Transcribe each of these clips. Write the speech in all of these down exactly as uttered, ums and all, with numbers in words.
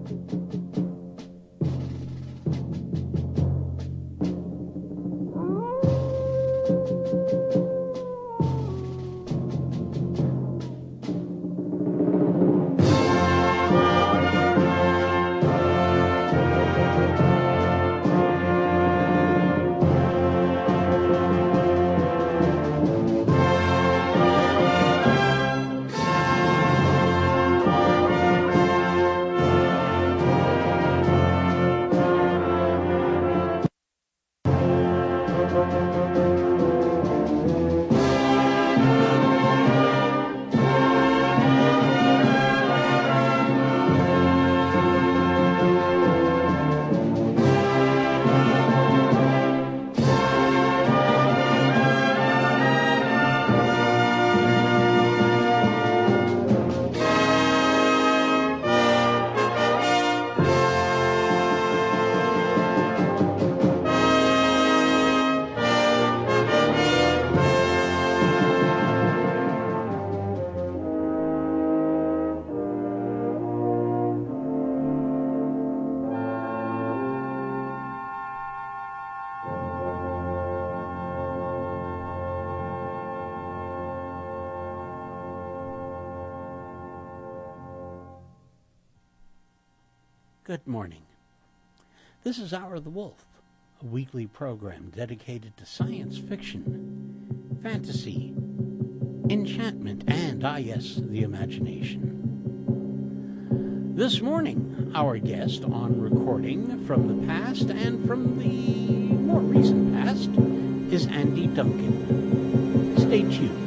Good morning. This is Hour of the Wolf, a weekly program dedicated to science fiction, fantasy, enchantment, and, ah yes, the imagination. This morning, our guest on recording from the past and from the more recent past is Andy Duncan. Stay tuned.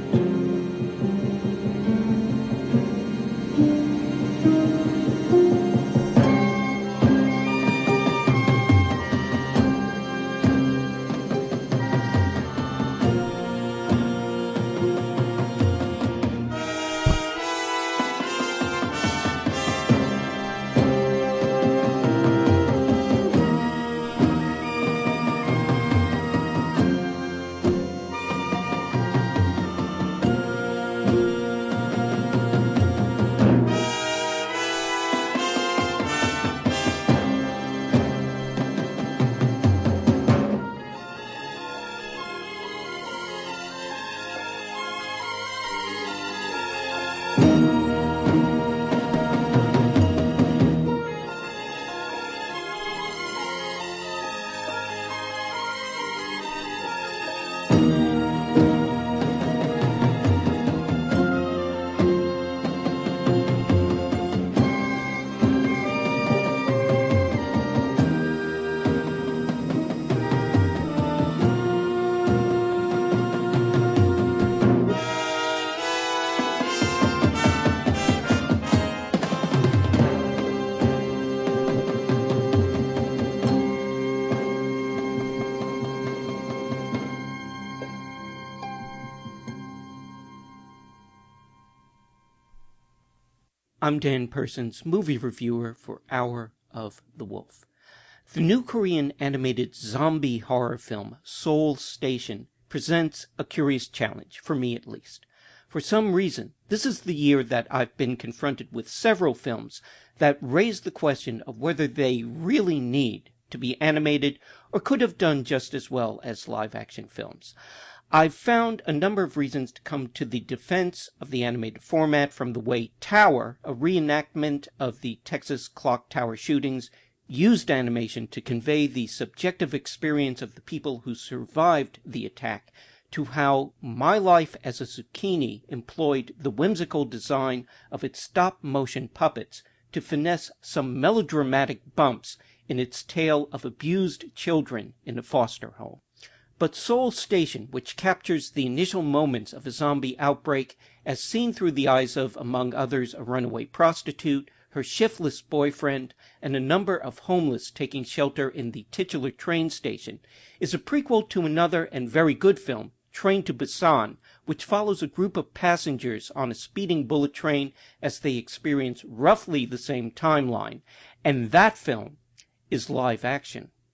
I'm Dan Persons, movie reviewer for Hour of the Wolf. The new Korean animated zombie horror film, Seoul Station, presents a curious challenge, for me at least. For some reason, this is the year that I've been confronted with several films that raise the question of whether they really need to be animated or could have done just as well as live-action films. I've found a number of reasons to come to the defense of the animated format, from the way Tower, a reenactment of the Texas clock tower shootings, used animation to convey the subjective experience of the people who survived the attack, to how My Life as a Zucchini employed the whimsical design of its stop-motion puppets to finesse some melodramatic bumps in its tale of abused children in a foster home. But Seoul Station, which captures the initial moments of a zombie outbreak as seen through the eyes of, among others, a runaway prostitute, her shiftless boyfriend, and a number of homeless taking shelter in the titular train station, is a prequel to another and very good film, Train to Busan, which follows a group of passengers on a speeding bullet train as they experience roughly the same timeline, and that film is live action.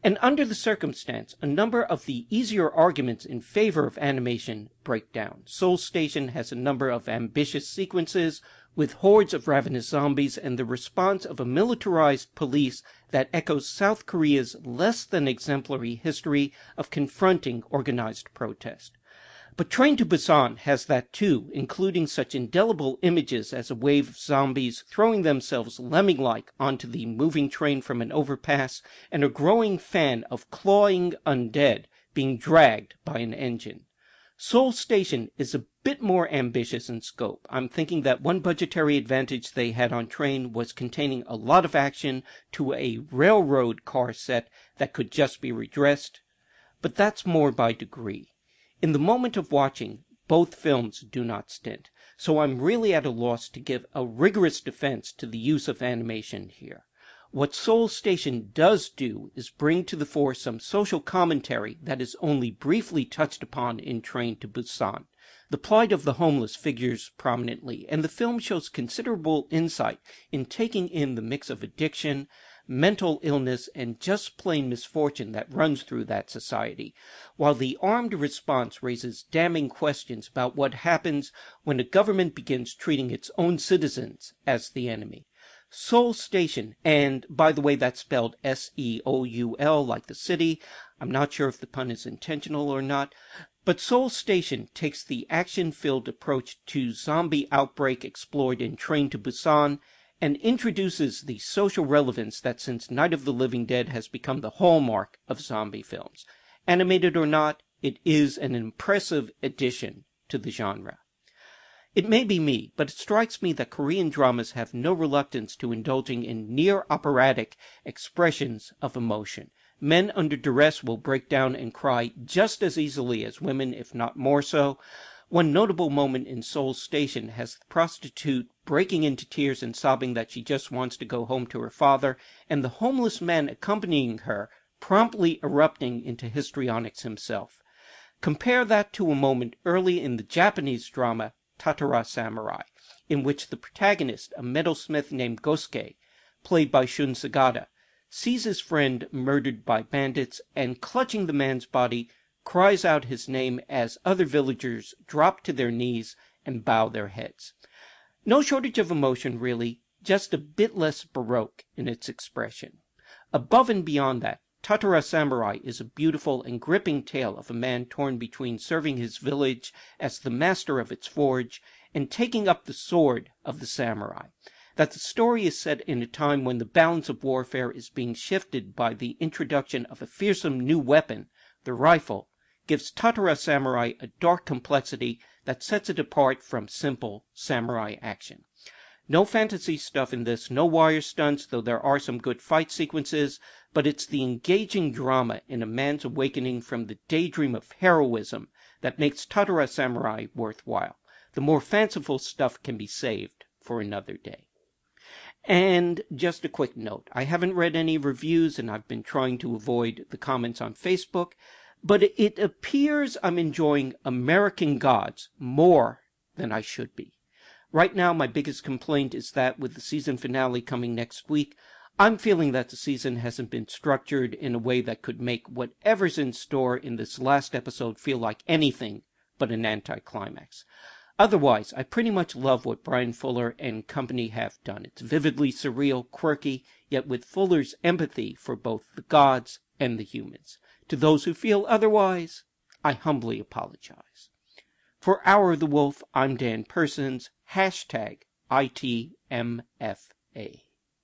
And under the circumstance, a number of the easier arguments in favor of animation break down. Seoul Station has a number of ambitious sequences with hordes of ravenous zombies and the response of a militarized police that echoes South Korea's less than exemplary history of confronting organized protest. But Train to Busan has that too, including such indelible images as a wave of zombies throwing themselves lemming-like onto the moving train from an overpass, and a growing fan of clawing undead being dragged by an engine. Seoul Station is a bit more ambitious in scope. I'm thinking that one budgetary advantage they had on Train was containing a lot of action to a railroad car set that could just be redressed, but that's more by degree. In the moment of watching, both films do not stint, so I'm really at a loss to give a rigorous defense to the use of animation here. What Seoul Station does do is bring to the fore some social commentary that is only briefly touched upon in Train to Busan. The plight of the homeless figures prominently, and the film shows considerable insight in taking in the mix of addiction, mental illness, and just plain misfortune that runs through that society, while the armed response raises damning questions about what happens when a government begins treating its own citizens as the enemy. Seoul Station, and by the way, that's spelled S E O U L like the city. I'm not sure if the pun is intentional or not, but Seoul Station takes the action-filled approach to zombie outbreak explored in Train to Busan and introduces the social relevance that since Night of the Living Dead has become the hallmark of zombie films. Animated or not, it is an impressive addition to the genre. It may be me, but it strikes me that Korean dramas have no reluctance to indulging in near-operatic expressions of emotion. Men under duress will break down and cry just as easily as women, if not more so. One notable moment in Seoul Station has the prostitute breaking into tears and sobbing that she just wants to go home to her father, and the homeless man accompanying her promptly erupting into histrionics himself. Compare that to a moment early in the Japanese drama Tatara Samurai, in which the protagonist, a metalsmith named Gosuke, played by Shun Sagata, sees his friend murdered by bandits and, clutching the man's body, cries out his name as other villagers drop to their knees and bow their heads. No shortage of emotion, really, just a bit less baroque in its expression. Above and beyond that, Tatara Samurai is a beautiful and gripping tale of a man torn between serving his village as the master of its forge and taking up the sword of the samurai. That the story is set in a time when the balance of warfare is being shifted by the introduction of a fearsome new weapon, the rifle, gives Tatara Samurai a dark complexity that sets it apart from simple samurai action. No fantasy stuff in this, no wire stunts, though there are some good fight sequences, but it's the engaging drama in a man's awakening from the daydream of heroism that makes Tatara Samurai worthwhile. The more fanciful stuff can be saved for another day. And just a quick note, I haven't read any reviews and I've been trying to avoid the comments on Facebook, but it appears I'm enjoying American Gods more than I should be. Right now, my biggest complaint is that with the season finale coming next week, I'm feeling that the season hasn't been structured in a way that could make whatever's in store in this last episode feel like anything but an anticlimax. Otherwise, I pretty much love what Bryan Fuller and company have done. It's vividly surreal, quirky, yet with Fuller's empathy for both the gods and the humans. To those who feel otherwise, I humbly apologize. For Hour of the Wolf, I'm Dan Persons, hashtag I T M F A.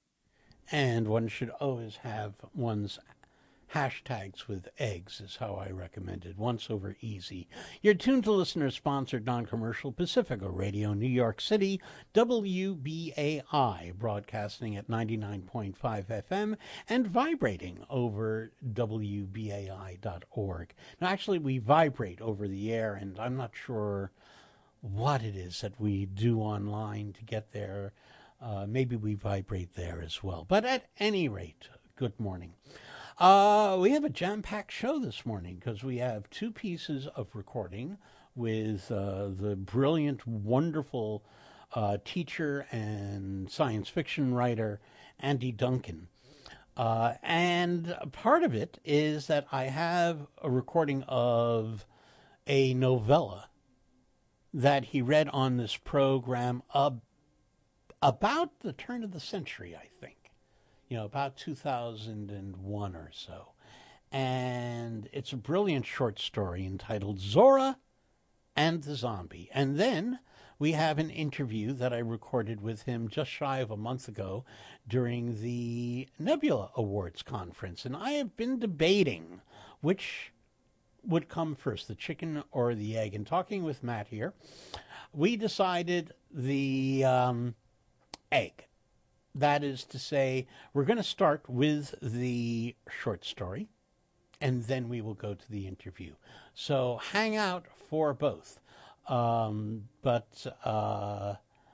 And one should always have one's hashtags with eggs is how I recommend it. Once over easy. You're tuned to listener-sponsored non-commercial Pacifica Radio, New York City, W B A I, broadcasting at ninety-nine point five F M and vibrating over W B A I dot org. Now, actually, we vibrate over the air, and I'm not sure what it is that we do online to get there. Uh, maybe we vibrate there as well. But at any rate, good morning. Uh, we have a jam-packed show this morning because we have two pieces of recording with uh, the brilliant, wonderful uh, teacher and science fiction writer Andy Duncan. Uh, and part of it is that I have a recording of a novella that he read on this program uh, about the turn of the century, I think. You know, about two thousand one or so. And it's a brilliant short story entitled Zora and the Zombie. And then we have an interview that I recorded with him just shy of a month ago during the Nebula Awards conference. And I have been debating which would come first, the chicken or the egg. And talking with Matt here, we decided the um, egg. That is to say, we're going to start with the short story, and then we will go to the interview. So hang out for both. Um, but uh,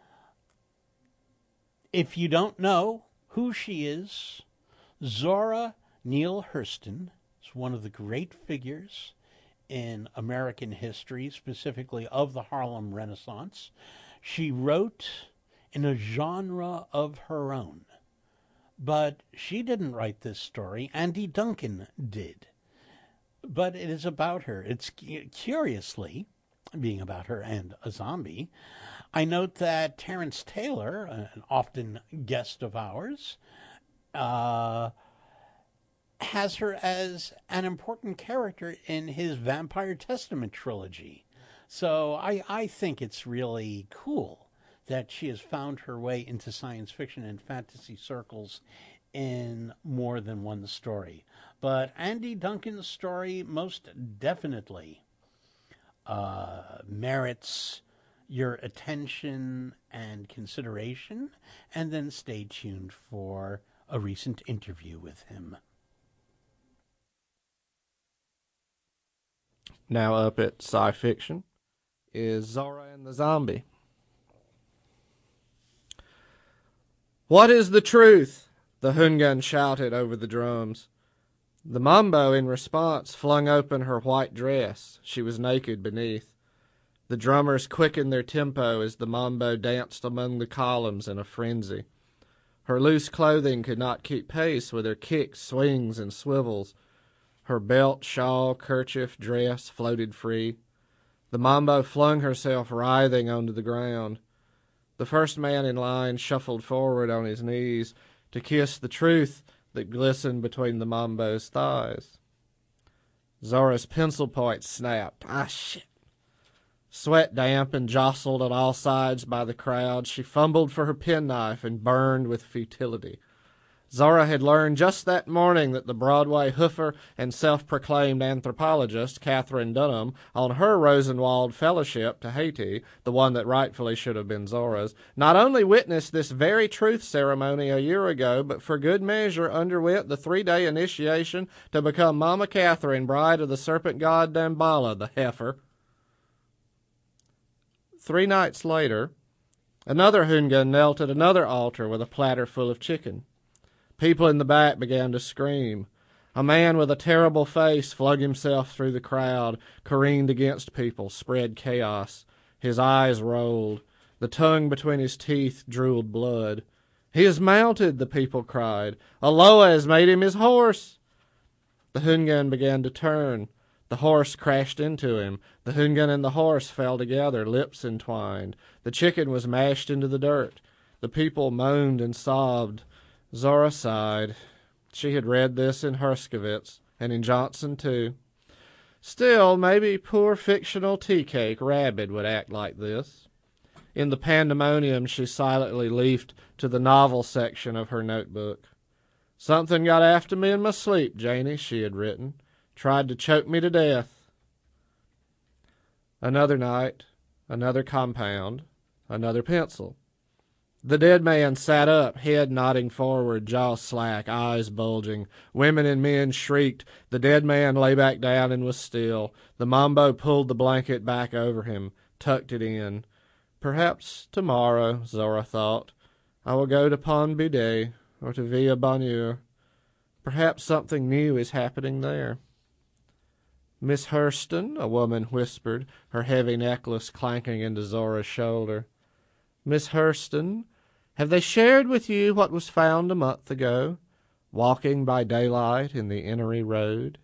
if you don't know who she is, Zora Neale Hurston is one of the great figures in American history, specifically of the Harlem Renaissance. She wrote in a genre of her own, but she didn't write this story. Andy Duncan did. But it is about her. It's curiously being about her and a zombie. I note that Terrence Taylor, an often guest of ours, uh, has her as an important character in his Vampire Testament trilogy. So I, I think it's really cool that she has found her way into science fiction and fantasy circles in more than one story. But Andy Duncan's story most definitely uh, merits your attention and consideration, and then stay tuned for a recent interview with him. Now up at Sci-Fiction is Zora and the Zombie. "What is the truth?" the Hungan shouted over the drums. The Mambo, in response, flung open her white dress. She was naked beneath. The drummers quickened their tempo as the Mambo danced among the columns in a frenzy. Her loose clothing could not keep pace with her kicks, swings, and swivels. Her belt, shawl, kerchief, dress floated free. The Mambo flung herself writhing onto the ground. The first man in line shuffled forward on his knees to kiss the truth that glistened between the Mambo's thighs. Zora's pencil point snapped. Ah, shit. Sweat damp and jostled on all sides by the crowd, she fumbled for her penknife and burned with futility. Zora had learned just that morning that the Broadway hoofer and self-proclaimed anthropologist, Katherine Dunham, on her Rosenwald Fellowship to Haiti, the one that rightfully should have been Zora's, not only witnessed this very truth ceremony a year ago, but for good measure underwent the three-day initiation to become Mama Catherine, bride of the serpent god Damballa, the heifer. Three nights later, another Hungan knelt at another altar with a platter full of chicken. People in the back began to scream. A man with a terrible face flung himself through the crowd, careened against people, spread chaos. His eyes rolled. The tongue between his teeth drooled blood. "He is mounted," the people cried. "Aloha has made him his horse." The Hungan began to turn. The horse crashed into him. The Hungan and the horse fell together, lips entwined. The chicken was mashed into the dirt. The people moaned and sobbed. Zora sighed. She had read this in Herskovitz, and in Johnson, too. Still, maybe poor fictional tea-cake Rabid would act like this. In the pandemonium, she silently leafed to the novel section of her notebook. "Something got after me in my sleep, Janie," she had written. "Tried to choke me to death." Another night, another compound, another pencil. The dead man sat up, head nodding forward, jaw slack, eyes bulging. Women and men shrieked. The dead man lay back down and was still. The Mambo pulled the blanket back over him, tucked it in. Perhaps tomorrow, Zora thought, I will go to Pont Bidet or to Villa Bonheur. Perhaps something new is happening there. "Miss Hurston," a woman whispered, her heavy necklace clanking into Zora's shoulder. "Miss Hurston, have they shared with you what was found a month ago? walking by daylight in the Innery Road.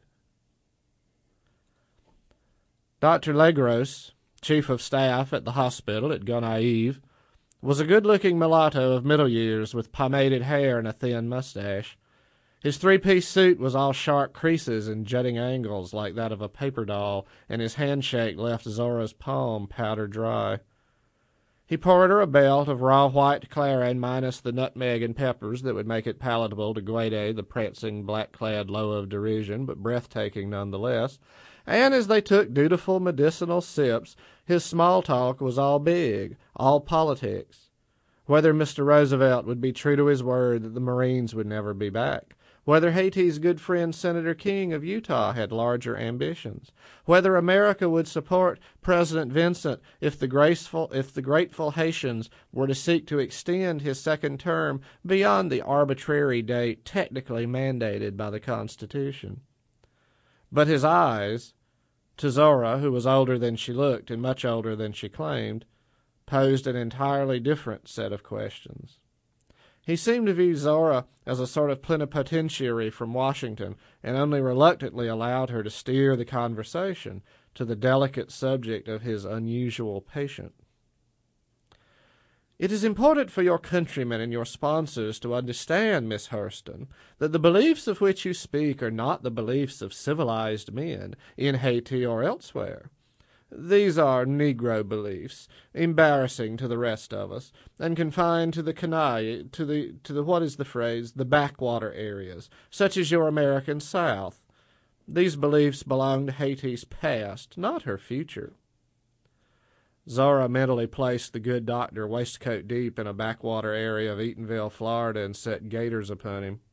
Doctor Legros, chief of staff at the hospital at Gonaive, was a good-looking mulatto of middle years with pomaded hair and a thin mustache. His three-piece suit was all sharp creases and jutting angles like that of a paper doll, and his handshake left Zora's palm powder dry. He poured her a belt of raw white claret minus the nutmeg and peppers that would make it palatable to Guede, the prancing, black-clad low of derision, but breathtaking nonetheless, and as they took dutiful medicinal sips, his small talk was all big, all politics. Whether Mister Roosevelt would be true to his word that the Marines would never be back, whether Haiti's good friend Senator King of Utah had larger ambitions, whether America would support President Vincent if the graceful, if the grateful Haitians were to seek to extend his second term beyond the arbitrary date technically mandated by the Constitution. But his eyes, to Zora, who was older than she looked and much older than she claimed, posed an entirely different set of questions. He seemed to view Zora as a sort of plenipotentiary from Washington, and only reluctantly allowed her to steer the conversation to the delicate subject of his unusual patient. It is important for your countrymen and your sponsors to understand, Miss Hurston, that the beliefs of which you speak are not the beliefs of civilized men in Haiti or elsewhere. These are Negro beliefs, embarrassing to the rest of us, and confined to the canaille, to the, to the, what is the phrase, the backwater areas, such as your American South. These beliefs belong to Haiti's past, not her future. Zora mentally placed the good doctor waistcoat deep in a backwater area of Eatonville, Florida, and set gaiters upon him.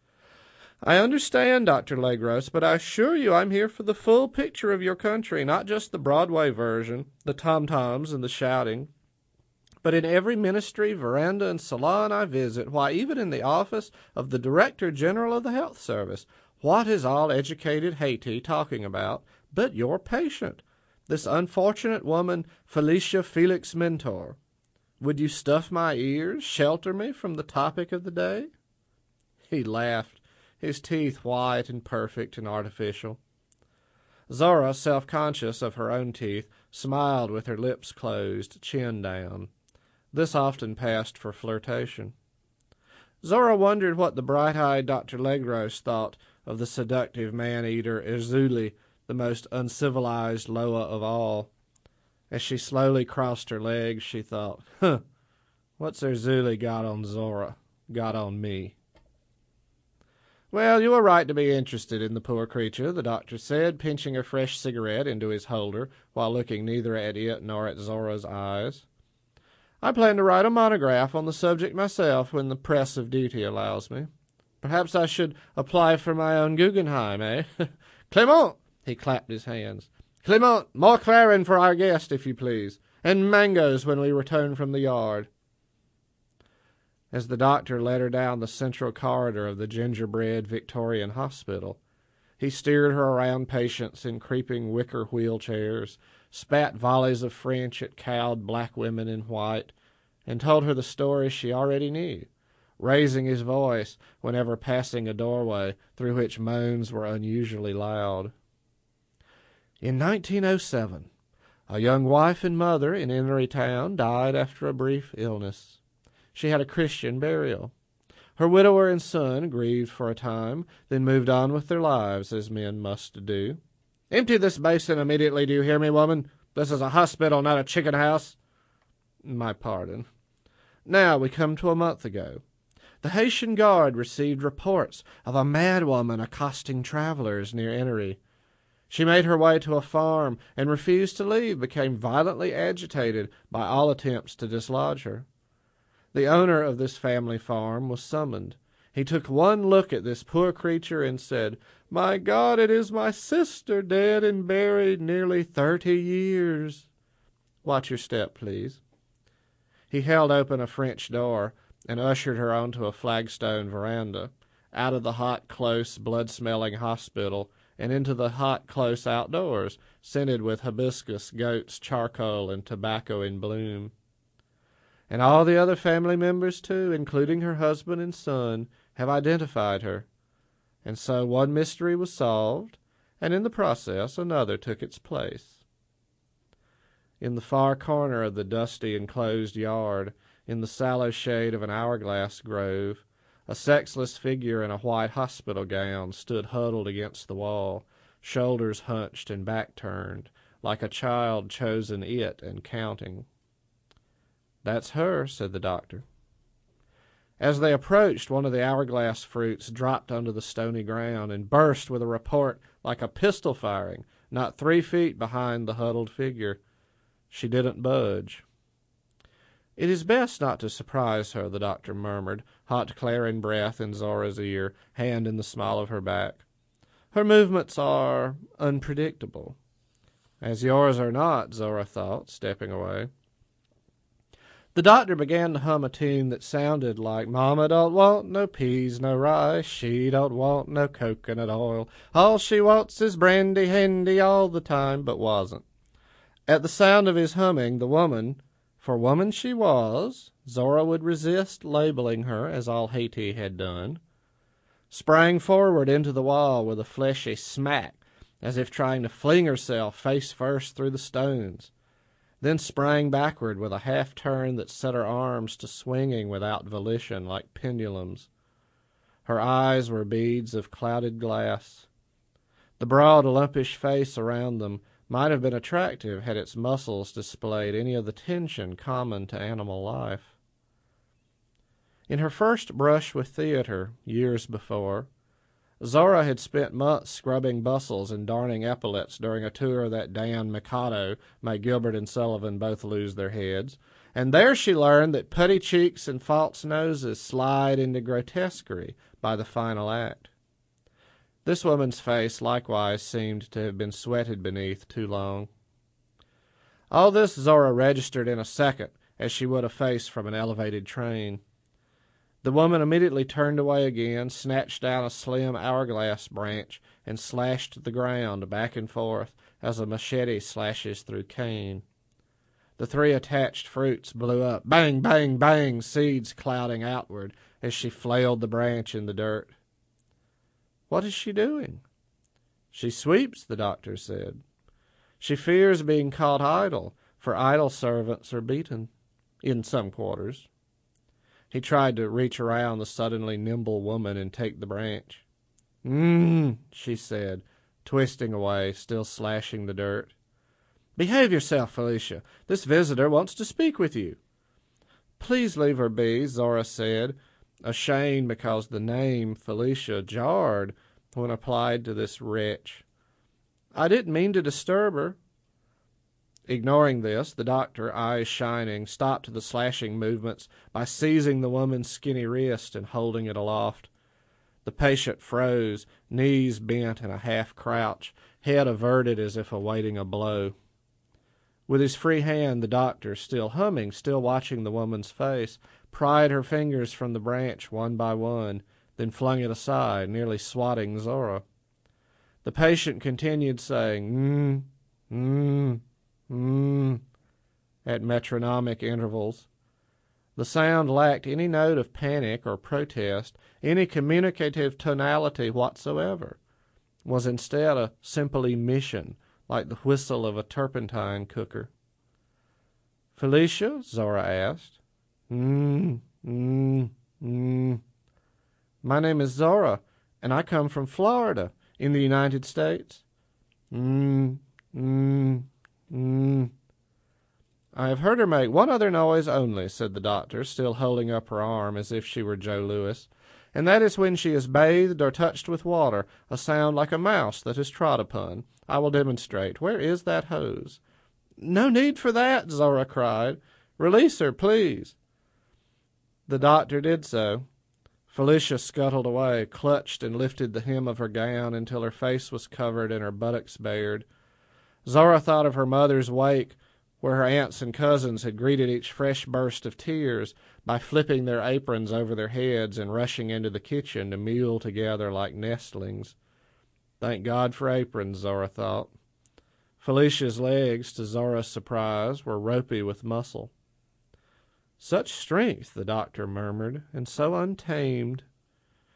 I understand, Doctor Legros, but I assure you I'm here for the full picture of your country, not just the Broadway version, the tom-toms and the shouting. But in every ministry, veranda, and salon I visit, why, even in the office of the Director General of the Health Service, what is all educated Haiti talking about but your patient, this unfortunate woman, Felicia Felix Mentor? Would you stuff my ears, shelter me from the topic of the day? He laughed, his teeth white and perfect and artificial. Zora, self-conscious of her own teeth, smiled with her lips closed, chin down. This often passed for flirtation. Zora wondered what the bright-eyed Doctor Legros thought of the seductive man-eater Erzulie, the most uncivilized Loa of all. As she slowly crossed her legs, she thought, huh, what's Erzulie got on Zora, got on me? Well, you were right to be interested in the poor creature, the doctor said, pinching a fresh cigarette into his holder, while looking neither at it nor at Zora's eyes. I plan to write a monograph on the subject myself when the press of duty allows me. Perhaps I should apply for my own Guggenheim, eh? Clement! He clapped his hands. Clement, more clarin for our guest, if you please, and mangoes when we return from the yard. As the doctor led her down the central corridor of the gingerbread Victorian hospital, he steered her around patients in creeping wicker wheelchairs, spat volleys of French at cowed black women in white, and told her the stories she already knew, raising his voice whenever passing a doorway through which moans were unusually loud. In nineteen oh seven, a young wife and mother in Innery Town died after a brief illness. She had a Christian burial. Her widower and son grieved for a time, then moved on with their lives, as men must do. Empty this basin immediately, do you hear me, woman? This is a hospital, not a chicken house. My pardon. Now we come to a month ago. The Haitian Guard received reports of a madwoman accosting travelers near Innery. She made her way to a farm and refused to leave, became violently agitated by all attempts to dislodge her. The owner of this family farm was summoned. He took one look at this poor creature and said, "My God, it is my sister, dead and buried nearly thirty years. Watch your step, please." He held open a French door and ushered her onto a flagstone veranda, out of the hot, close, blood-smelling hospital, and into the hot, close outdoors, scented with hibiscus, goats, charcoal, and tobacco in bloom. And all the other family members, too, including her husband and son, have identified her. And so one mystery was solved, and in the process another took its place. In the far corner of the dusty enclosed yard, in the sallow shade of an hourglass grove, a sexless figure in a white hospital gown stood huddled against the wall, shoulders hunched and back turned, like a child chosen it and counting. "That's her," said the doctor. As they approached, one of the hourglass fruits dropped onto the stony ground and burst with a report like a pistol firing, not three feet behind the huddled figure. She didn't budge. "It is best not to surprise her," the doctor murmured, hot clarion breath in Zora's ear, hand in the small of her back. "Her movements are unpredictable." As yours are not, Zora thought, stepping away. The doctor began to hum a tune that sounded like, "Mama don't want no peas, no rice, she don't want no coconut oil, all she wants is brandy handy all the time," but wasn't. At the sound of his humming, the woman, for woman she was, Zora would resist labeling her as all Haiti had done, sprang forward into the wall with a fleshy smack, as if trying to fling herself face first through the stones, then sprang backward with a half-turn that set her arms to swinging without volition like pendulums. Her eyes were beads of clouded glass. The broad, lumpish face around them might have been attractive had its muscles displayed any of the tension common to animal life. In her first brush with theater, years before, Zora had spent months scrubbing bustles and darning epaulets during a tour that Dan Mikado made Gilbert and Sullivan both lose their heads, and there she learned that putty cheeks and false noses slide into grotesquerie by the final act. This woman's face likewise seemed to have been sweated beneath too long. All this Zora registered in a second, as she would a face from an elevated train. The woman immediately turned away again, snatched down a slim hourglass branch, and slashed the ground back and forth as a machete slashes through cane. The three attached fruits blew up, bang, bang, bang, seeds clouding outward as she flailed the branch in the dirt. "What is she doing?" "She sweeps," the doctor said. "She fears being caught idle, for idle servants are beaten, in some quarters." He tried to reach around the suddenly nimble woman and take the branch. "Mmm," she said, twisting away, still slashing the dirt. "Behave yourself, Felicia. This visitor wants to speak with you." "Please leave her be," Zora said, ashamed because the name Felicia jarred when applied to this wretch. "I didn't mean to disturb her." Ignoring this, the doctor, eyes shining, stopped the slashing movements by seizing the woman's skinny wrist and holding it aloft. The patient froze, knees bent in a half-crouch, head averted as if awaiting a blow. With his free hand, the doctor, still humming, still watching the woman's face, pried her fingers from the branch one by one, then flung it aside, nearly swatting Zora. The patient continued saying, "Mm, mm, mm," at metronomic intervals. The sound lacked any note of panic or protest, any communicative tonality whatsoever, was instead a simple emission, like the whistle of a turpentine cooker. "Felicia?" Zora asked. Mm, mm, mm. "My name is Zora, and I come from Florida, in the United States." Mm, mm, mm. "I have heard her make one other noise only," said the doctor, still holding up her arm as if she were Joe Louis, "and that is when she is bathed or touched with water, a sound like a mouse that is trod upon. I will demonstrate. Where is that hose?" "No need for that," Zora cried. "Release her, please." The doctor did so. Felicia scuttled away, clutched and lifted the hem of her gown until her face was covered and her buttocks bared. Zora thought of her mother's wake, where her aunts and cousins had greeted each fresh burst of tears by flipping their aprons over their heads and rushing into the kitchen to meal together like nestlings. Thank God for aprons, Zora thought. Felicia's legs, to Zora's surprise, were ropey with muscle. "Such strength," the doctor murmured, "and so untamed."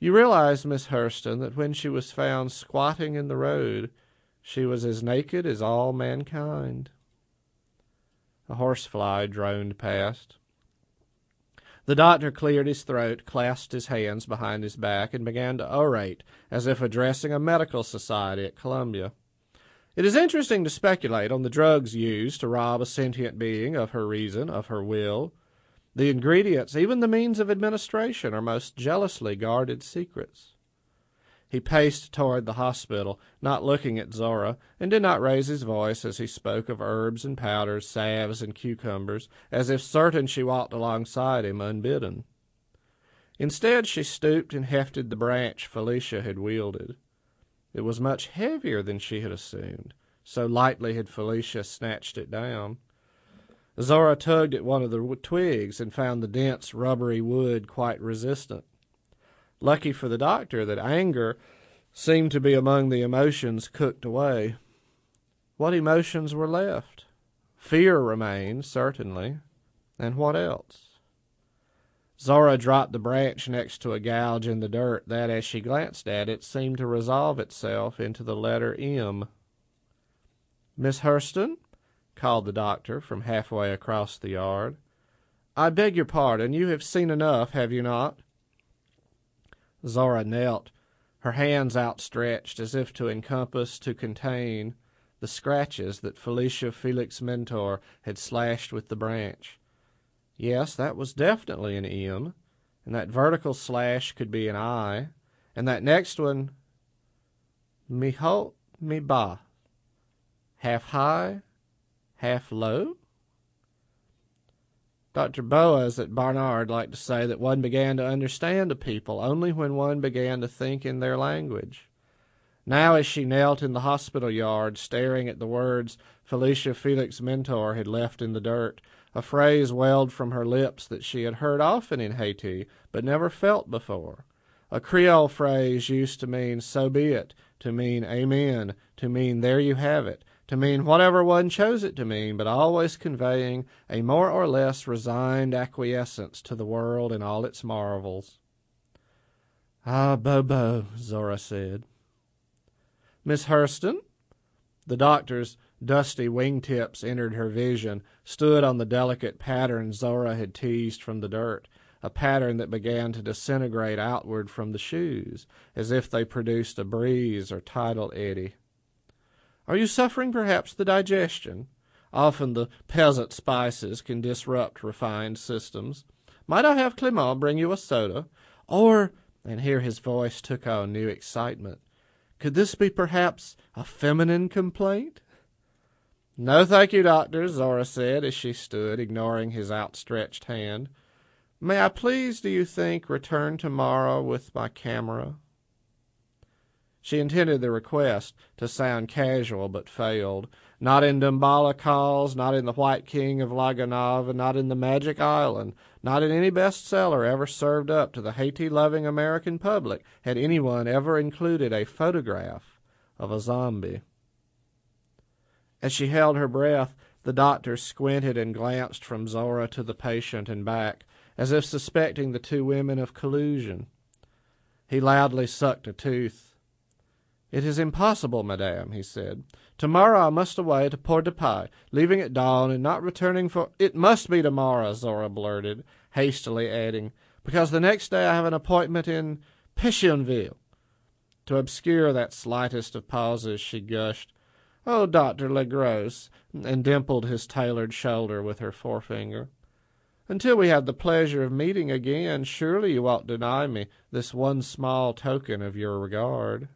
You realize, Miss Hurston, that when she was found squatting in the road, she was as naked as all mankind. A horsefly droned past. The doctor cleared his throat, clasped his hands behind his back, and began to orate as if addressing a medical society at Columbia. It is interesting to speculate on the drugs used to rob a sentient being of her reason, of her will. The ingredients, even the means of administration, are most jealously guarded secrets. He paced toward the hospital, not looking at Zora, and did not raise his voice as he spoke of herbs and powders, salves and cucumbers, as if certain she walked alongside him unbidden. Instead, she stooped and hefted the branch Felicia had wielded. It was much heavier than she had assumed, so lightly had Felicia snatched it down. Zora tugged at one of the twigs and found the dense, rubbery wood quite resistant. Lucky for the doctor that anger seemed to be among the emotions cooked away. What emotions were left? Fear remained, certainly. And what else? Zora dropped the branch next to a gouge in the dirt that, as she glanced at it, seemed to resolve itself into the letter M. "Miss Hurston?" called the doctor from halfway across the yard. "I beg your pardon. You have seen enough, have you not?" Zora knelt, her hands outstretched as if to encompass, to contain, the scratches that Felicia Felix Mentor had slashed with the branch. Yes, that was definitely an M, and that vertical slash could be an I, and that next one, mi ho, mi ba, half high, half low? Doctor Boas at Barnard liked to say that one began to understand a people only when one began to think in their language. Now, as she knelt in the hospital yard, staring at the words Felicia Felix Mentor had left in the dirt, a phrase welled from her lips that she had heard often in Haiti, but never felt before. A Creole phrase used to mean "so be it," to mean "amen," to mean "there you have it," to mean whatever one chose it to mean, but always conveying a more or less resigned acquiescence to the world and all its marvels. "Ah, Bobo," Zora said. "Miss Hurston?" The doctor's dusty wingtips entered her vision, stood on the delicate pattern Zora had teased from the dirt, a pattern that began to disintegrate outward from the shoes, as if they produced a breeze or tidal eddy. "Are you suffering perhaps the digestion? Often the peasant spices can disrupt refined systems. Might I have Clement bring you a soda? Or," and here his voice took on new excitement, "could this be perhaps a feminine complaint?" "No, thank you, doctor," Zora said as she stood, ignoring his outstretched hand. "May I please, do you think, return tomorrow with my camera?" She intended the request to sound casual, but failed. Not in Damballa Calls, not in The White King of La Gonave, not in The Magic Island, not in any bestseller ever served up to the Haiti-loving American public had anyone ever included a photograph of a zombie. As she held her breath, the doctor squinted and glanced from Zora to the patient and back, as if suspecting the two women of collusion. He loudly sucked a tooth. "It is impossible, madame," he said. "Tomorrow I must away to Port-de-Paix, leaving at dawn and not returning for—" "It must be tomorrow," Zora blurted, hastily adding, "because the next day I have an appointment in Pétionville." To obscure that slightest of pauses, she gushed, "Oh, Doctor Legros," and dimpled his tailored shoulder with her forefinger. "Until we have the pleasure of meeting again, surely you won't deny me this one small token of your regard."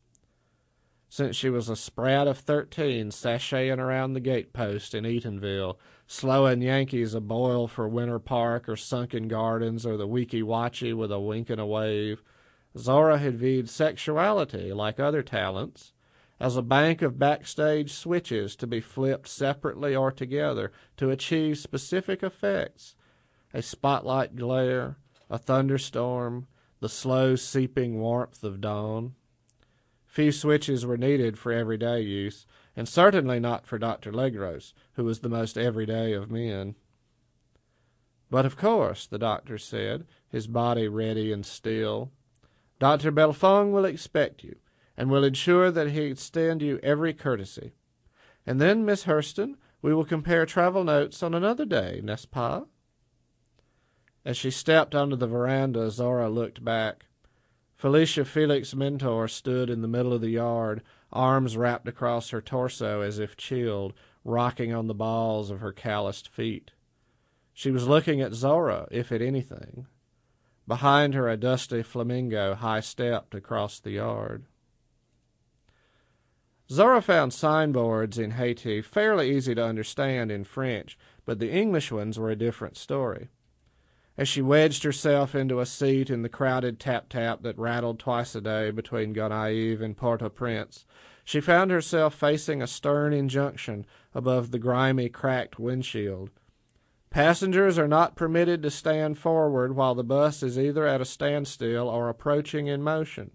Since she was a sprat of thirteen, sashaying around the gatepost in Eatonville, slowing Yankees a boil for Winter Park or Sunken Gardens or the Weeki Wachee with a wink and a wave, Zora had viewed sexuality, like other talents, as a bank of backstage switches to be flipped separately or together to achieve specific effects. A spotlight glare, a thunderstorm, the slow seeping warmth of dawn. Few switches were needed for everyday use, and certainly not for Doctor Legros, who was the most everyday of men. "But of course," the doctor said, his body ready and still. Doctor Belfong will expect you, and will ensure that he extend you every courtesy. And then, Miss Hurston, we will compare travel notes on another day, n'est-ce pas?" As she stepped onto the veranda, Zora looked back. Felicia Felix Mentor stood in the middle of the yard, arms wrapped across her torso as if chilled, rocking on the balls of her calloused feet. She was looking at Zora, if at anything. Behind her a dusty flamingo high-stepped across the yard. Zora found signboards in Haiti fairly easy to understand in French, but the English ones were a different story. As she wedged herself into a seat in the crowded tap-tap that rattled twice a day between Gonaives and Port-au-Prince, she found herself facing a stern injunction above the grimy, cracked windshield. Passengers are not permitted to stand forward while the bus is either at a standstill or approaching in motion.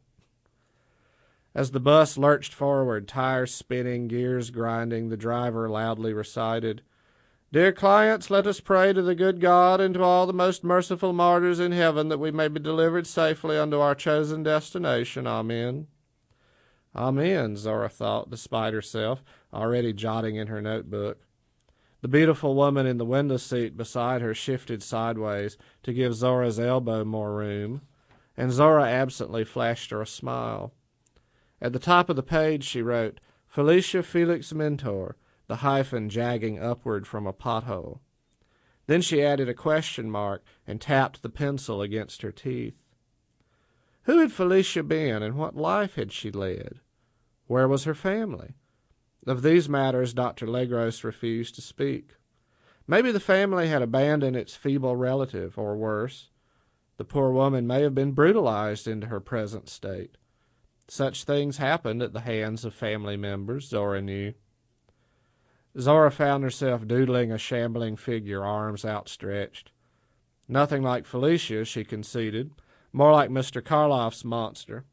As the bus lurched forward, tires spinning, gears grinding, the driver loudly recited, "Dear clients, let us pray to the good God and to all the most merciful martyrs in heaven that we may be delivered safely unto our chosen destination. Amen." Amen, Zora thought, despite herself, already jotting in her notebook. The beautiful woman in the window seat beside her shifted sideways to give Zora's elbow more room, and Zora absently flashed her a smile. At the top of the page she wrote, "Felicia Felix Mentor," the hyphen jagging upward from a pothole. Then she added a question mark and tapped the pencil against her teeth. Who had Felicia been, and what life had she led? Where was her family? Of these matters Doctor Legros refused to speak. Maybe the family had abandoned its feeble relative, or worse. The poor woman may have been brutalized into her present state. Such things happened at the hands of family members, Zora knew. Zora found herself doodling a shambling figure, arms outstretched. Nothing like Felicia, she conceded, more like Mister Karloff's monster.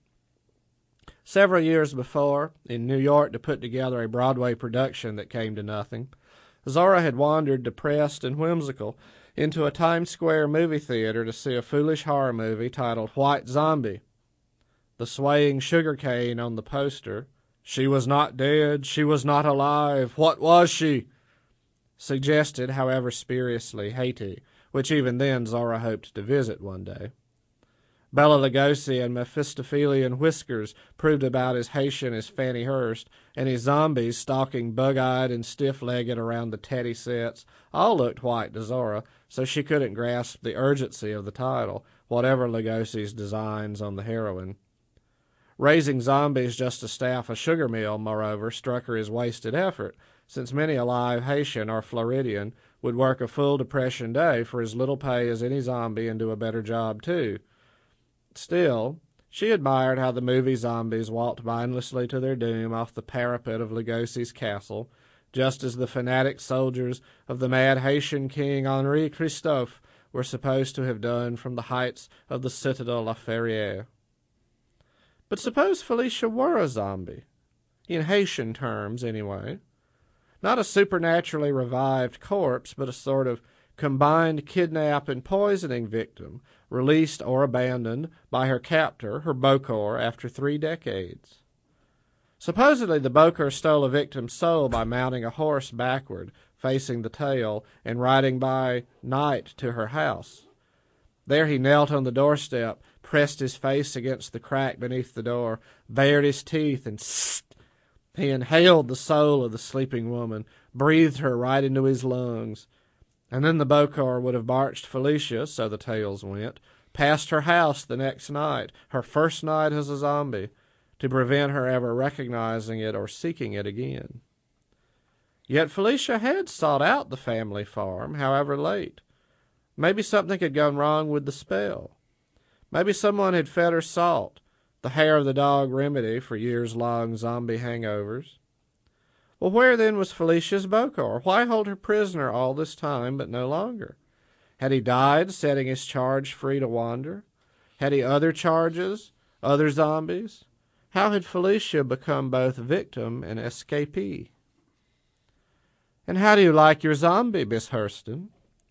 Several years before, in New York to put together a Broadway production that came to nothing, Zora had wandered, depressed and whimsical, into a Times Square movie theater to see a foolish horror movie titled White Zombie. The swaying sugar cane on the poster, "She was not dead, she was not alive, what was she?" suggested, however spuriously, Haiti, which even then Zora hoped to visit one day. Bela Lugosi and Mephistophelian whiskers proved about as Haitian as Fanny Hurst, and his zombies stalking bug-eyed and stiff-legged around the teddy sets all looked white to Zora, so she couldn't grasp the urgency of the title, whatever Lugosi's designs on the heroine. Raising zombies just to staff a sugar mill, moreover, struck her as wasted effort, since many a live Haitian or Floridian would work a full depression day for as little pay as any zombie and do a better job, too. Still, she admired how the movie zombies walked mindlessly to their doom off the parapet of Lugosi's castle, just as the fanatic soldiers of the mad Haitian king Henri Christophe were supposed to have done from the heights of the Citadel La Ferrière. But suppose Felicia were a zombie, in Haitian terms anyway. Not a supernaturally revived corpse, but a sort of combined kidnap and poisoning victim, released or abandoned by her captor, her Bokor, after three decades. Supposedly the Bokor stole a victim's soul by mounting a horse backward, facing the tail, and riding by night to her house. There he knelt on the doorstep, pressed his face against the crack beneath the door, bared his teeth, and sssst, he inhaled the soul of the sleeping woman, breathed her right into his lungs. And then the Bokor would have marched Felicia, so the tales went, past her house the next night, her first night as a zombie, to prevent her ever recognizing it or seeking it again. Yet Felicia had sought out the family farm, however late. Maybe something had gone wrong with the spell. Maybe someone had fed her salt, the hair of the dog remedy for years-long zombie hangovers. Well, where then was Felicia's Bokor? Why hold her prisoner all this time, but no longer? Had he died, setting his charge free to wander? Had he other charges, other zombies? How had Felicia become both victim and escapee? "And how do you like your zombie, Miss Hurston?"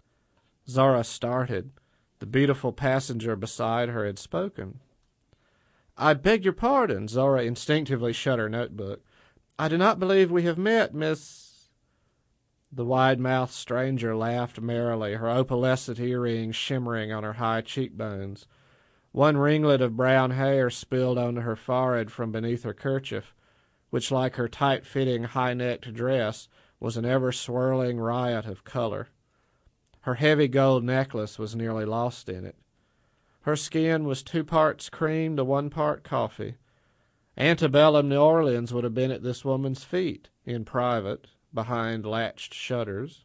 Zora started. The beautiful passenger beside her had spoken. I beg your pardon. Zora instinctively shut her notebook. I do not believe we have met, Miss... The wide-mouthed stranger laughed merrily, her opalescent earrings shimmering on her high cheekbones. One ringlet of brown hair spilled onto her forehead from beneath her kerchief, which, like her tight-fitting, high-necked dress, was an ever-swirling riot of color. Her heavy gold necklace was nearly lost in it. Her skin was two parts cream to one part coffee. Antebellum New Orleans would have been at this woman's feet, in private, behind latched shutters.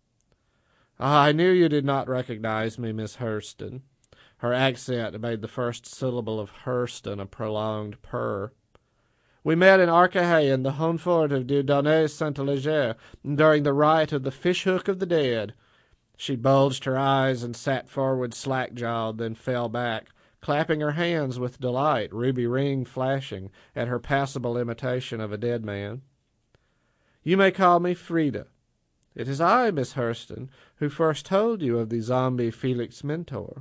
Ah, I knew you did not recognize me, Miss Hurston. Her accent made the first syllable of Hurston a prolonged purr. We met in Arcahey in the Honfort of Dieudonné Saint-Léger during the rite of the fish-hook of the dead. She bulged her eyes and sat forward slack-jawed, then fell back, clapping her hands with delight, ruby ring flashing at her passable imitation of a dead man. You may call me Frida. It is I, Miss Hurston, who first told you of the zombie Felix Mentor.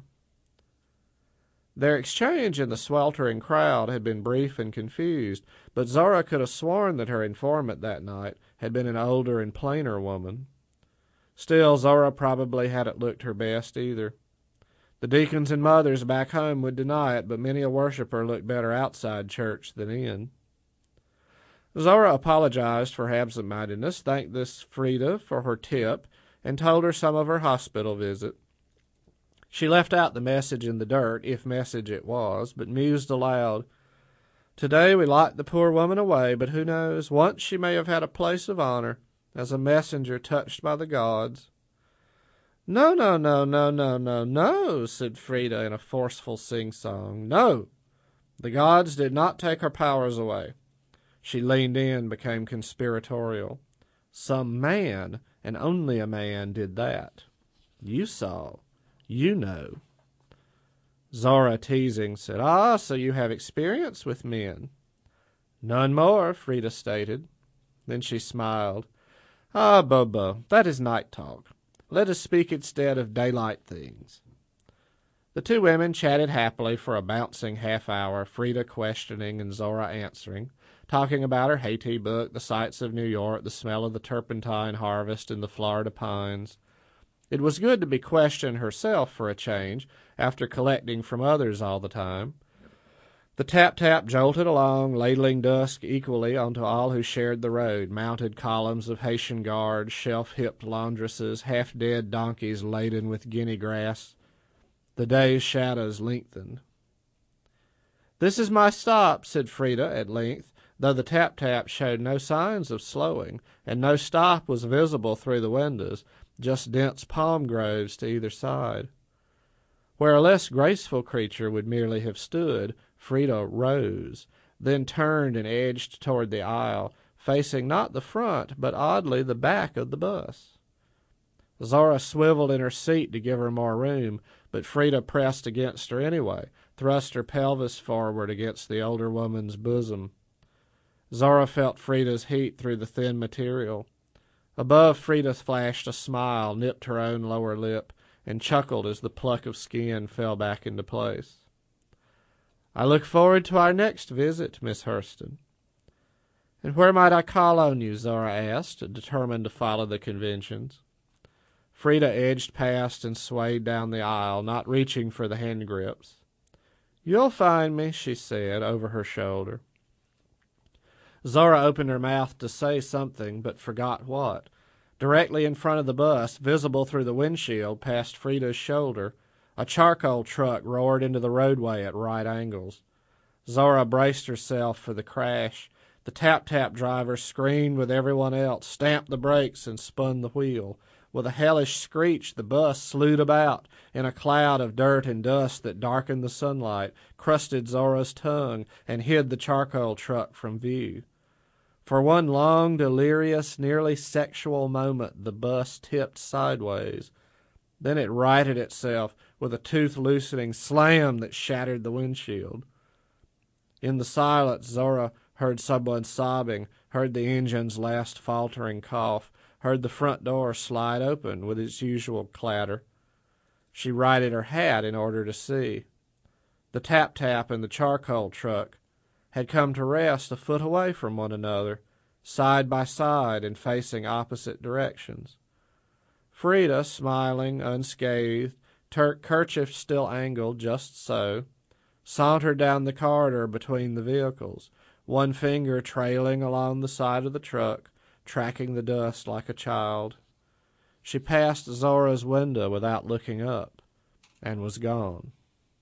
Their exchange in the sweltering crowd had been brief and confused, but Zora could have sworn that her informant that night had been an older and plainer woman. Still, Zora probably hadn't looked her best either. The deacons and mothers back home would deny it, but many a worshipper looked better outside church than in. Zora apologized for her absent-mindedness, thanked this Frida for her tip, and told her some of her hospital visit. She left out the message in the dirt, if message it was, but mused aloud. Today we locked the poor woman away, but who knows, once she may have had a place of honor, as a messenger touched by the gods. No, no, no, no, no, no, no, said Frida in a forceful sing-song. No, the gods did not take her powers away. She leaned in, became conspiratorial. Some man, and only a man, did that. You saw. You know. Zora, teasing, said, Ah, so you have experience with men. None more, Frida stated. Then she smiled. Ah, Bobo, that is night talk. Let us speak instead of daylight things. The two women chatted happily for a bouncing half hour, Frida questioning and Zora answering, talking about her Haiti book, the sights of New York, the smell of the turpentine harvest in the Florida pines. It was good to be questioned herself for a change, after collecting from others all the time. The tap-tap jolted along, ladling dusk equally onto all who shared the road, mounted columns of Haitian guards, shelf-hipped laundresses, half-dead donkeys laden with guinea grass. The day's shadows lengthened. This is my stop, said Frida at length, though the tap-tap showed no signs of slowing, and no stop was visible through the windows, just dense palm groves to either side. Where a less graceful creature would merely have stood, Frida rose, then turned and edged toward the aisle, facing not the front, but oddly the back of the bus. Zora swiveled in her seat to give her more room, but Frida pressed against her anyway, thrust her pelvis forward against the older woman's bosom. Zora felt Frida's heat through the thin material. Above, Frida flashed a smile, nipped her own lower lip, and chuckled as the pluck of skin fell back into place. I look forward to our next visit, Miss Hurston. And where might I call on you? Zora asked, determined to follow the conventions. Frida edged past and swayed down the aisle, not reaching for the hand grips. You'll find me, she said, over her shoulder. Zora opened her mouth to say something, but forgot what. Directly in front of the bus, visible through the windshield past Frida's shoulder, a charcoal truck roared into the roadway at right angles. Zora braced herself for the crash. The tap-tap driver screamed with everyone else, stamped the brakes, and spun the wheel. With a hellish screech, the bus slewed about in a cloud of dirt and dust that darkened the sunlight, crusted Zora's tongue, and hid the charcoal truck from view. For one long, delirious, nearly sexual moment, the bus tipped sideways. Then it righted itself with a tooth-loosening slam that shattered the windshield. In the silence, Zora heard someone sobbing, heard the engine's last faltering cough, heard the front door slide open with its usual clatter. She righted her hat in order to see. The Tap-Tap and the charcoal truck had come to rest a foot away from one another, side by side and facing opposite directions. Frida, smiling, unscathed, Turk kerchief still angled just so, sauntered down the corridor between the vehicles, one finger trailing along the side of the truck, tracking the dust like a child. She passed Zora's window without looking up, and was gone.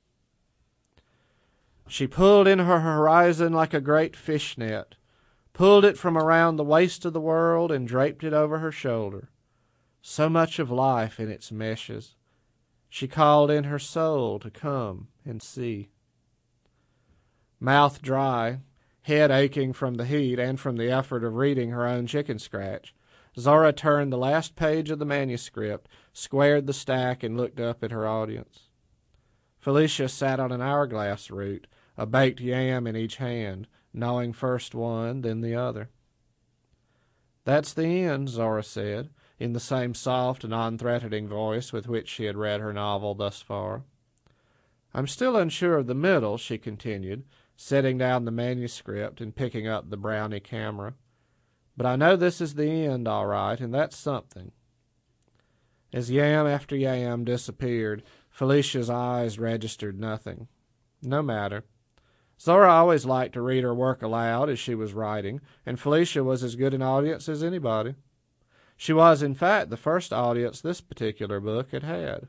She pulled in her horizon like a great fish net, pulled it from around the waist of the world and draped it over her shoulder. So much of life in its meshes. She called in her soul to come and see. Mouth dry, head aching from the heat and from the effort of reading her own chicken scratch, Zora turned the last page of the manuscript, squared the stack, and looked up at her audience. Felicia sat on an hourglass root, a baked yam in each hand, gnawing first one, then the other. "That's the end," Zora said, in the same soft, non-threatening voice with which she had read her novel thus far. "I'm still unsure of the middle," she continued, setting down the manuscript and picking up the Brownie camera. "But I know this is the end, all right, and that's something." As yam after yam disappeared, Felicia's eyes registered nothing. No matter. Zora always liked to read her work aloud as she was writing, and Felicia was as good an audience as anybody. She was, in fact, the first audience this particular book had had.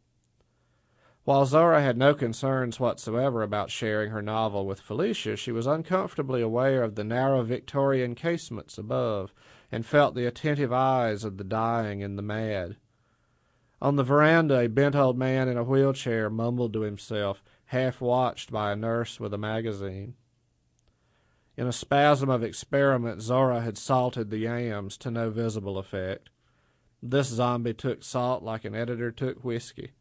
While Zora had no concerns whatsoever about sharing her novel with Felicia, she was uncomfortably aware of the narrow Victorian casements above, and felt the attentive eyes of the dying and the mad. On the veranda, a bent old man in a wheelchair mumbled to himself, half watched by a nurse with a magazine. In a spasm of experiment, Zora had salted the yams to no visible effect. This zombie took salt like an editor took whiskey.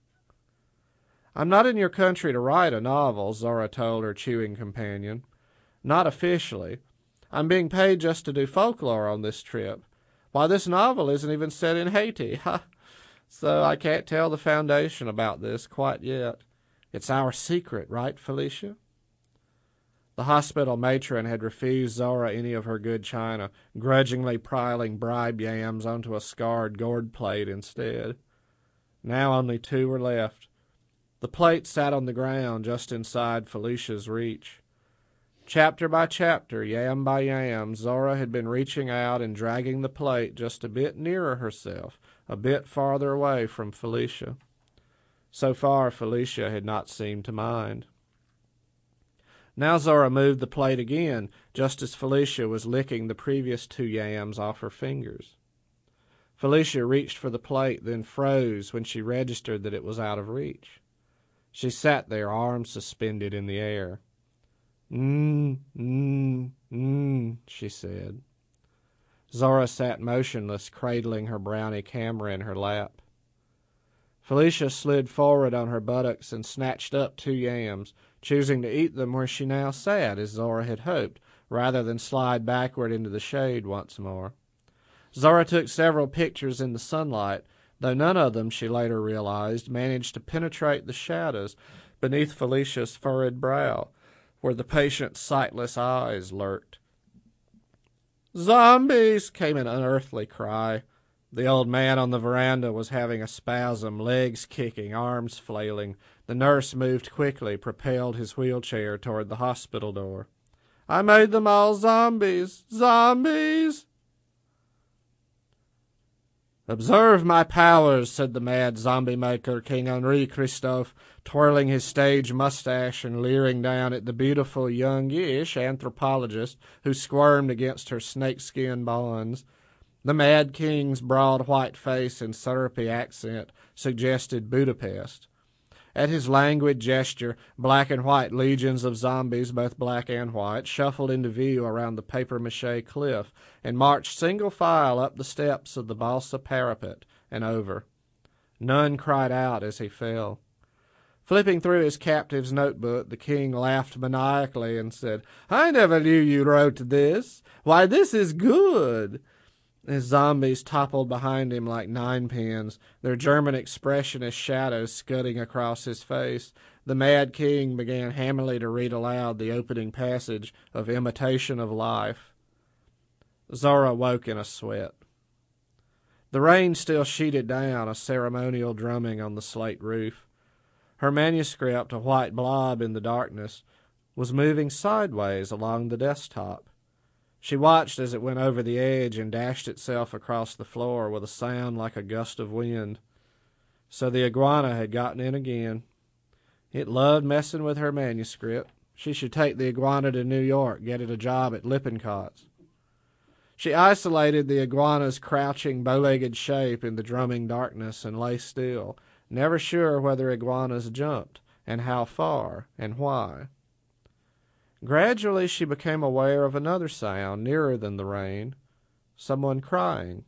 "I'm not in your country to write a novel," Zora told her chewing companion. "Not officially. I'm being paid just to do folklore on this trip. Why, this novel isn't even set in Haiti. Ha! So I can't tell the Foundation about this quite yet. It's our secret, right, Felicia?" The hospital matron had refused Zora any of her good china, grudgingly piling bribe yams onto a scarred gourd plate instead. Now only two were left. The plate sat on the ground just inside Felicia's reach. Chapter by chapter, yam by yam, Zora had been reaching out and dragging the plate just a bit nearer herself, a bit farther away from Felicia. So far, Felicia had not seemed to mind. Now Zora moved the plate again, just as Felicia was licking the previous two yams off her fingers. Felicia reached for the plate, then froze when she registered that it was out of reach. She sat there, arms suspended in the air. "Mmm, mmm, mmm," she said. Zora sat motionless, cradling her Brownie camera in her lap. Felicia slid forward on her buttocks and snatched up two yams, choosing to eat them where she now sat, as Zora had hoped, rather than slide backward into the shade once more. Zora took several pictures in the sunlight, though none of them, she later realized, managed to penetrate the shadows beneath Felicia's furrowed brow, where the patient's sightless eyes lurked. "Zombies!" came an unearthly cry. The old man on the veranda was having a spasm, legs kicking, arms flailing. The nurse moved quickly, propelled his wheelchair toward the hospital door. "I made them all zombies! Zombies!" "Observe my powers," said the mad zombie maker, King Henri Christophe, twirling his stage mustache and leering down at the beautiful youngish anthropologist who squirmed against her snakeskin bonds. The mad king's broad white face and syrupy accent suggested Budapest. At his languid gesture, black and white legions of zombies, both black and white, shuffled into view around the papier-mâché cliff and marched single file up the steps of the balsa parapet and over. None cried out as he fell. Flipping through his captive's notebook, the king laughed maniacally and said, "I never knew you wrote this. Why, this is good." His zombies toppled behind him like ninepins, their German expressionist shadows scudding across his face. the Mad King began hammerly to read aloud the opening passage of Imitation of Life. Zora woke in a sweat. The rain still sheeted down, a ceremonial drumming on the slate roof. Her manuscript, a white blob in the darkness, was moving sideways along the desktop. She watched as it went over the edge and dashed itself across the floor with a sound like a gust of wind. So the iguana had gotten in again. It loved messing with her manuscript. She should take the iguana to New York, get it a job at Lippincotts. She isolated the iguana's crouching, bow-legged shape in the drumming darkness and lay still, never sure whether iguanas jumped, and how far, and why. Gradually she became aware of another sound, nearer than the rain, someone crying.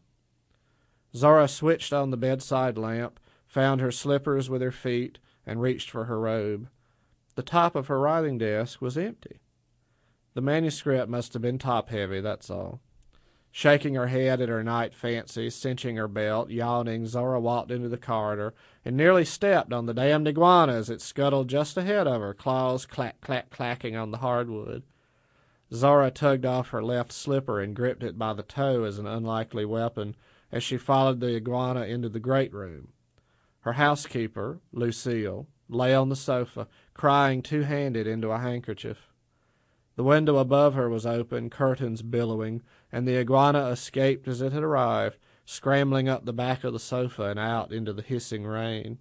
Zora switched on the bedside lamp, found her slippers with her feet, and reached for her robe. The top of her writing desk was empty. The manuscript must have been top-heavy, that's all. Shaking her head at her night fancies, cinching her belt, yawning, Zora walked into the corridor and nearly stepped on the damned iguana as it scuttled just ahead of her, claws clack, clack, clacking on the hardwood. Zora tugged off her left slipper and gripped it by the toe as an unlikely weapon as she followed the iguana into the great room. Her housekeeper, Lucille, lay on the sofa, crying two-handed into a handkerchief. The window above her was open, curtains billowing, and the iguana escaped as it had arrived, scrambling up the back of the sofa and out into the hissing rain.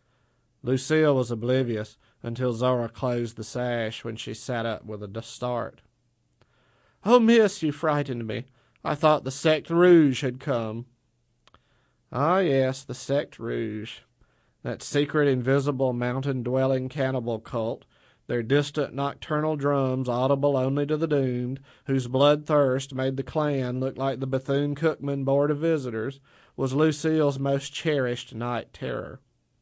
Lucille was oblivious until Zora closed the sash, when she sat up with a start. "Oh, miss, you frightened me. I thought the Secte Rouge had come." "Ah, yes, the Secte Rouge. That secret, invisible, mountain-dwelling cannibal cult, their distant nocturnal drums audible only to the doomed, whose bloodthirst made the clan look like the Bethune-Cookman Board of Visitors, was Lucille's most cherished night terror.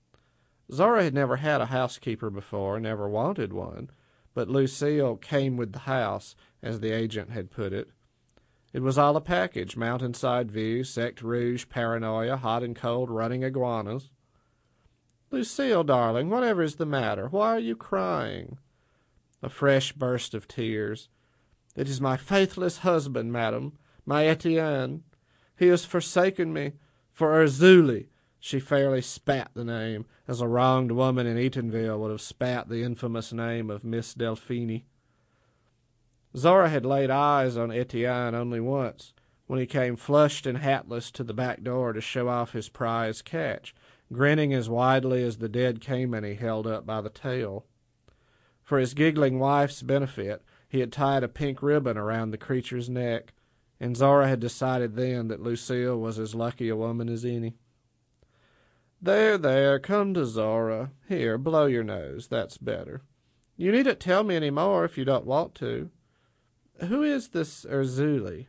Zora had never had a housekeeper before, never wanted one, but Lucille came with the house, as the agent had put it. It was all a package: mountainside view, Secte Rouge paranoia, hot and cold running iguanas. "Lucille, darling, whatever's the matter? Why are you crying?" A fresh burst of tears. "It is my faithless husband, madam, my Etienne. He has forsaken me for Erzulie." She fairly spat the name, as a wronged woman in Eatonville would have spat the infamous name of Miss Delphine. Zora had laid eyes on Etienne only once, when he came flushed and hatless to the back door to show off his prize catch, grinning as widely as the dead cayman he held up by the tail. For his giggling wife's benefit, he had tied a pink ribbon around the creature's neck, and Zora had decided then that Lucille was as lucky a woman as any. "There, there, come to Zora. Here, blow your nose, that's better. You needn't tell me any more if you don't want to. Who is this Erzulie?"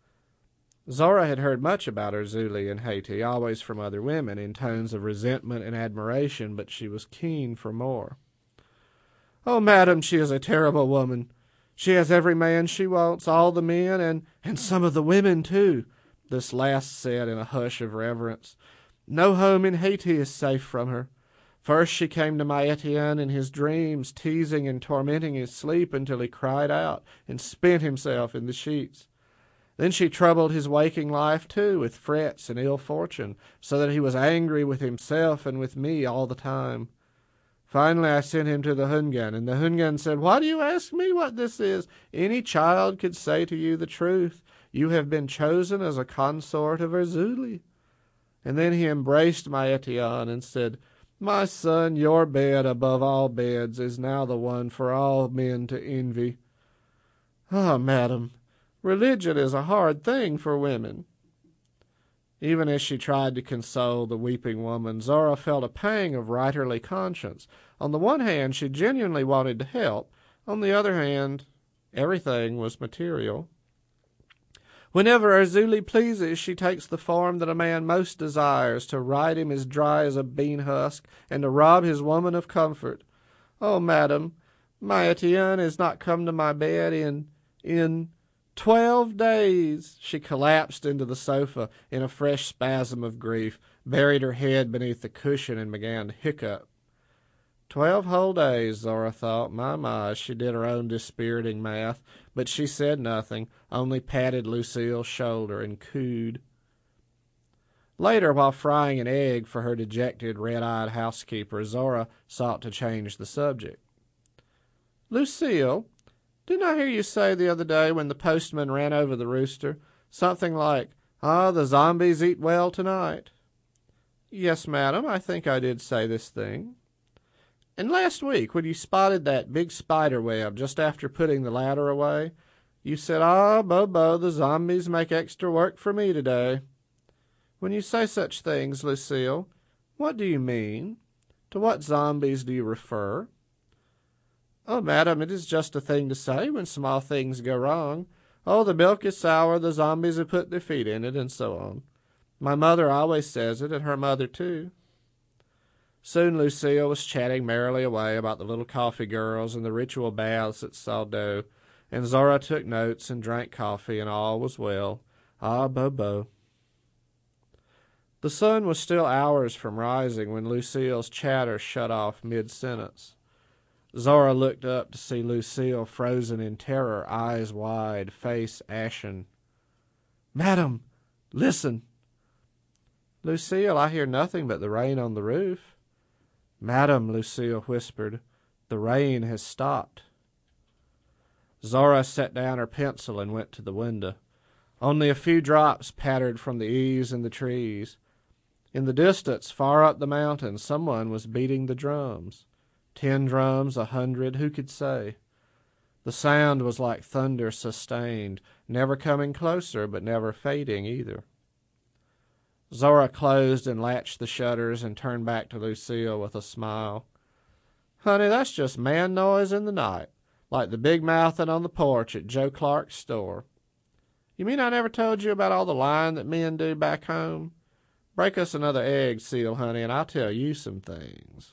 Zora had heard much about Erzulie in Haiti, always from other women, in tones of resentment and admiration, but she was keen for more. "Oh, madam, she is a terrible woman. She has every man she wants, all the men, and, and some of the women, too," this last said in a hush of reverence. "No home in Haiti is safe from her. First she came to my Etienne in his dreams, teasing and tormenting his sleep until he cried out and spent himself in the sheets. Then she troubled his waking life, too, with frets and ill fortune, so that he was angry with himself and with me all the time. Finally I sent him to the Hungan, and the Hungan said, 'Why do you ask me what this is? Any child could say to you the truth. You have been chosen as a consort of Erzulie.' And then he embraced my Etienne and said, 'My son, your bed above all beds is now the one for all men to envy.' Ah, madam, religion is a hard thing for women." Even as she tried to console the weeping woman, Zora felt a pang of writerly conscience. On the one hand, she genuinely wanted to help. On the other hand, everything was material. "Whenever Erzulie pleases, she takes the form that a man most desires, to ride him as dry as a bean husk, and to rob his woman of comfort. Oh, madam, my Etienne has not come to my bed in, in... Twelve days!" She collapsed into the sofa in a fresh spasm of grief, buried her head beneath the cushion, and began to hiccup. Twelve whole days, Zora thought. My, my, she did her own dispiriting math, but she said nothing, only patted Lucille's shoulder and cooed. Later, while frying an egg for her dejected, red-eyed housekeeper, Zora sought to change the subject. Lucille, didn't I hear you say the other day when the postman ran over the rooster something like, "Ah, the zombies eat well tonight"? Yes, madam, I think I did say this thing. And last week, when you spotted that big spider web just after putting the ladder away, you said, "Ah, Bobo, the zombies make extra work for me today." When you say such things, Lucille, what do you mean? To what zombies do you refer? Oh, madam, it is just a thing to say when small things go wrong. Oh, the milk is sour, the zombies have put their feet in it, and so on. My mother always says it, and her mother, too. Soon Lucille was chatting merrily away about the little coffee girls and the ritual baths at Saldo, and Zora took notes and drank coffee, and all was well. Ah, Bobo. The sun was still hours from rising when Lucille's chatter shut off mid-sentence. Zora looked up to see Lucille frozen in terror, eyes wide, face ashen. "Madam, listen." "Lucille, I hear nothing but the rain on the roof." "Madam," Lucille whispered, "the rain has stopped." Zora set down her pencil and went to the window. Only a few drops pattered from the eaves and the trees. In the distance, far up the mountain, someone was beating the drums. Ten drums, a hundred, who could say? The sound was like thunder sustained, never coming closer, but never fading either. Zora closed and latched the shutters and turned back to Lucille with a smile. "Honey, that's just man noise in the night, like the big mouthin' on the porch at Joe Clark's store. You mean I never told you about all the lying that men do back home? Break us another egg, Seal, honey, and I'll tell you some things."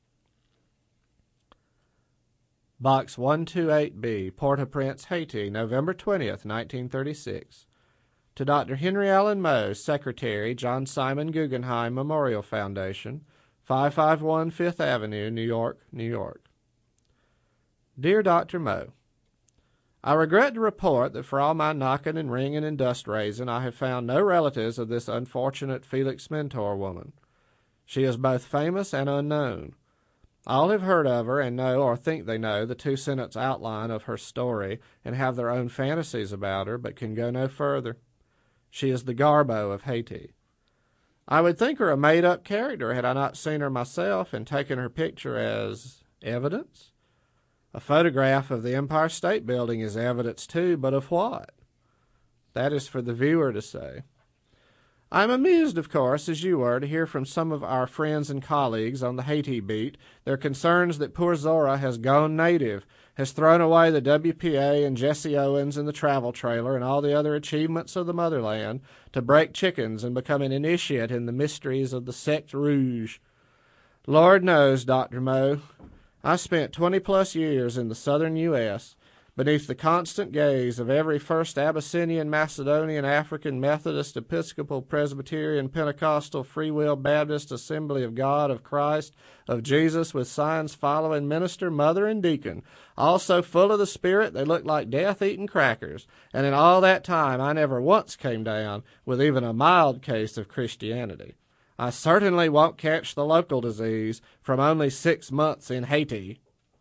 Box one two eight B, Port-au-Prince, Haiti, November twentieth, nineteen thirty-six. To Doctor Henry Allen Moe, Secretary, John Simon Guggenheim Memorial Foundation, five five one Fifth Avenue, New York, New York. Dear Doctor Moe, I regret to report that for all my knocking and ringing and dust raising, I have found no relatives of this unfortunate Felix Mentor woman. She is both famous and unknown. All have heard of her and know or think they know the two-sentence outline of her story and have their own fantasies about her, but can go no further. She is the Garbo of Haiti. I would think her a made-up character had I not seen her myself and taken her picture as evidence. A photograph of the Empire State Building is evidence, too, but of what? That is for the viewer to say. I am amused, of course, as you were, to hear from some of our friends and colleagues on the Haiti beat their concerns that poor Zora has gone native, has thrown away the W P A and Jesse Owens and the travel trailer and all the other achievements of the motherland to break chickens and become an initiate in the mysteries of the Secte Rouge. Lord knows, Doctor Moe, I spent twenty-plus years in the southern U S, beneath the constant gaze of every First Abyssinian, Macedonian, African, Methodist, Episcopal, Presbyterian, Pentecostal, Free Will, Baptist, Assembly of God, of Christ, of Jesus, with signs following minister, mother, and deacon, all so full of the Spirit they looked like death-eating crackers, and in all that time I never once came down with even a mild case of Christianity. I certainly won't catch the local disease from only six months in Haiti.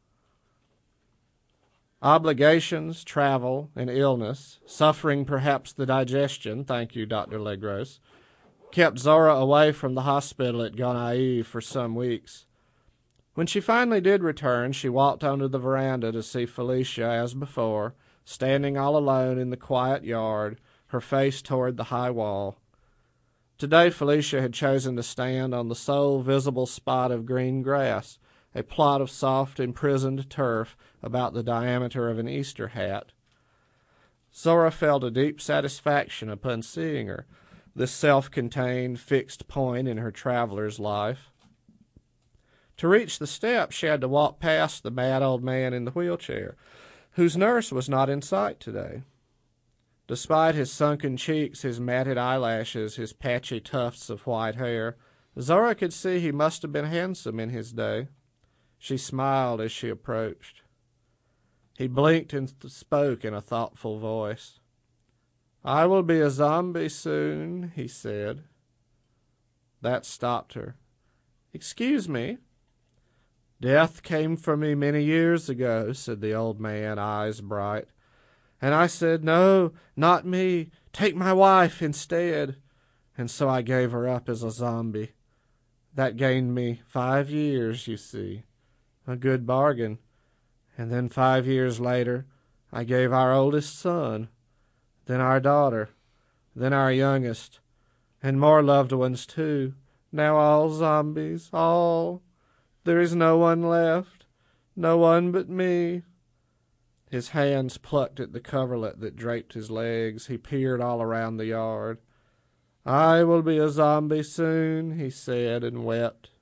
Obligations, travel, and illness, suffering perhaps the digestion, thank you, Doctor Legros, kept Zora away from the hospital at Gonaïves for some weeks. When she finally did return, she walked onto the veranda to see Felicia, as before, standing all alone in the quiet yard, her face toward the high wall. Today Felicia had chosen to stand on the sole visible spot of green grass, a plot of soft, imprisoned turf about the diameter of an Easter hat. Zora felt a deep satisfaction upon seeing her, this self-contained, fixed point in her traveler's life. To reach the steps, she had to walk past the mad old man in the wheelchair, whose nurse was not in sight today. Despite his sunken cheeks, his matted eyelashes, his patchy tufts of white hair, Zora could see he must have been handsome in his day. She smiled as she approached. He blinked and spoke in a thoughtful voice. "I will be a zombie soon," he said. That stopped her. "Excuse me." "Death came for me many years ago," said the old man, eyes bright. "And I said, 'No, not me. Take my wife instead.' And so I gave her up as a zombie. That gained me five years, you see. A good bargain. And then five years later, I gave our oldest son, then our daughter, then our youngest, and more loved ones too. Now all zombies, all. There is no one left, no one but me." His hands plucked at the coverlet that draped his legs. He peered all around the yard. "I will be a zombie soon," he said, and wept.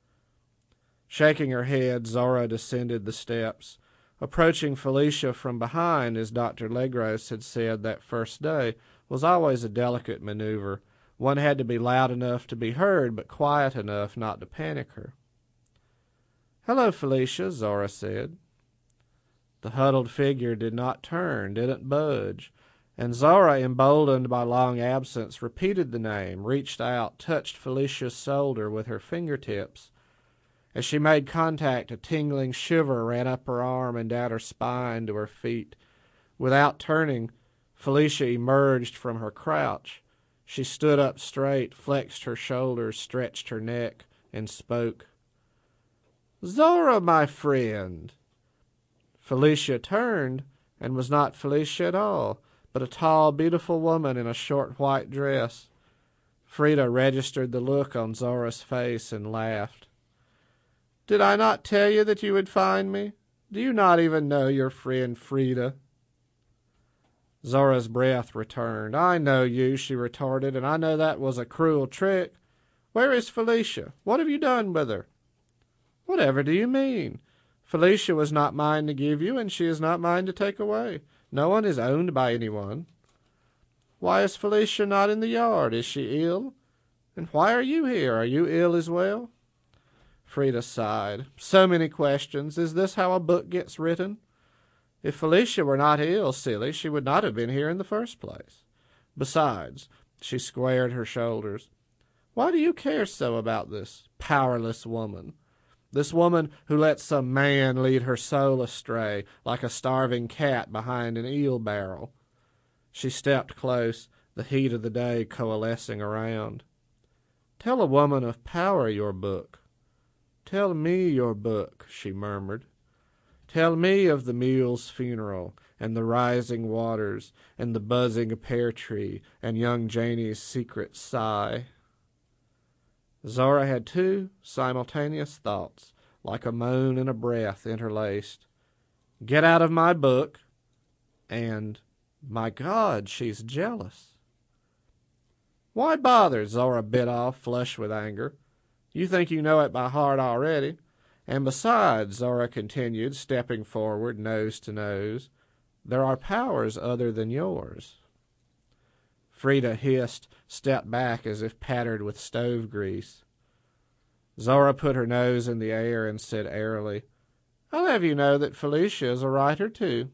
Shaking her head, Zora descended the steps. Approaching Felicia from behind, as Doctor Legros had said that first day, was always a delicate maneuver. One had to be loud enough to be heard, but quiet enough not to panic her. "Hello, Felicia," Zora said. The huddled figure did not turn, didn't budge, and Zora, emboldened by long absence, repeated the name, reached out, touched Felicia's shoulder with her fingertips. As she made contact, a tingling shiver ran up her arm and down her spine to her feet. Without turning, Felicia emerged from her crouch. She stood up straight, flexed her shoulders, stretched her neck, and spoke. "Zora, my friend." Felicia turned, and was not Felicia at all, but a tall, beautiful woman in a short white dress. Frida registered the look on Zora's face and laughed. "Did I not tell you that you would find me? Do you not even know your friend Frida?" Zora's breath returned. "I know you," she retorted, "and I know that was a cruel trick. Where is Felicia? What have you done with her?" "Whatever do you mean? Felicia was not mine to give you, and she is not mine to take away. No one is owned by anyone." "Why is Felicia not in the yard? Is she ill? And why are you here? Are you ill as well?" Frida sighed. "So many questions. Is this how a book gets written? If Felicia were not ill, silly, she would not have been here in the first place. Besides," she squared her shoulders, "why do you care so about this powerless woman? This woman who lets some man lead her soul astray, like a starving cat behind an eel barrel." She stepped close, the heat of the day coalescing around. "Tell a woman of power your book. Tell me your book," she murmured. "Tell me of the mule's funeral, and the rising waters, and the buzzing pear tree, and young Janie's secret sigh." Zora had two simultaneous thoughts, like a moan and a breath interlaced. "Get out of my book," and, "My God, she's jealous." "Why bother?" Zora bit off, flushed with anger. "You think you know it by heart already. And besides," Zora continued, stepping forward, nose to nose, "there are powers other than yours." Frida hissed, stepped back as if pattered with stove grease. Zora put her nose in the air and said airily, "I'll have you know that Felicia is a writer too."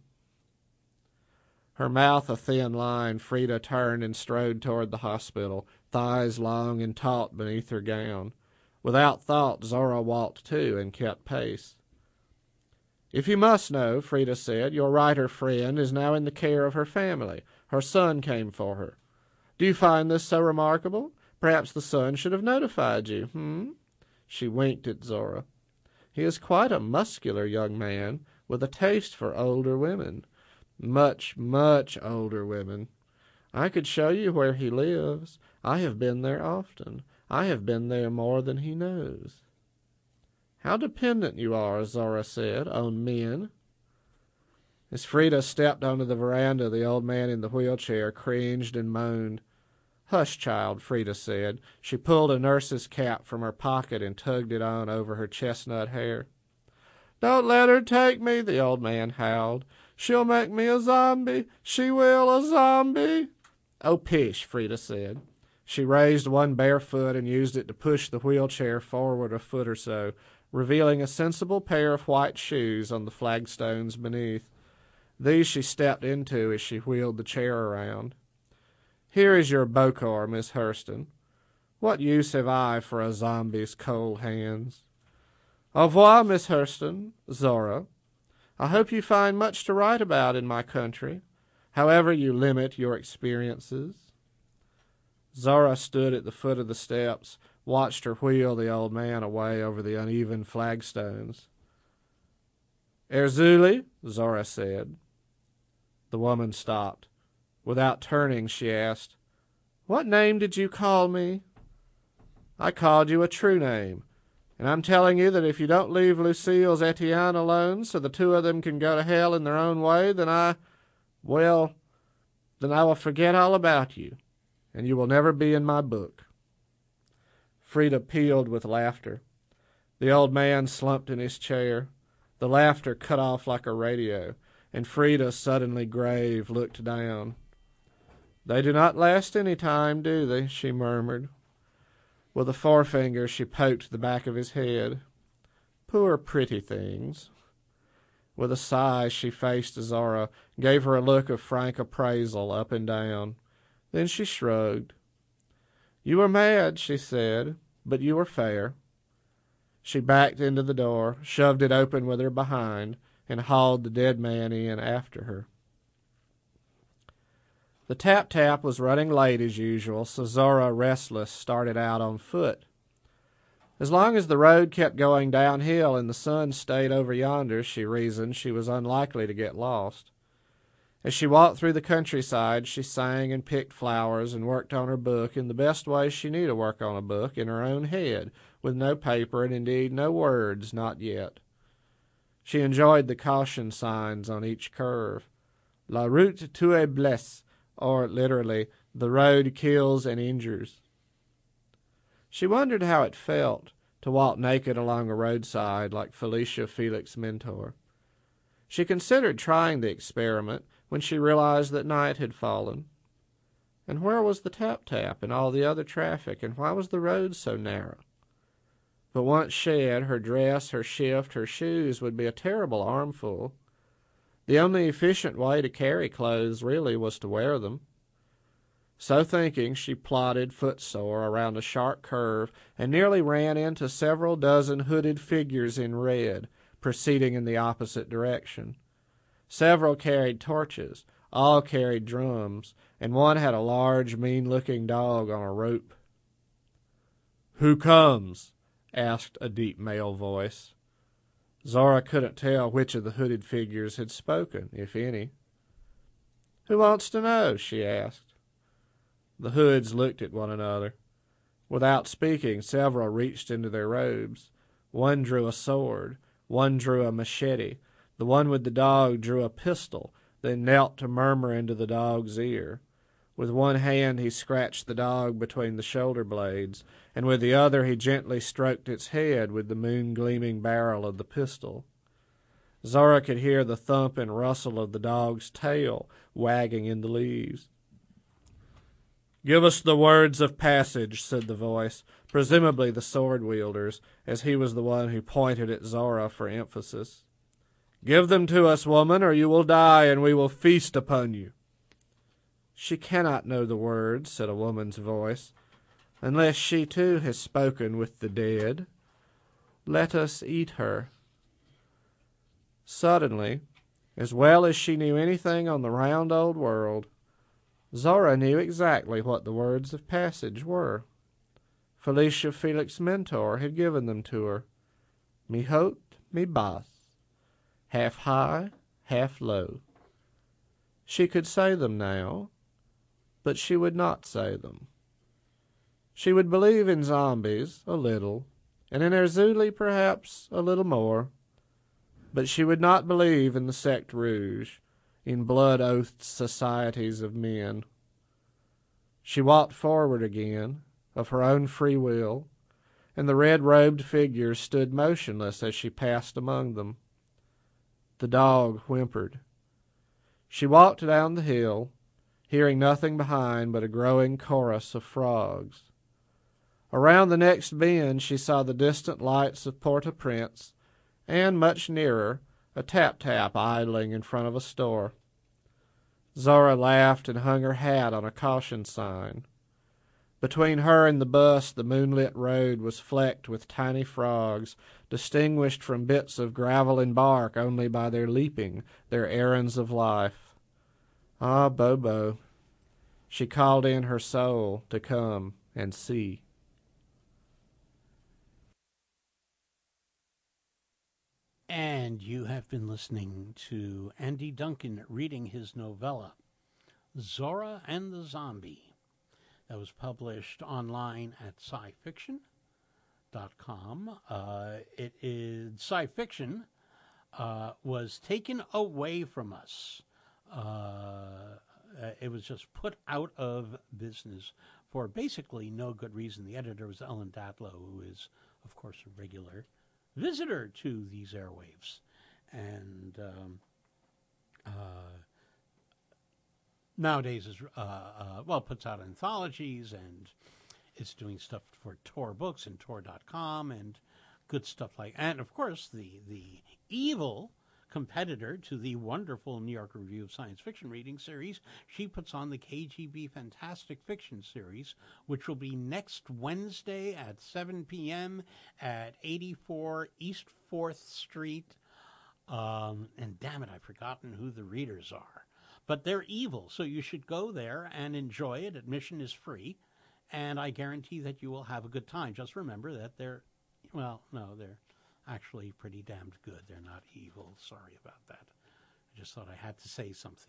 Her mouth a thin line, Frida turned and strode toward the hospital, thighs long and taut beneath her gown. Without thought, Zora walked too and kept pace. "If you must know," Frida said, "your writer friend is now in the care of her family. Her son came for her. Do you find this so remarkable? Perhaps the son should have notified you, hmm?" She winked at Zora. "He is quite a muscular young man, with a taste for older women. Much, much older women. I could show you where he lives. I have been there often. I have been there more than he knows." "How dependent you are," Zora said, "on men." As Frida stepped onto the veranda, the old man in the wheelchair cringed and moaned. "Hush, child," Frida said. She pulled a nurse's cap from her pocket and tugged it on over her chestnut hair. "Don't let her take me," the old man howled. "She'll make me a zombie. She will, a zombie." "Oh, pish," Frida said. She raised one bare foot and used it to push the wheelchair forward a foot or so, revealing a sensible pair of white shoes on the flagstones beneath. These she stepped into as she wheeled the chair around. "Here is your Bokor, Miss Hurston. What use have I for a zombie's cold hands? Au revoir, Miss Hurston, Zora. I hope you find much to write about in my country, however you limit your experiences." Zora stood at the foot of the steps, watched her wheel the old man away over the uneven flagstones. "Erzulie," Zora said. The woman stopped. Without turning, she asked, "What name did you call me?" "I called you a true name, and I'm telling you that if you don't leave Lucille's Etienne alone so the two of them can go to hell in their own way, then I, well, then I will forget all about you, and you will never be in my book." Frida pealed with laughter. The old man slumped in his chair. The laughter cut off like a radio, and Frida, suddenly grave, looked down. "They do not last any time, do they?" she murmured. With a forefinger she poked the back of his head. "Poor pretty things." With a sigh she faced Zora, gave her a look of frank appraisal up and down. Then she shrugged. "You were mad," she said, "but you were fair." She backed into the door, shoved it open with her behind, and hauled the dead man in after her. The tap-tap was running late as usual, so Zora, restless, started out on foot. As long as the road kept going downhill and the sun stayed over yonder, she reasoned, she was unlikely to get lost. As she walked through the countryside, she sang and picked flowers and worked on her book in the best way she knew to work on a book, in her own head, with no paper and indeed no words, not yet. She enjoyed the caution signs on each curve. La route tue blesse, or literally, the road kills and injures. She wondered how it felt to walk naked along a roadside like Felicia Felix Mentor. She considered trying the experiment when she realized that night had fallen. And where was the tap-tap and all the other traffic, and why was the road so narrow? But once shed, her dress, her shift, her shoes would be a terrible armful. The only efficient way to carry clothes, really, was to wear them. So thinking, she plodded footsore around a sharp curve and nearly ran into several dozen hooded figures in red, proceeding in the opposite direction. Several carried torches, all carried drums, and one had a large, mean-looking dog on a rope. "Who comes?" asked a deep male voice. Zora couldn't tell which of the hooded figures had spoken, if any. "Who wants to know?" she asked. The hoods looked at one another. Without speaking, several reached into their robes. One drew a sword, one drew a machete, the one with the dog drew a pistol, then knelt to murmur into the dog's ear. With one hand he scratched the dog between the shoulder blades, and with the other he gently stroked its head with the moon-gleaming barrel of the pistol. Zora could hear the thump and rustle of the dog's tail wagging in the leaves. "Give us the words of passage," said the voice, presumably the sword-wielder's, as he was the one who pointed at Zora for emphasis. "Give them to us, woman, or you will die, and we will feast upon you." "She cannot know the words," said a woman's voice, "unless she too has spoken with the dead. Let us eat her." Suddenly, as well as she knew anything on the round old world, Zora knew exactly what the words of passage were. Felicia Felix Mentor had given them to her. "Mi haut, mi bas," half high, half low. She could say them now, but she would not say them. She would believe in zombies, a little, and in Erzulie, perhaps, a little more. But she would not believe in the Secte Rouge, in blood-oathed societies of men. She walked forward again, of her own free will, and the red-robed figures stood motionless as she passed among them. The dog whimpered. She walked down the hill, hearing nothing behind but a growing chorus of frogs. Around the next bend she saw the distant lights of Port-au-Prince, and, much nearer, a tap-tap idling in front of a store. Zora laughed and hung her hat on a caution sign. Between her and the bus, the moonlit road was flecked with tiny frogs, distinguished from bits of gravel and bark only by their leaping, their errands of life. Ah, Bobo. She called in her soul to come and see. And you have been listening to Andy Duncan reading his novella, Zora and the Zombie. That was published online at sci fiction dot com. Uh, it is sci fiction uh, was taken away from us. Uh, it was just put out of business for basically no good reason. The editor was Ellen Datlow, who is, of course, a regular visitor to these airwaves, and um, uh, nowadays is uh, uh, well puts out anthologies, and it's doing stuff for Tor Books and Tor dot com and good stuff like, and of course the the evil competitor to the wonderful New York Review of Science Fiction reading series. She puts on the K G B Fantastic Fiction series, which will be next Wednesday at seven p.m. at eighty-four East fourth Street. Um, and damn it, I've forgotten who the readers are. But they're evil, so you should go there and enjoy it. Admission is free, and I guarantee that you will have a good time. Just remember that they're, well, no, they're actually pretty damned good. They're not evil. Sorry about that. I just thought I had to say something.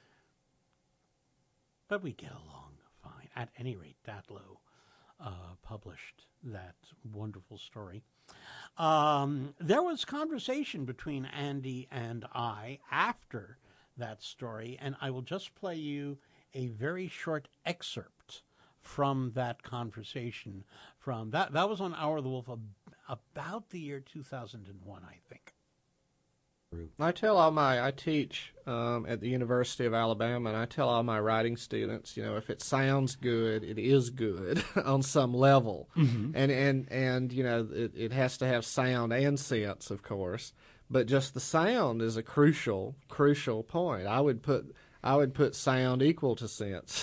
But we get along fine. At any rate, Datlow uh, published that wonderful story. Um, there was conversation between Andy and I after that story, and I will just play you a very short excerpt from that conversation. From that, that was on Hour of the Wolf about the year two thousand one, I think. I tell all my, I teach um, at the University of Alabama, and I tell all my writing students, you know, if it sounds good, it is good on some level. Mm-hmm. And, and, and, you know, it, it has to have sound and sense, of course. But just the sound is a crucial, crucial point. I would put, I would put sound equal to sense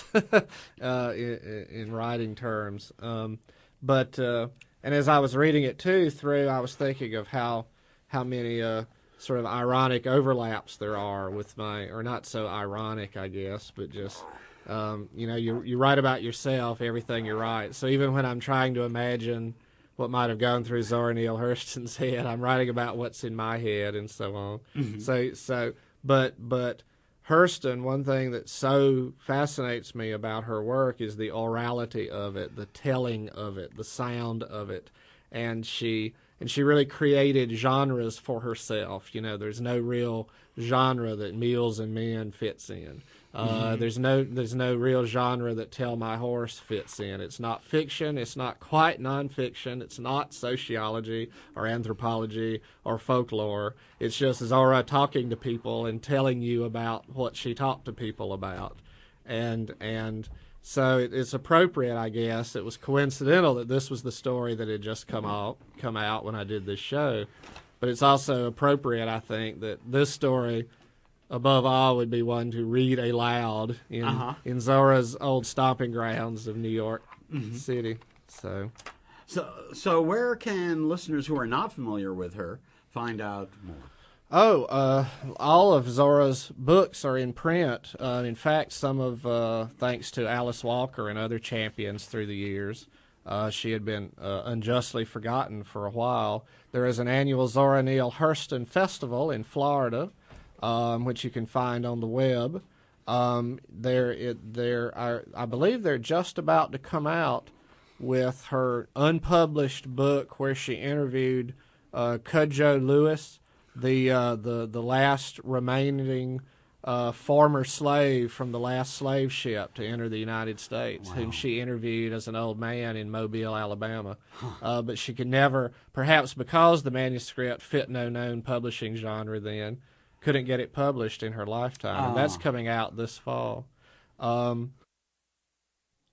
uh, in, in writing terms. Um, but, uh, and as I was reading it, too, through, I was thinking of how, how many... Uh, sort of ironic overlaps there are with my, or not so ironic, I guess, but just, um, you know, you you write about yourself, everything you write. So even when I'm trying to imagine what might have gone through Zora Neale Hurston's head, I'm writing about what's in my head and so on. Mm-hmm. So, so, but, but Hurston, one thing that so fascinates me about her work is the orality of it, the telling of it, the sound of it, and she... And she really created genres for herself. You know, there's no real genre that Meals and Men fits in. Uh, mm-hmm. There's no there's no real genre that Tell My Horse fits in. It's not fiction. It's not quite nonfiction. It's not sociology or anthropology or folklore. It's just Zora talking to people and telling you about what she talked to people about. And and... So it, it's appropriate, I guess. It was coincidental that this was the story that had just come out, come out when I did this show. But it's also appropriate, I think, that this story, above all, would be one to read aloud in uh-huh. in Zora's old stomping grounds of New York mm-hmm. City. So, so, so where can listeners who are not familiar with her find out more? Oh, uh, all of Zora's books are in print. Uh, in fact, some of, uh, thanks to Alice Walker and other champions through the years, uh, she had been uh, unjustly forgotten for a while. There is an annual Zora Neale Hurston Festival in Florida, um, which you can find on the web. Um, there, it, there are, I believe they're just about to come out with her unpublished book where she interviewed uh, Cudjoe Lewis, the uh, the the last remaining uh, former slave from the last slave ship to enter the United States, wow. whom she interviewed as an old man in Mobile, Alabama. Huh. Uh, but she could never, perhaps because the manuscript fit no known publishing genre then, couldn't get it published in her lifetime. Oh. And that's coming out this fall. Um,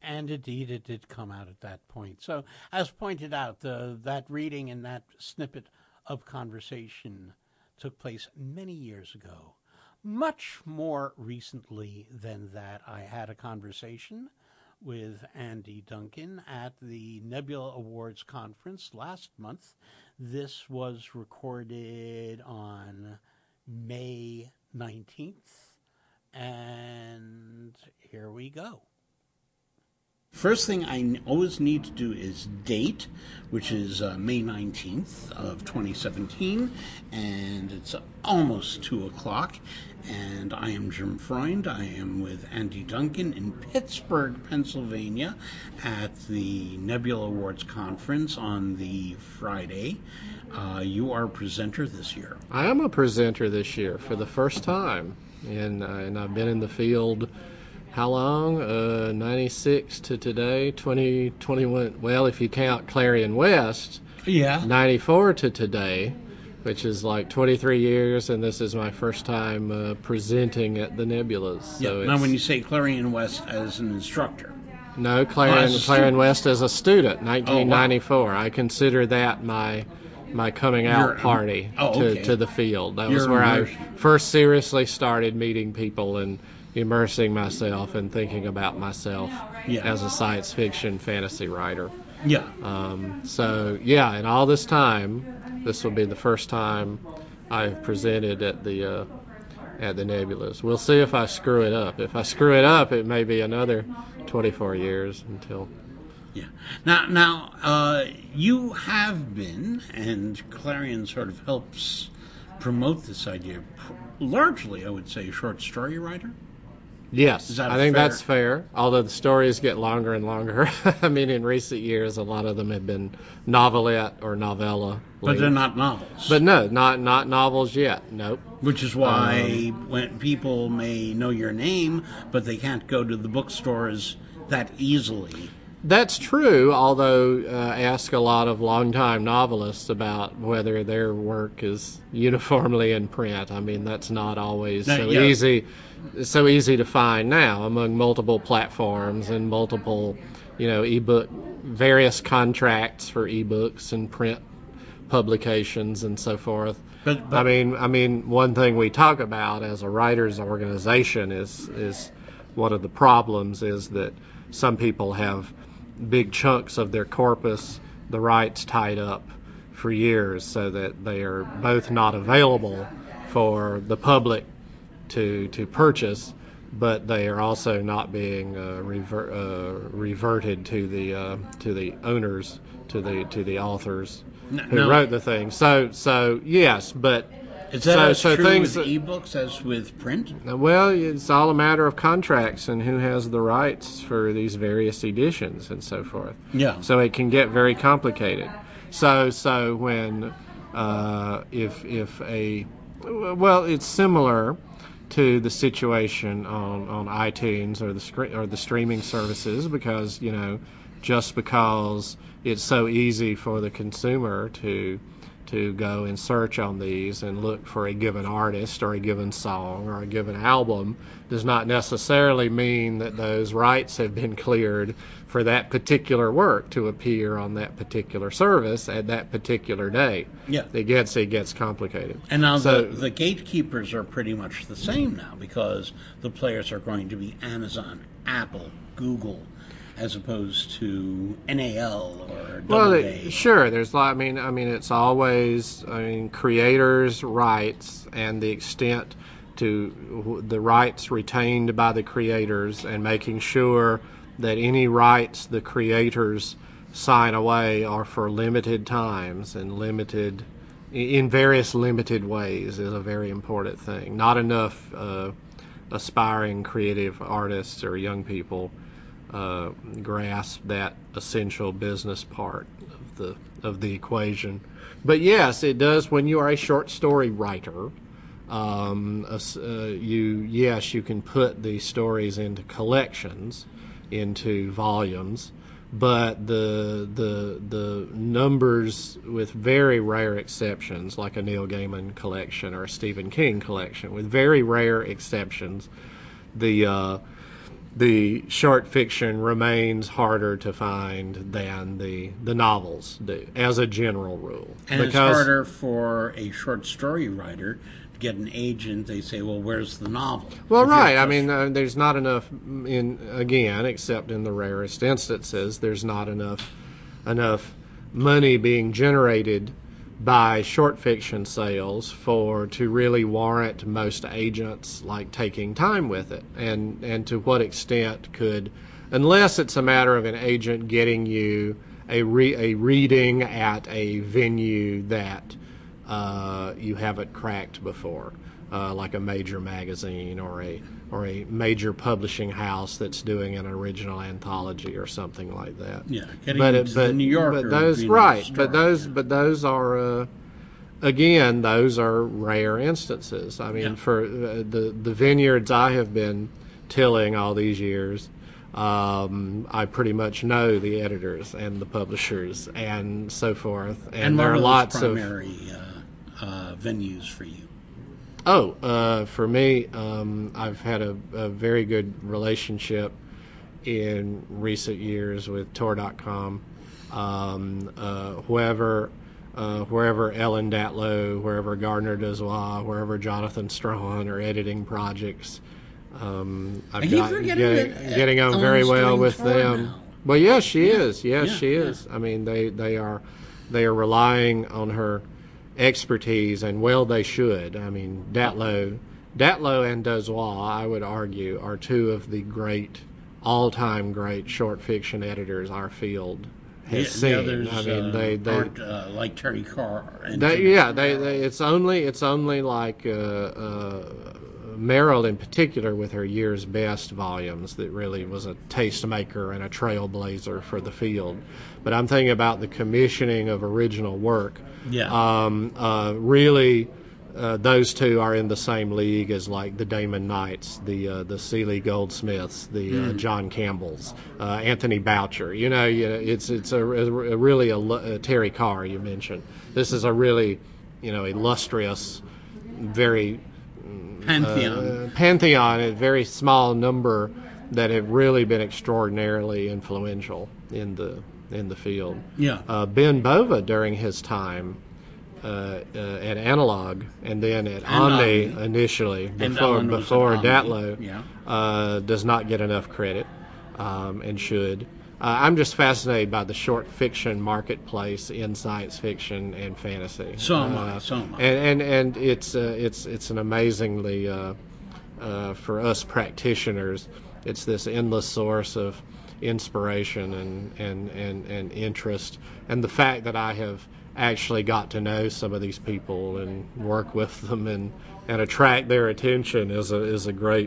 And indeed, it did come out at that point. So, as pointed out, the, that reading and that snippet of conversation took place many years ago. Much more recently than that, I had a conversation with Andy Duncan at the Nebula Awards conference last month. This was recorded on May nineteenth, and here we go. First thing I always need to do is date, which is uh, May nineteenth of twenty seventeen, and it's almost two o'clock, and I am Jim Freund. I am with Andy Duncan in Pittsburgh, Pennsylvania, at the Nebula Awards conference on the Friday. Uh, you are a presenter this year. I am a presenter this year for the first time, and, uh, and I've been in the field. How long? Uh, ninety-six to today, twenty twenty-one. Well, if you count Clarion West, yeah, ninety-four to today, which is like twenty-three years, and this is my first time uh, presenting at the Nebulas. So yeah. Now, when you say Clarion West as an instructor, no, Clarion oh, Clarion West as a student, nineteen ninety-four. Oh, wow. I consider that my my coming out You're, party oh, to okay. to the field. That You're was where immersed. I first seriously started meeting people and immersing myself and thinking about myself yeah. as a science fiction fantasy writer. Yeah. Um, so, yeah, and all this time, this will be the first time I've presented at the uh, at the Nebulas. We'll see if I screw it up. If I screw it up, it may be another twenty-four years until... Yeah. Now, now uh, you have been, and Clarion sort of helps promote this idea, largely, I would say, a short story writer? Yes, I think fair? that's fair, although the stories get longer and longer. I mean, in recent years, a lot of them have been novelette or novella. But they're not novels. But no, not not novels yet, nope. Which is why Um, when people may know your name, but they can't go to the bookstores that easily. That's true, although uh, ask a lot of longtime novelists about whether their work is uniformly in print. I mean, that's not always No, so yeah. easy so easy to find now among multiple platforms and multiple, you know, ebook, various contracts for ebooks and print publications and so forth. But, but I mean, I mean, one thing we talk about as a writers' organization is is one of the problems is that some people have big chunks of their corpus, the rights tied up for years, so that they are both not available for the public to to purchase, but they are also not being uh, rever- uh, reverted to the uh, to the owners, to the to the authors No, who no. wrote the thing. So so yes, but is that so, as so true things with that- ebooks as with print? well, it's all a matter of contracts and who has the rights for these various editions and so forth. Yeah. So it can get very complicated. So so when uh, if if a well, it's similar to the situation on, on iTunes or the scre- or the streaming services, because you know just because it's so easy for the consumer to to go and search on these and look for a given artist or a given song or a given album does not necessarily mean that those rights have been cleared for that particular work to appear on that particular service at that particular day. Yeah. It gets it gets complicated. And now So- the, the gatekeepers are pretty much the same now, because the players are going to be Amazon, Apple, Google, as opposed to N A L or Well, Doubleday. it, sure. There's, lot- I mean, I mean, it's always, I mean, creators' rights and the extent to the rights retained by the creators, and making sure that any rights the creators sign away are for limited times and limited in various limited ways is a very important thing. Not enough uh, aspiring creative artists or young people uh, grasp that essential business part of the of the equation. But yes, it does. When you are a short story writer, um, uh, you yes you can put these stories into collections, into volumes, but the the the numbers, with very rare exceptions, like a Neil Gaiman collection or a Stephen King collection, with very rare exceptions, the uh, the short fiction remains harder to find than the the novels do, as a general rule. And it's harder for a short story writer to get an agent. They say, well, where's the novel? Well, If you're right. I just- mean, uh, there's not enough, in again, except in the rarest instances, there's not enough enough money being generated by short fiction sales for to really warrant most agents like taking time with it, and and to what extent could, unless it's a matter of an agent getting you a re, a reading at a venue that uh, you haven't cracked before, uh, like a major magazine or a or a major publishing house that's doing an original anthology or something like that. Yeah, getting but into it, but, the New Yorker but would those be another right, story, but those yeah. but those are uh, again those are rare instances. I mean, Yeah. for uh, the the vineyards I have been tilling all these years, um, I pretty much know the editors and the publishers and so forth, and, And there what are are lots those of primary uh, uh, venues for you? Oh, uh, for me, um, I've had a, a very good relationship in recent years with Tor dot com. Um, uh, whoever, uh, wherever Ellen Datlow, wherever Gardner Dozois, wherever Jonathan Strahan are editing projects, um, I've I keep got forgetting getting, that, uh, getting on very Ellen's well doing with Tor them. now. Well, yes, she is. Yes, Yeah, she yeah. is. I mean, they, they are they are relying on her expertise, and well, they should. I mean, Datlow, Datlow and Dozois, I would argue, are two of the great, all-time great short fiction editors our field has The, seen. the others I mean, uh, they they, aren't uh, like Terry Carr. And they Jimmy yeah, they, Farrell. they it's only it's only like uh, uh, Merrill in particular with her year's best volumes that really was a tastemaker and a trailblazer for the field. But I'm thinking about the commissioning of original work. Yeah. Um, uh, really, uh, those two are in the same league as like the Damon Knights, the uh, the Seeley Goldsmiths, the uh, John Campbells, uh, Anthony Boucher. You know, you know, it's it's a, a really a, a Terry Carr you mentioned. This is a really, you know, illustrious, very Pantheon. uh, pantheon, a very small number that have really been extraordinarily influential in the in the field. Yeah. Uh, Ben Bova during his time uh, uh, at Analog and then at Omni, Omni. initially And before Ellen was at before Omni, Datlow yeah. uh, does not get enough credit um, and should. Uh, I'm just fascinated by the short fiction marketplace in science fiction and fantasy. So am I, Uh, so am I. And and, and it's uh, it's it's an amazingly uh, uh, for us practitioners, it's this endless source of inspiration and, and, and, and interest, and the fact that I have actually got to know some of these people and work with them and, and attract their attention is a is a great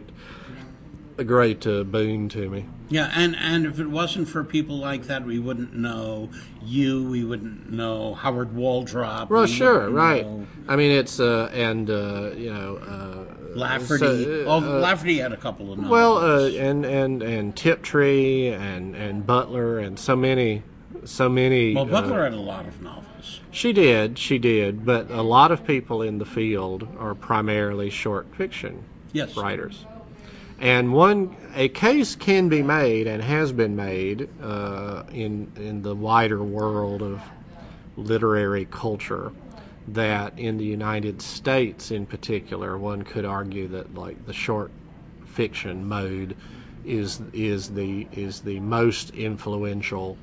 a great uh, boon to me. Yeah, and, and if it wasn't for people like that, we wouldn't know you, we wouldn't know Howard Waldrop. Well, we sure, wouldn't right. know I mean, it's uh, and uh, you know, uh, Lafferty. so, oh, uh, Lafferty had a couple of novels. well, uh, and and and Tiptree and and Butler and so many, so many. well, Butler uh, had a lot of novels. She did, she did, but a lot of people in the field are primarily short fiction Yes. writers. And one, a case can be made and has been made uh, in in the wider world of literary culture that in the United States, in particular, one could argue that like the short fiction mode is is the is the most influential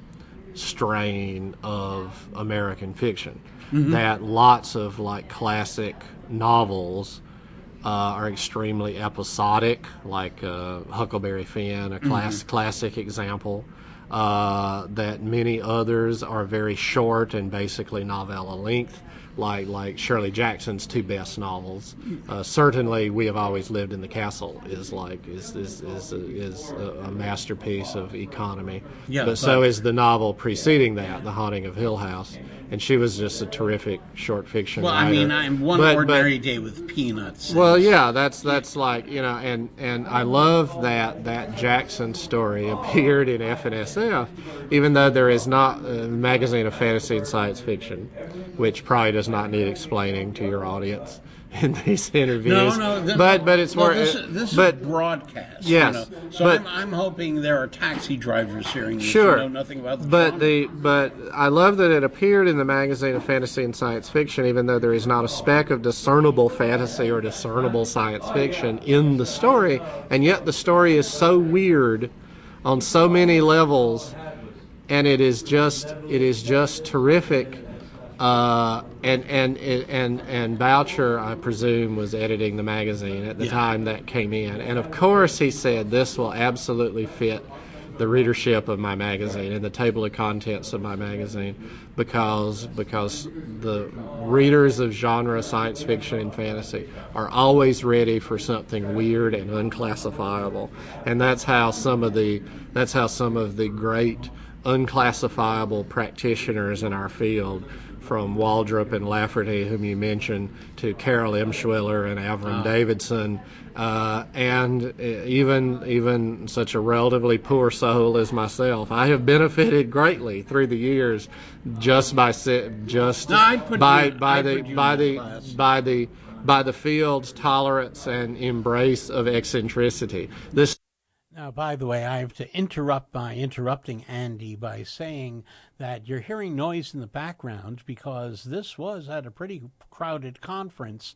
strain of American fiction. That lots of like classic novels uh, are extremely episodic, like uh, Huckleberry Finn, a class, classic example. Uh, that many others are very short and basically novella length, like like Shirley Jackson's two best novels. Uh, certainly, We Have Always Lived in the Castle is like is is is, is a, a masterpiece of economy. Yeah, but so but- is the novel preceding that, The Haunting of Hill House, and she was just a terrific short fiction Well, writer. I mean, I'm One But- but- Ordinary Day with Peanuts. well, and- yeah, that's that's like you know, and and I love that that Jackson story appeared in F N S F, even though there is not a magazine of fantasy and science fiction, which probably does not need explaining to your audience. in these interviews. No, no, th- but but it's well, more. This, is- this but is broadcast. yes, you know? So but- I'm, I'm hoping there are taxi drivers hearing this Sure, who know nothing about the but genre. the but I love that it appeared in the magazine of fantasy and science fiction, even though there is not a speck of discernible fantasy or discernible science fiction in the story, and yet the story is so weird on so many levels, and it is just it is just terrific. Uh, and and and and Boucher, I presume, was editing the magazine at the Yeah. time that came in, and of course he said this will absolutely fit the readership of my magazine and the table of contents of my magazine, because because the readers of genre science fiction and fantasy are always ready for something weird and unclassifiable, and that's how some of the that's how some of the great unclassifiable practitioners in our field, from Waldrop and Lafferty, whom you mentioned, to Carol Emshwiller and Avram Oh. Davidson, uh, and even even such a relatively poor soul as myself. I have benefited greatly through the years just by si- just No, I'd put by you- by I'd the put you by in the that class. by the by the field's tolerance and embrace of eccentricity. This. Now, by the way, I have to interrupt by interrupting Andy by saying that you're hearing noise in the background because this was at a pretty crowded conference,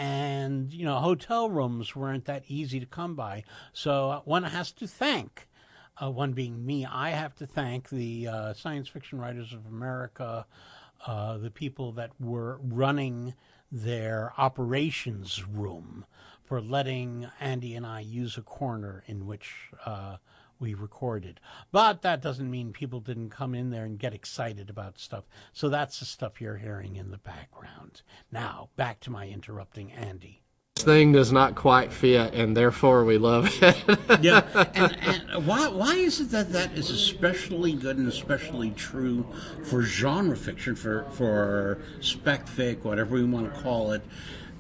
and, you know, hotel rooms weren't that easy to come by. So one has to thank, uh, one being me, I have to thank the uh, Science Fiction Writers of America, uh, the people that were running their operations room, for letting Andy and I use a corner in which uh, we recorded. But that doesn't mean people didn't come in there and get excited about stuff. So that's the stuff you're hearing in the background. Now, back to my interrupting Andy. Thing does not quite fit, and therefore we love it. Yeah, and, and why why is it that that is especially good and especially true for genre fiction, for, for spec fic, whatever we want to call it,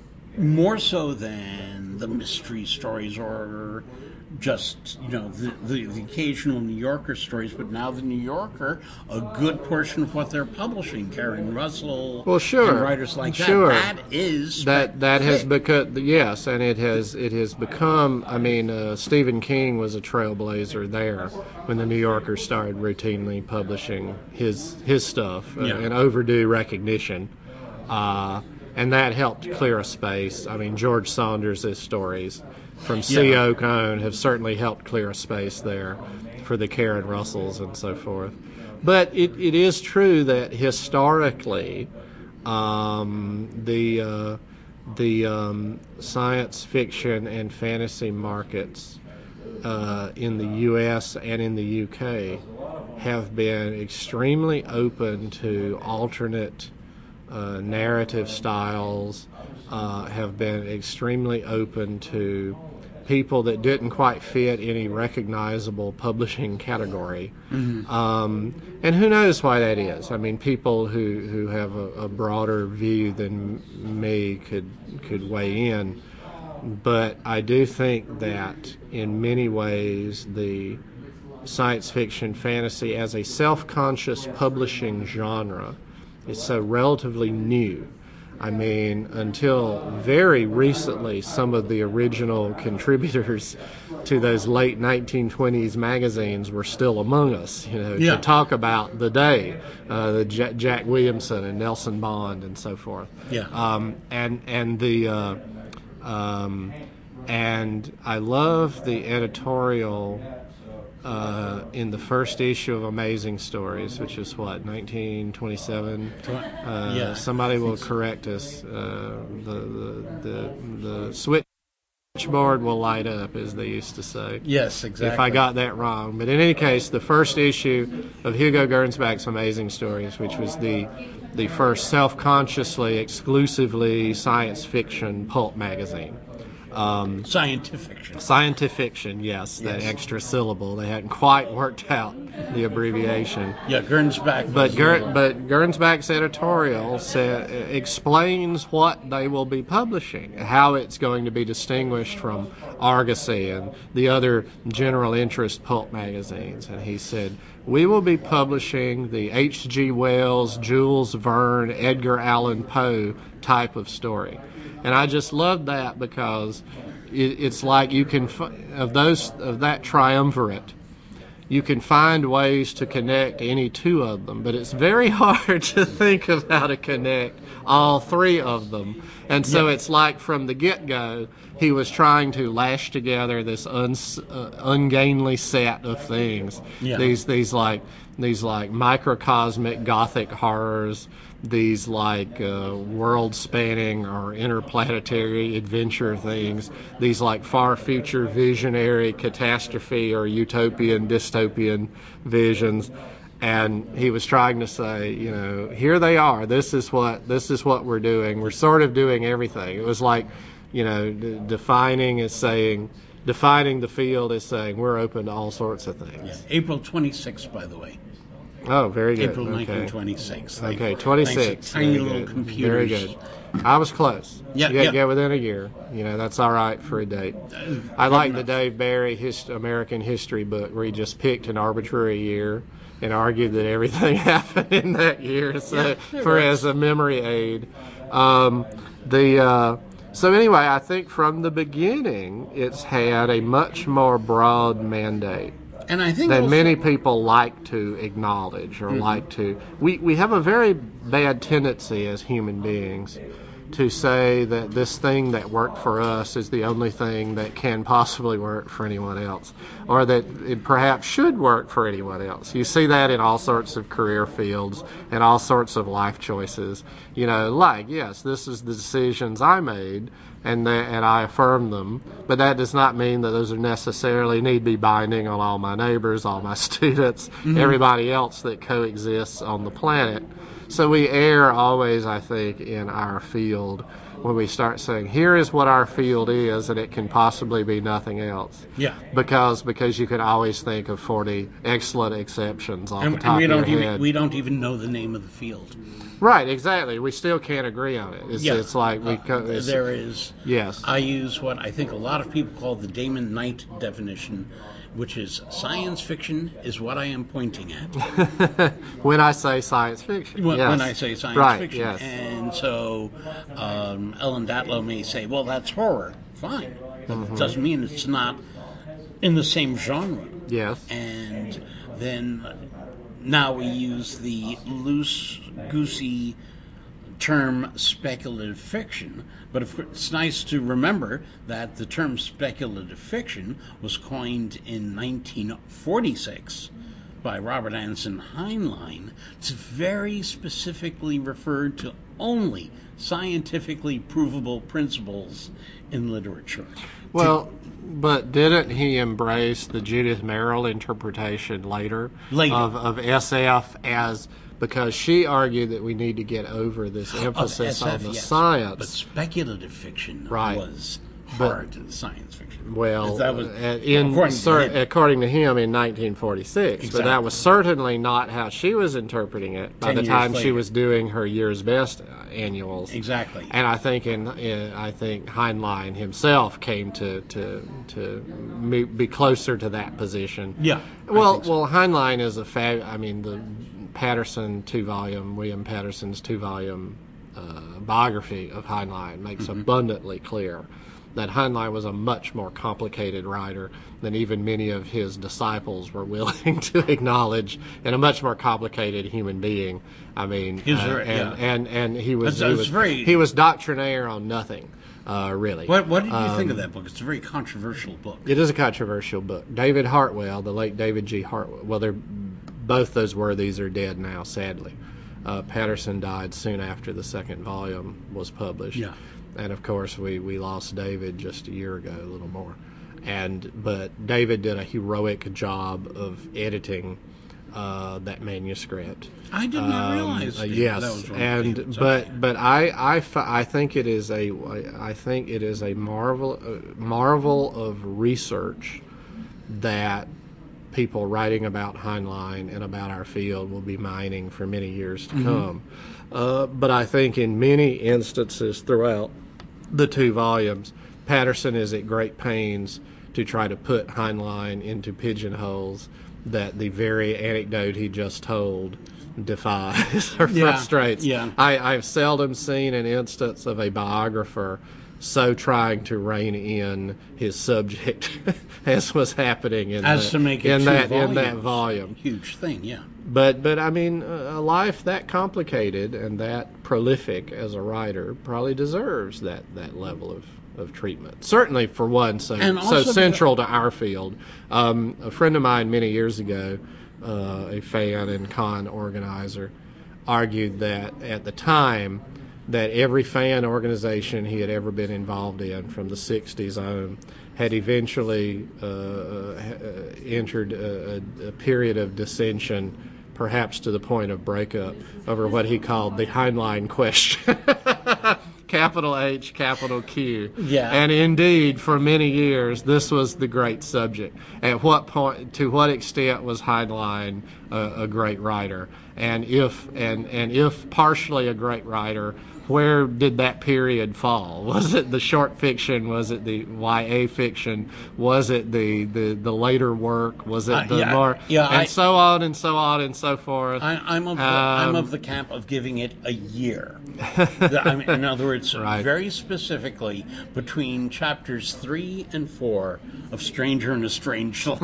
more so than the mystery stories or just, you know, the, the, the occasional New Yorker stories, but now the New Yorker, a good portion of what they're publishing, Karen Russell, Well, sure, and writers like sure. that, that is that that has spec-fic. become yes, and it has it has become. I mean, uh, Stephen King was a trailblazer there when the New Yorker started routinely publishing his his stuff, uh, Yeah. and overdue recognition, uh, and that helped clear a space. I mean, George Saunders' stories from C O. Cone have certainly helped clear a space there for the Karen Russells and so forth. But it, it is true that historically, um, the uh, the um, science fiction and fantasy markets uh, in the U S and in the U K have been extremely open to alternate uh, narrative styles, uh, have been extremely open to people that didn't quite fit any recognizable publishing category. Mm-hmm. Um, and who knows why that is? I mean, people who, who have a, a broader view than me could could weigh in. But I do think that in many ways the science fiction fantasy as a self-conscious publishing genre is so relatively new. I mean, until very recently, some of the original contributors to those late nineteen twenties magazines were still among us, you know, Yeah. to talk about the day, uh, the J- Jack Williamson and Nelson Bond and so forth. Yeah. Um, and and the uh, um, and I love the editorial uh, in the first issue of Amazing Stories, which is what, nineteen twenty-seven. Uh, Yeah, somebody will correct us. Uh, the, the the the switchboard will light up, as they used to say. Yes, exactly. If I got that wrong, but in any case, the first issue of Hugo Gernsback's Amazing Stories, which was the the first self-consciously, exclusively science fiction pulp magazine. Um, Scientific fiction. Scientific fiction, yes, that Yes. extra syllable. They hadn't quite worked out the abbreviation. Yeah, Gernsback. But was, Ger- uh, but Gernsback's editorial sa- explains what they will be publishing, how it's going to be distinguished from Argosy and the other general interest pulp magazines. And he said, we will be publishing the H G. Wells, Jules Verne, Edgar Allan Poe type of story. And I just love that because it, it's like you can, of those, of that triumvirate, you can find ways to connect any two of them, but it's very hard to think of how to connect all three of them. And so yeah. It's like from the get-go, he was trying to lash together this un, uh, ungainly set of things. Yeah. These these like these like microcosmic gothic horrors, these like uh, world-spanning or interplanetary adventure things, these like far future visionary catastrophe or utopian dystopian visions. And he was trying to say, you know, here they are. This is what this is what we're doing. We're sort of doing everything. It was like, you know, d- defining is saying, defining the field is saying we're open to all sorts of things. Yeah. April twenty-sixth, by the way. Oh, very good. April okay. nineteen twenty-six. Okay, twenty-six. Tiny very little good. computers. Very good. I was close. Yeah, you got to yeah. get within a year. You know, that's all right for a date. Uh, I like the Dave Barry his, American History book where he just picked an arbitrary year and argued that everything happened in that year so, yeah, for as a memory aid. Um, the uh, so anyway, I think from the beginning it's had a much more broad mandate. And I think that also, many people like to acknowledge or mm-hmm. like to. We, we have a very bad tendency as human beings to say that this thing that worked for us is the only thing that can possibly work for anyone else, or that it perhaps should work for anyone else. You see that in all sorts of career fields and all sorts of life choices. You know, like, yes, this is the decisions I made, and the, and I affirm them, but that does not mean that those are necessarily need be binding on all my neighbors, all my students, mm-hmm. everybody else that coexists on the planet. So we err always, I think, in our field when we start saying, here is what our field is, and it can possibly be nothing else. Yeah. Because because you can always think of forty excellent exceptions off and, the top and we of don't your even, head. We don't even know the name of the field. Right, exactly. We still can't agree on it. It's, yeah. it's like we. Co- uh, it's, there is. Yes. I use what I think a lot of people call the Damon Knight definition, which is science fiction is what I am pointing at. When I say science fiction. When, yes. when I say science right, fiction. Yes. And so um, Ellen Datlow may say, well, that's horror. Fine. That mm-hmm. doesn't mean it's not in the same genre. Yes. And then now we use the loose, goosey term speculative fiction, but of course, it's nice to remember that the term speculative fiction was coined in nineteen forty-six by Robert Anson Heinlein to very specifically refer to only scientifically provable principles in literature. Well, to, but didn't he embrace the Judith Merril interpretation later, later. Of, of S F as... Because she argued that we need to get over this emphasis oh, S F, on the yes. science. But speculative fiction right. was hard to science fiction. Well, that was, in, according, cer- to according to him in nineteen forty-six. Exactly. But that was certainly not how she was interpreting it by the time later. she was doing her year's best annuals. Exactly. And I think in, in I think Heinlein himself came to to to be closer to that position. Yeah. Well, so. well, Heinlein is a fab. I mean the. Patterson two-volume, William Patterson's two-volume uh, biography of Heinlein makes mm-hmm. abundantly clear that Heinlein was a much more complicated writer than even many of his disciples were willing to acknowledge, and a much more complicated human being. I mean, He's uh, right, and, yeah. and and he was that's, he that's was, very... he was doctrinaire on nothing. Uh, really. What, what did you um, think of that book? It's a very controversial book. It is a controversial book. David Hartwell, the late David G. Hartwell, well, they're both those worthies are dead now, sadly. Uh, Patterson died soon after the second volume was published. Yeah. And, of course, we, we lost David just a year ago, a little more. And But David did a heroic job of editing uh, that manuscript. I did not um, realize uh, that. yes, That was and but okay. but I, I, I think it is a I think it is a marvel uh, marvel of research that people writing about Heinlein and about our field will be mining for many years to mm-hmm. come. Uh, but I think in many instances throughout the two volumes, Patterson is at great pains to try to put Heinlein into pigeonholes that the very anecdote he just told defies or Yeah, frustrates. yeah. I, I've seldom seen an instance of a biographer so trying to rein in his subject as was happening in, As the, to make it in two that volumes. in that volume. Huge thing, yeah. But but I mean, a life that complicated and that prolific as a writer probably deserves that, that level of, of treatment. Certainly for one so And so also central to our field. Um, a friend of mine many years ago, uh, a fan and con organizer, argued that at the time that every fan organization he had ever been involved in from the sixties on had eventually uh, uh, entered a, a period of dissension, perhaps to the point of breakup, over what he called the Heinlein question. Capital H, capital Q. Yeah. And indeed, for many years, this was the great subject. At what point, to what extent was Heinlein a, a great writer? And if, and, and if partially a great writer, where did that period fall? Was it the short fiction? Was it the Y A fiction? Was it the, the, the later work? Was it Uh, the yeah, more, yeah, and I- so on and so on and so forth? I, I'm of the, I'm Um, of the camp of giving it a year. The- I mean, in other words, Right. very specifically between chapters three and four of Stranger in a Strange Land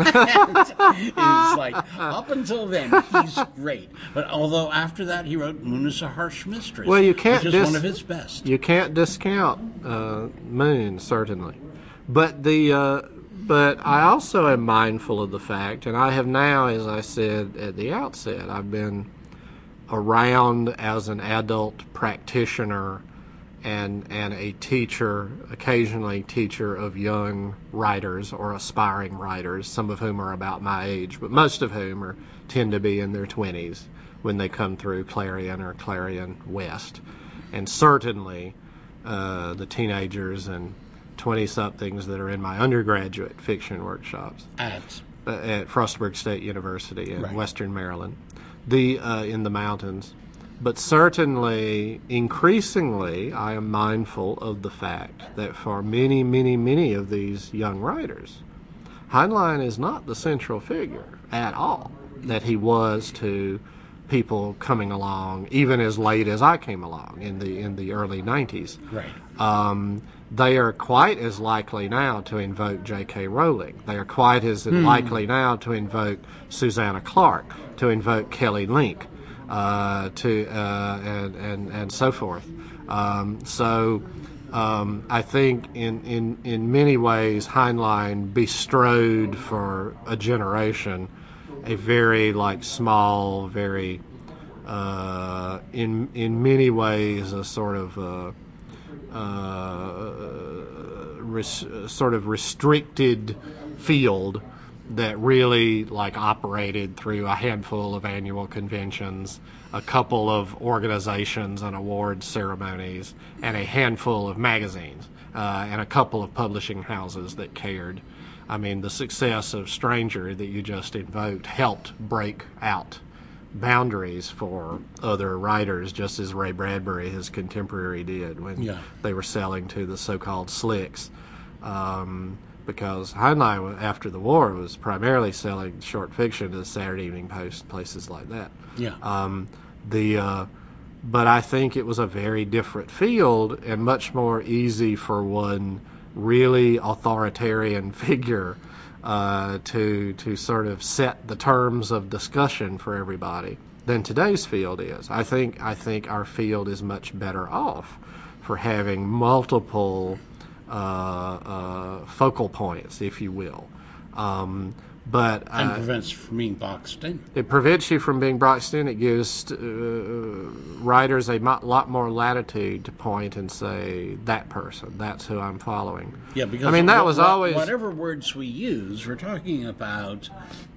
is like up until then he's great, but although after that he wrote Moon is a Harsh Mistress, Well, you can't which is dis- one of his best. You can't discount uh, Moon, certainly, but the uh, but I also am mindful of the fact, and I have now, as I said at the outset, I've been around as an adult practitioner and and a teacher, occasionally teacher of young writers or aspiring writers, some of whom are about my age, but most of whom are tend to be in their twenties when they come through Clarion or Clarion West. And certainly uh, the teenagers and twenty-somethings that are in my undergraduate fiction workshops At uh, at Frostburg State University in Right. Western Maryland, the uh, in the mountains. But certainly, increasingly, I am mindful of the fact that for many, many, many of these young writers, Heinlein is not the central figure at all that he was to people coming along, even as late as I came along in the in the early nineties. right. Um, they are quite as likely now to invoke J K. Rowling. They are quite as likely now to invoke Susanna Clark, to invoke Kelly Link, uh, to uh, and, and and so forth. Um, so um, I think in, in in many ways Heinlein bestrode for a generation a very like small, very uh, in in many ways a sort of uh, uh, res, sort of restricted field that really like operated through a handful of annual conventions, a couple of organizations and award ceremonies, and a handful of magazines, uh, and a couple of publishing houses that cared. I mean, the success of Stranger that you just invoked helped break out boundaries for other writers, just as Ray Bradbury, his contemporary, did when Yeah. they were selling to the so-called slicks. Um, because Heinlein, after the war, was primarily selling short fiction to the Saturday Evening Post, places like that. Yeah. Um, the uh, but I think it was a very different field and much more easy for one really authoritarian figure uh, to to sort of set the terms of discussion for everybody than today's field is. I think I think our field is much better off for having multiple uh, uh, focal points, if you will. Um, but And uh, prevents from being boxed in. it prevents you from being boxed in. It gives uh, writers a mo- lot more latitude to point and say, that person, that's who I'm following. Yeah, because I mean, that what- was what- always... whatever words we use, we're talking about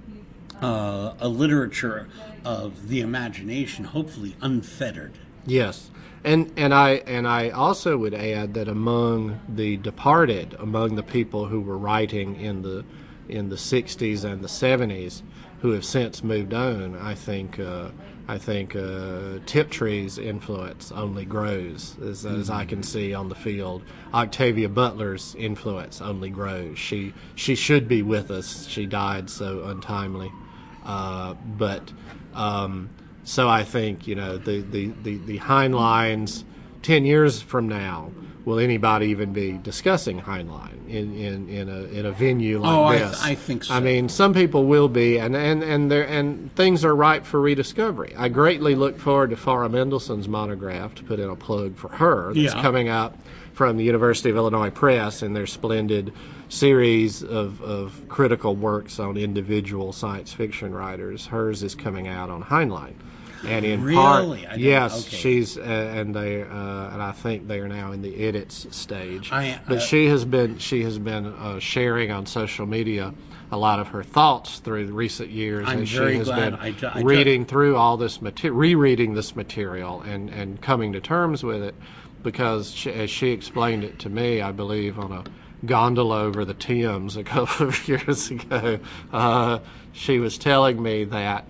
uh, a literature of the imagination, hopefully unfettered. Yes. And and I and I also would add that among the departed, among the people who were writing in the in the sixties and the seventies, who have since moved on, I think uh, I think uh, Tiptree's influence only grows, as, as I can see on the field. Octavia Butler's influence only grows. She she should be with us. She died so untimely, uh, but. Um, So I think, you know, the, the, the, the Heinleins, ten years from now, will anybody even be discussing Heinlein in, in, in, a, in a venue like oh, this? I, th- I think so. I mean, some people will be, and, and, and, there, and things are ripe for rediscovery. I greatly look forward to Farah Mendelssohn's monograph, to put in a plug for her, that's Yeah. coming out from the University of Illinois Press in their splendid series of, of critical works on individual science fiction writers. Hers is coming out on Heinlein. And in Really? part, I don't- yes, okay. she's uh, and they uh, and I think they are now in the edits stage. I- but uh, she has been she has been uh, sharing on social media a lot of her thoughts through the recent years, I'm and she very has glad been I ju- I ju- reading through all this material, rereading this material, and and coming to terms with it, because she, as she explained it to me, I believe on a gondola over the Thames a couple of years ago, uh, she was telling me that.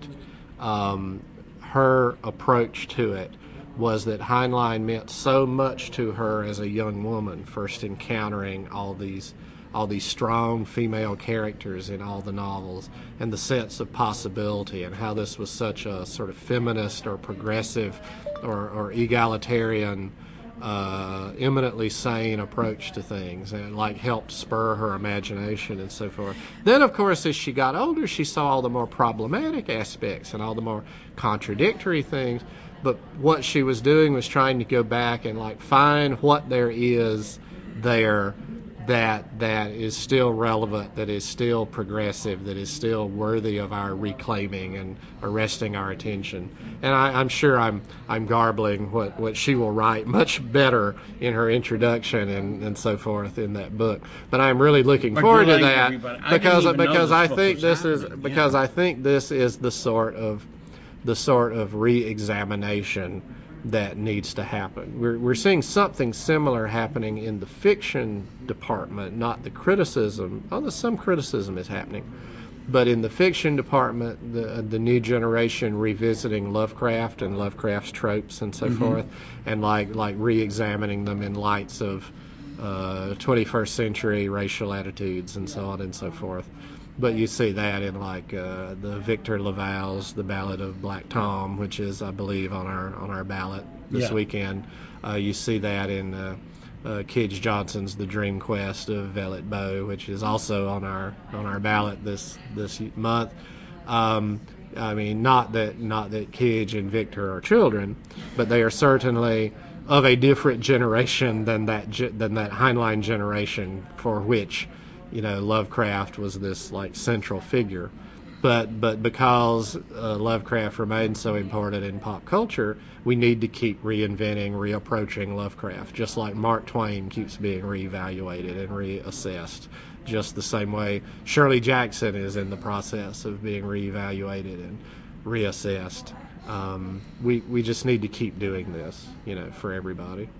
Um, her approach to it was that Heinlein meant so much to her as a young woman, first encountering all these all these strong female characters in all the novels, and the sense of possibility, and how this was such a sort of feminist or progressive or, or egalitarian, uh, eminently sane approach to things, and it like helped spur her imagination and so forth. Then, of course, as she got older, she saw all the more problematic aspects and all the more contradictory things. But what she was doing was trying to go back and like find what there is there that that is still relevant, that is still progressive, that is still worthy of our reclaiming and arresting our attention. And I, I'm sure I'm I'm garbling what, what she will write much better in her introduction and, and so forth in that book. But I'm really looking But forward you're to like that everybody. I because didn't even know because this I book think was this is happening, because yeah. I think this is the sort of the sort of re-examination that needs to happen. We're we're seeing something similar happening in the fiction department, not the criticism, although some criticism is happening. But in the fiction department, the the new generation revisiting Lovecraft and Lovecraft's tropes and so Mm-hmm. forth, and like like re-examining them in lights of uh, twenty-first century racial attitudes and so on and so forth. But you see that in like uh, the Victor Laval's The Ballad of Black Tom, which is, I believe, on our on our ballot this Yeah. weekend. Uh, you see that in uh, uh, Kij Johnson's The Dream Quest of Velvet Bow, which is also on our on our ballot this this month. Um, I mean, not that not that Kij and Victor are children, but they are certainly of a different generation than that ge- than that Heinlein generation for which, you know, Lovecraft was this like central figure. But but because uh, Lovecraft remains so important in pop culture, we need to keep reinventing, reapproaching Lovecraft, just like Mark Twain keeps being reevaluated and reassessed, just the same way Shirley Jackson is in the process of being reevaluated and reassessed. Um, we we just need to keep doing this, you know, for everybody.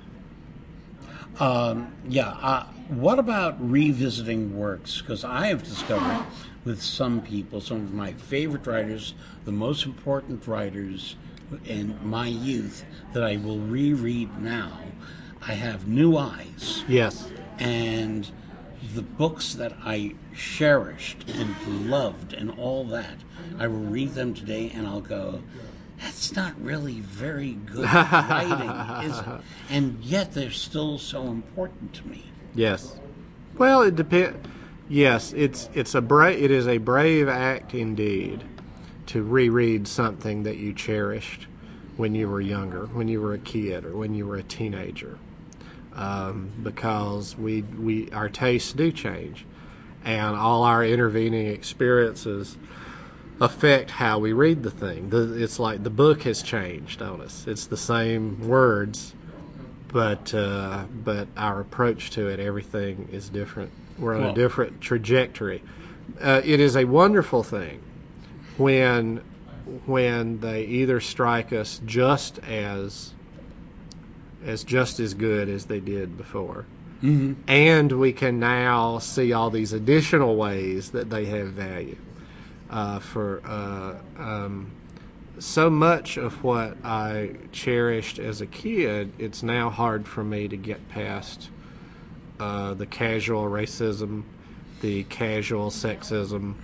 Um, yeah. Uh, what about revisiting works? Because I have discovered with some people, some of my favorite writers, the most important writers in my youth that I will reread now, I have new eyes. Yes. And the books that I cherished and loved and all that, I will read them today and I'll go, that's not really very good writing, is it? And yet they're still so important to me. Yes. Well, it depends. Yes, it's it's a bra- it is a brave act indeed to reread something that you cherished when you were younger, when you were a kid, or when you were a teenager, um, because we we our tastes do change, and all our intervening experiences affect how we read the thing. The, it's like the book has changed on us. It's the same words, but uh, but our approach to it, everything is different. We're on Well- a different trajectory. Uh, it is a wonderful thing when when they either strike us just as as just as good as they did before, mm-hmm. and we can now see all these additional ways that they have value. Uh, for uh, um, so much of what I cherished as a kid, it's now hard for me to get past uh, the casual racism, the casual sexism,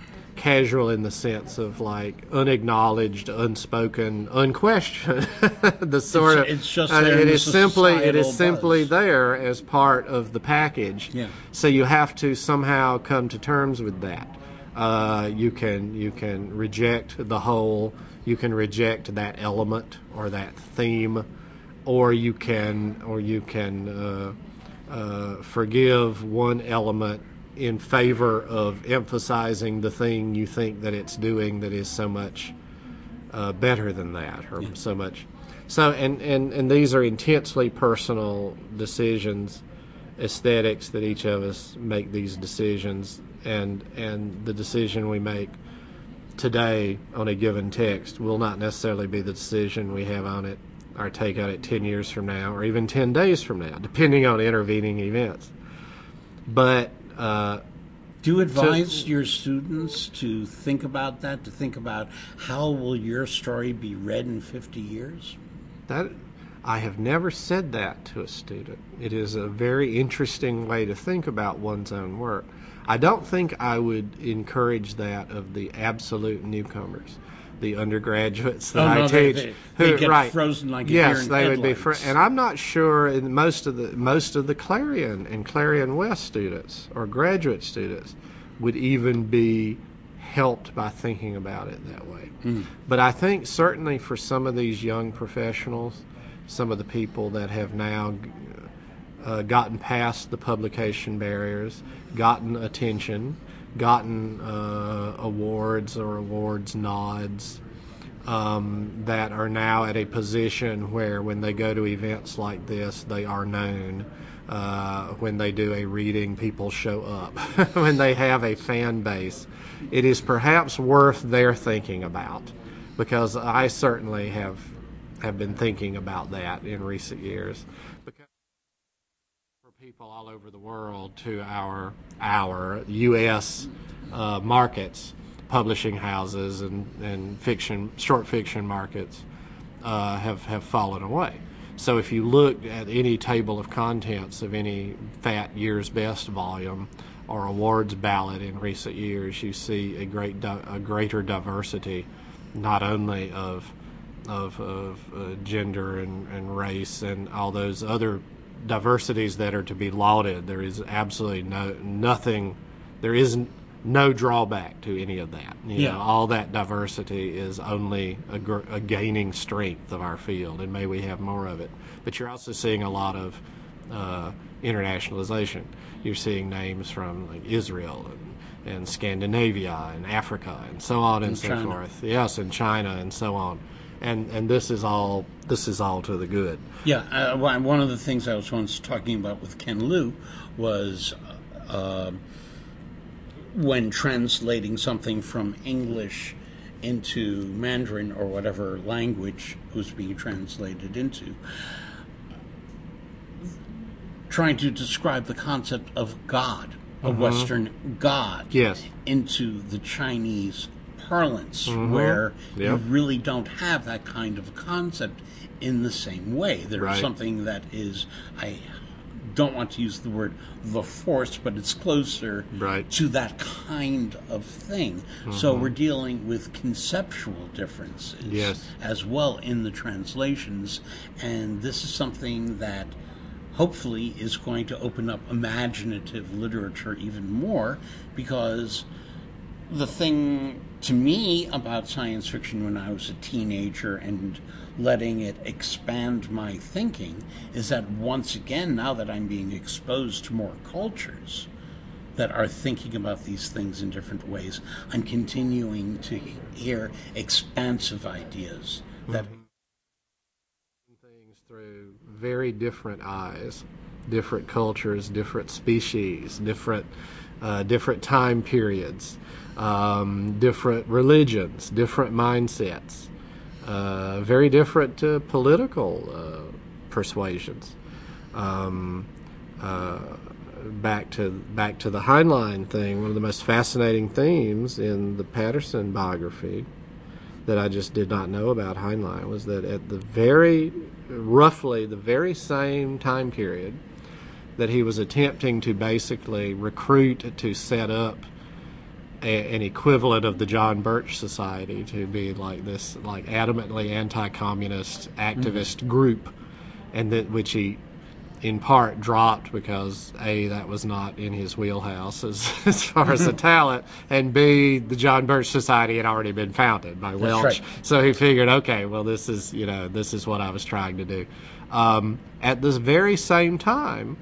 casual in the sense of like unacknowledged, unspoken, unquestioned. the sort It's- of it's just uh, there it in the is simply it is societal simply buzz. there as part of the package. Yeah. So you have to somehow come to terms with that. Uh, you can you can reject the whole. You can reject that element or that theme, or you can or you can uh, uh, forgive one element in favor of emphasizing the thing you think that it's doing that is so much uh, better than that, or Yeah. so much. So and, and, and these are intensely personal decisions, aesthetics that each of us make these decisions, and and the decision we make today on a given text will not necessarily be the decision we have on it, our take on it ten years from now, or even ten days from now, depending on intervening events. But uh, Do you advise your students to think about that, to think about how will your story be read in fifty years? that I have never said that to a student. It is a very interesting way to think about one's own work. I don't think I would encourage that of the absolute newcomers, the undergraduates that Oh, I no, they- teach. they- who, they get right, frozen like a yes, deer in they would be. Fr- headlights. and I'm not sure. In most of the most of the Clarion and Clarion West students or graduate students would even be helped by thinking about it that way. Mm. But I think certainly for some of these young professionals, some of the people that have now uh, gotten past the publication barriers, gotten attention, gotten uh, awards or awards nods, um, that are now at a position where when they go to events like this, they are known. Uh, when they do a reading, people show up. When they have a fan base, it is perhaps worth their thinking about, because I certainly have have been thinking about that in recent years. Because for people all over the world to our our U S uh, markets, publishing houses and, and fiction, short fiction markets uh, have, have fallen away. So if you look at any table of contents of any Fat Year's Best volume or awards ballot in recent years, you see a great di- a greater diversity, not only of of, of uh, gender and, and race and all those other diversities that are to be lauded. There is absolutely no nothing. There isn't no drawback to any of that. You Yeah. know, all that diversity is only a, gr- a gaining strength of our field, and may we have more of it. But you're also seeing a lot of uh, internationalization. You're seeing names from like Israel and, and Scandinavia and Africa and so on and, And so China. forth. Yes, and China and so on. And and this is all this is all to the good. Yeah, uh, one one of the things I was once talking about with Ken Liu was uh, when translating something from English into Mandarin or whatever language was being translated into, trying to describe the concept of God, a Western God, Yes. into the Chinese parlance, where Yep. you really don't have that kind of concept in the same way. There's Right. something that is, I don't want to use the word the force, but it's closer Right. to that kind of thing. So we're dealing with conceptual differences Yes. as well in the translations, and this is something that hopefully is going to open up imaginative literature even more, because the thing to me about science fiction when I was a teenager and letting it expand my thinking is that once again, now that I'm being exposed to more cultures that are thinking about these things in different ways, I'm continuing to hear expansive ideas that Things through very different eyes, different cultures, different species, different uh, different time periods, um, different religions, different mindsets, uh, very different uh, political uh, persuasions. Um, uh, back to back to the Heinlein thing. One of the most fascinating themes in the Patterson biography that I just did not know about Heinlein was that at the very, roughly the very same time period that he was attempting to basically recruit to set up a, an equivalent of the John Birch Society to be like this, like adamantly anti-communist activist mm-hmm. group, and that which he, in part, dropped because A, that was not in his wheelhouse as as far as the talent, and B, the John Birch Society had already been founded by Welch, right. so he figured, okay, well, this is you know this is what I was trying to do. Um, at this very same time,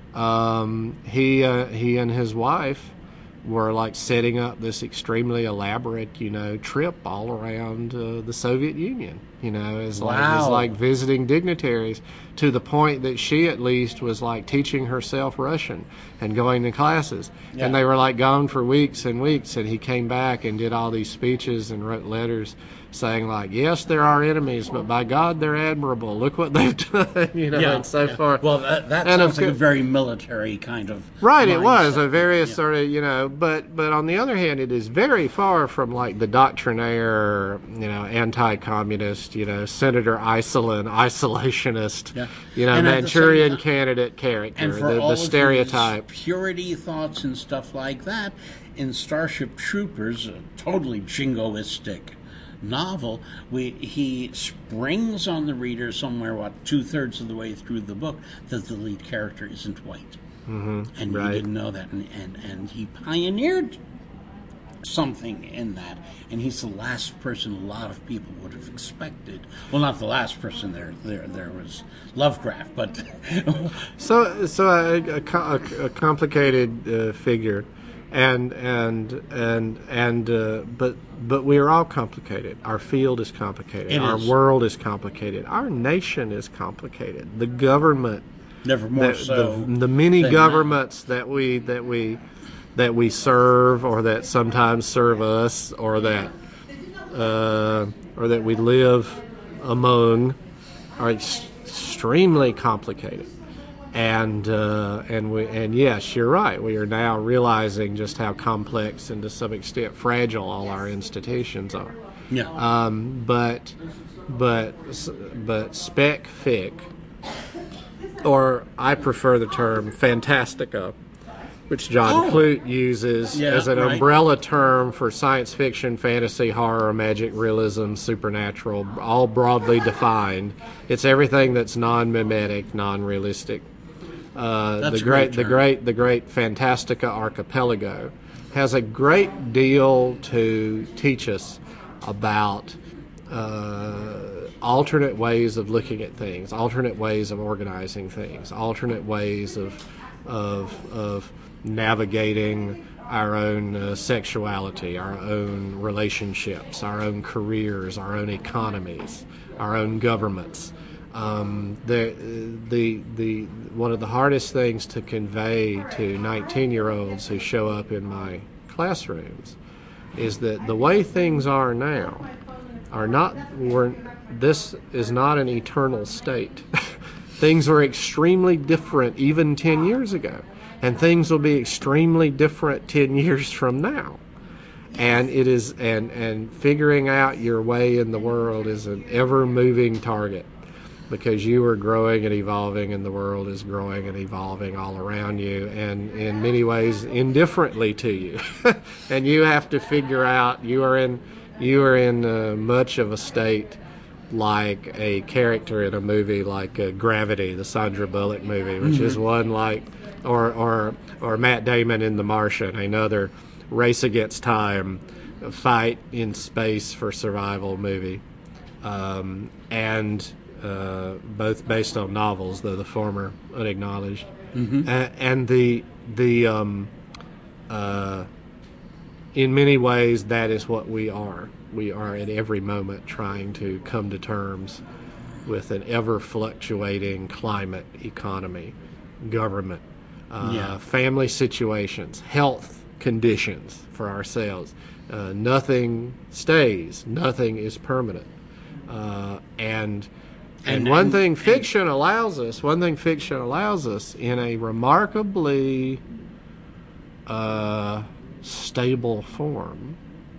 um, he uh, he and his wife were like setting up this extremely elaborate, you know, trip all around uh, the Soviet Union, you know, as like Wow. as like visiting dignitaries, to the point that she at least was like teaching herself Russian and going to classes. Yeah. And they were like gone for weeks and weeks, and he came back and did all these speeches and wrote letters saying like, yes, they're our enemies, but by God, they're admirable. Look what they've done, you know, Yeah, and so yeah. forth. Well, that, that And sounds of like a course- very military kind of Right, it was mindset. a various Yeah. sort of, you know, but but on the other hand, it is very far from like the doctrinaire, you know, anti-communist, you know, Senator Iselin, isolationist, Yeah. you know, And at the same Manchurian time- candidate character, And for the, all the of stereotype. his purity thoughts and stuff like that, in Starship Troopers, a totally jingoistic novel, we he springs on the reader somewhere, what, two-thirds of the way through the book, that the lead character isn't white. Mm-hmm, and right. he didn't know that, and, and, and he pioneered something in that, and he's the last person a lot of people would have expected. Well, not the last person. There, there, there was Lovecraft, but So, so a, a, co- a, a complicated uh, figure, and and and and uh, but but we are all complicated. Our field is complicated. It Our is. world is complicated. Our nation is complicated. The government, never more the, so. the, the many than governments that we that we that we serve, or that sometimes serve us, or that uh, or that we live among, are ex- extremely complicated. And uh, and we and yes, you're right. We are now realizing just how complex and to some extent fragile all our institutions are. Yeah. Um, but but but spec fic, or I prefer the term fantastica, which John Oh. Clute uses Yeah, as an right. umbrella term for science fiction, fantasy, horror, magic, realism, supernatural, all broadly defined. It's everything that's non-mimetic, non-realistic. Uh, That's the a great, great the term. great, the great Fantastica Archipelago has a great deal to teach us about uh, alternate ways of looking at things, alternate ways of organizing things, alternate ways of of of navigating our own uh, sexuality, our own relationships, our own careers, our own economies, our own governments. Um, the the the one of the hardest things to convey to nineteen-year-olds who show up in my classrooms is that the way things are now are not. We're, this is not an eternal state. Things were extremely different even ten years ago, and things will be extremely different ten years from now. And it is and and figuring out your way in the world is an ever-moving target, because you are growing and evolving, and the world is growing and evolving all around you, and in many ways indifferently to you. And you have to figure out, you are in you are in uh, much of a state like a character in a movie like uh, Gravity, the Sandra Bullock movie, which mm-hmm. is one like, or or or Matt Damon in The Martian, another race against time, fight in space for survival movie, um, and uh, both based on novels, though the former unacknowledged, mm-hmm. A- and the the um, uh, in many ways that is what we are. We are at every moment trying to come to terms with an ever-fluctuating climate, economy, government, uh, Yeah. family situations, health conditions for ourselves. Uh, nothing stays. Nothing is permanent. Uh, and and, And- one and- thing fiction allows us, one thing fiction allows us in a remarkably uh, stable form,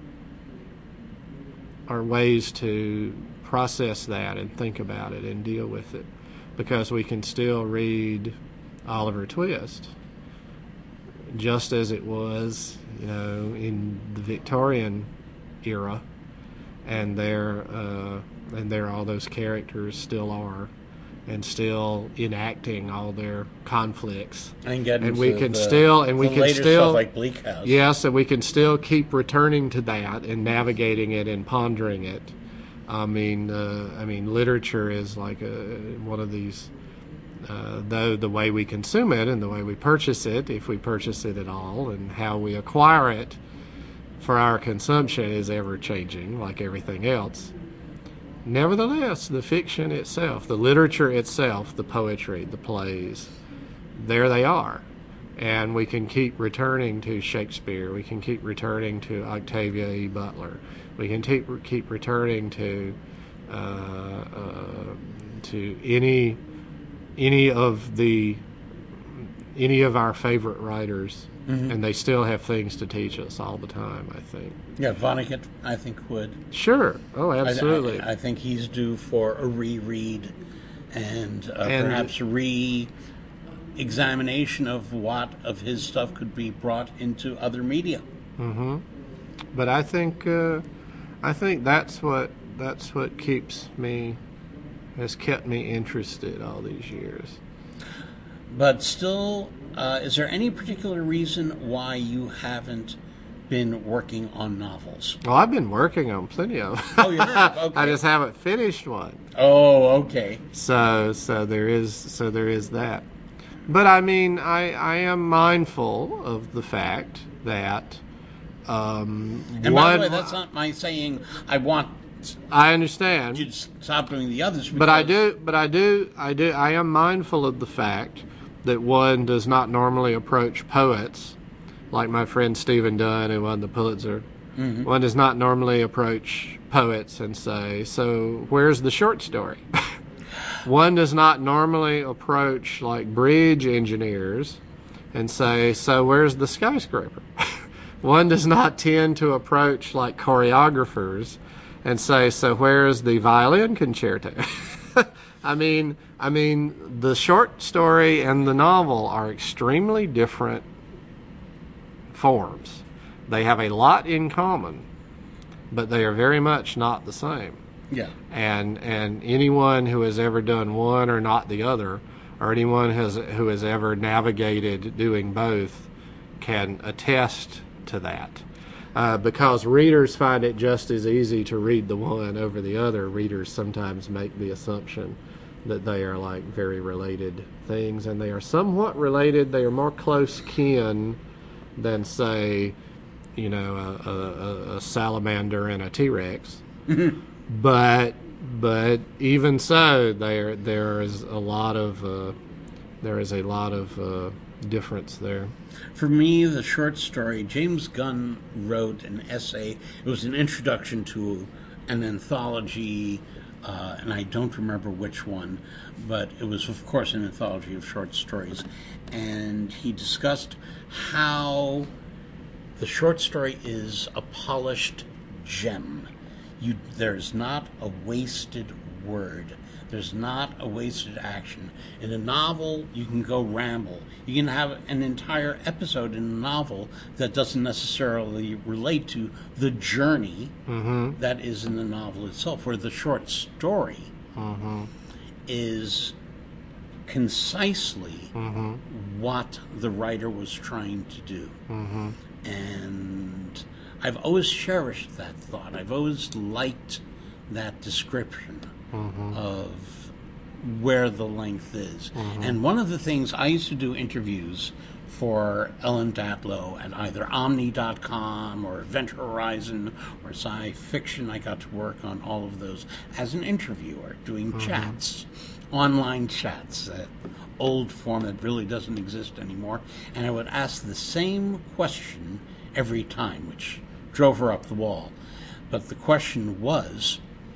are ways to process that and think about it and deal with it, because we can still read Oliver Twist, just as it was, you know, in the Victorian era, and there uh, and there all those characters still are, and still enacting all their conflicts. And, get and we can the, still and we the can later still stuff like Bleak House. Yes, and we can still keep returning to that and navigating it and pondering it. I mean, uh, I mean, literature is like a, one of these. Uh, though the way we consume it and the way we purchase it, if we purchase it at all, and how we acquire it for our consumption is ever changing, like everything else. Nevertheless, the fiction itself, the literature itself, the poetry, the plays, there they are. And we can keep returning to Shakespeare. We can keep returning to Octavia E. Butler. We can keep, keep returning to uh, uh, to any any of the any of our favorite writers, mm-hmm. and they still have things to teach us all the time, I think. Yeah, Vonnegut, I think, would. Sure. Oh, absolutely. I, I, I think he's due for a reread and, uh, and perhaps a re-examination of what of his stuff could be brought into other media. Mm-hmm. But I think uh, I think that's what that's what keeps me has kept me interested all these years. But still, uh, is there any particular reason why you haven't been working on novels? Well, I've been working on plenty of them. Oh, you have? Okay. I just haven't finished one. Oh, okay. So, so there is, so there is that. But I mean, I, I am mindful of the fact that. Um, and one, by the way, that's not my saying. I want. I understand. You stop doing the others. But I do. But I do. I do. I am mindful of the fact that one does not normally approach poets, like my friend Stephen Dunn, who won the Pulitzer. Mm-hmm. One does not normally approach poets and say, "So where's the short story?" One does not normally approach like bridge engineers and say, "So where's the skyscraper?" One does not tend to approach like choreographers and say, "So where's the violin concerto?" I mean, I mean, the short story and the novel are extremely different forms. They have a lot in common, but they are very much not the same. Yeah. And and anyone who has ever done one or not the other, or anyone has who has ever navigated doing both, can attest to that. Uh, because readers find it just as easy to read the one over the other. Readers sometimes make the assumption that they are like very related things, and they are somewhat related. They are more close kin than, say, you know, a, a, a salamander and a T-Rex. but but even so, there there is a lot of uh, there is a lot of uh, difference there. For me, the short story, James Gunn wrote an essay. It was an introduction to an anthology, uh, and I don't remember which one, but it was, of course, an anthology of short stories. And he discussed how the short story is a polished gem. You, there's not a wasted word. There's not a wasted action. In a novel, you can go ramble. You can have an entire episode in a novel that doesn't necessarily relate to the journey mm-hmm. that is in the novel itself, where the short story mm-hmm. is concisely mm-hmm. what the writer was trying to do. Mm-hmm. And I've always cherished that thought. I've always liked that description mm-hmm. of where the length is. Mm-hmm. And one of the things, I used to do interviews for Ellen Datlow at either Omni dot com or Event Horizon or Sci Fiction. I got to work on all of those as an interviewer, doing mm-hmm. chats, online chats, that old form that really doesn't exist anymore. And I would ask the same question every time, which drove her up the wall. But the question was,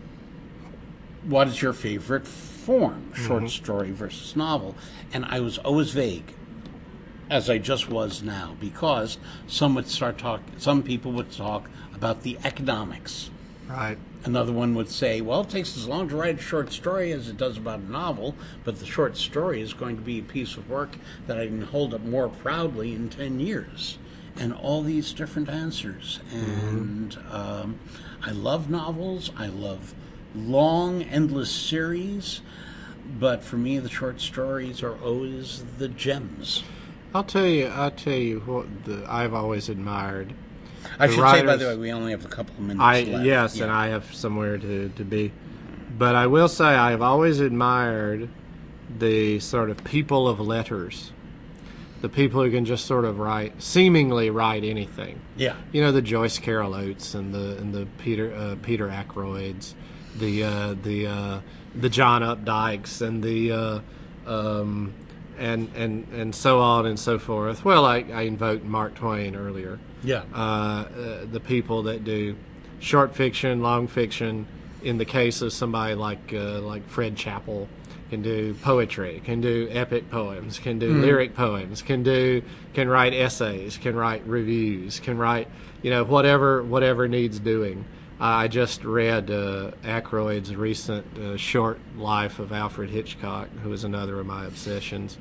what is your favorite form, short mm-hmm. story versus novel? And I was always vague, as I just was now, because some would start talk. Some people would talk about the economics Right. Another one would say, well, it takes as long to write a short story as it does about a novel, but the short story is going to be a piece of work that I can hold up more proudly in ten years. And all these different answers. And mm-hmm. um, I love novels. I love long, endless series. But for me, the short stories are always the gems. I'll tell you, I'll tell you what the, I've always admired. I the should writers, say, by the way, we only have a couple of minutes I, left. Yes, yeah. and I have somewhere to, to be. But I will say I've always admired the sort of people of letters. The people who can just sort of write, seemingly write anything. Yeah. You know, the Joyce Carol Oates and the and the Peter uh, Peter Ackroyds, the uh, the uh, the John Updikes and the uh, um, and and and so on and so forth. Well, I, I invoked Mark Twain earlier. Yeah. Uh, uh, the people that do short fiction, long fiction. In the case of somebody like uh, like Fred Chappell, can do poetry, can do epic poems, can do mm. lyric poems, can do can write essays, can write reviews, can write you know whatever whatever needs doing. Uh, I just read uh, Ackroyd's recent uh, short life of Alfred Hitchcock, who is another of my obsessions.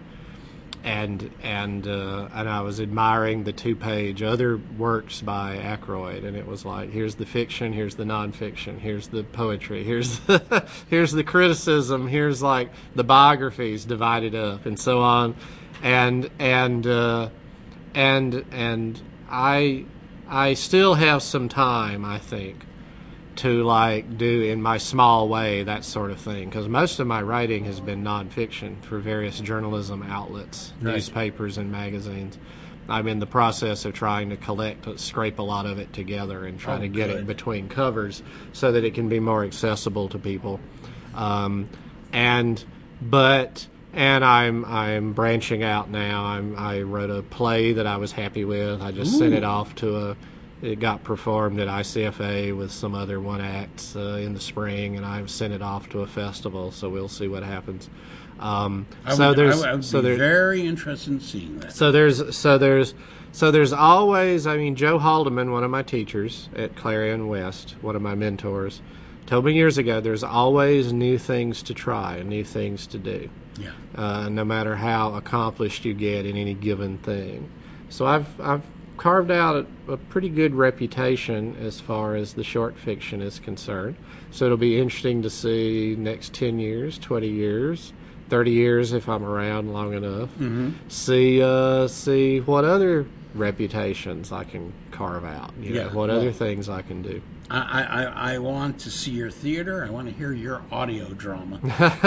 And and uh, and I was admiring the two-page other works by Ackroyd, and it was like, here's the fiction, here's the nonfiction, here's the poetry, here's the, here's the criticism, here's like the biographies divided up, and so on, and and uh, and and I I still have some time, I think, to like do in my small way that sort of thing, because most of my writing has been nonfiction for various journalism outlets, right. newspapers and magazines. I'm in the process of trying to collect, scrape a lot of it together and try oh, to get good. it between covers so that it can be more accessible to people. Um, and but and I'm I'm branching out now. I'm I wrote a play that I was happy with. I just Ooh. sent it off to a. It got performed at I C F A with some other one acts uh, in the spring, and I've sent it off to a festival, so we'll see what happens. Um, I so would, there's, I would so be there, very interested in seeing that. So there's, so there's, so there's always. I mean, Joe Haldeman, one of my teachers at Clarion West, one of my mentors, told me years ago, there's always new things to try and new things to do. Yeah. Uh, no matter how accomplished you get in any given thing. So I've I've. carved out a, a pretty good reputation as far as the short fiction is concerned. So it'll be interesting to see next ten years, twenty years, thirty years if I'm around long enough. Mm-hmm. See uh, see what other reputations I can carve out. You yeah, know, what well, other things I can do. I, I, I want to see your theater. I want to hear your audio drama.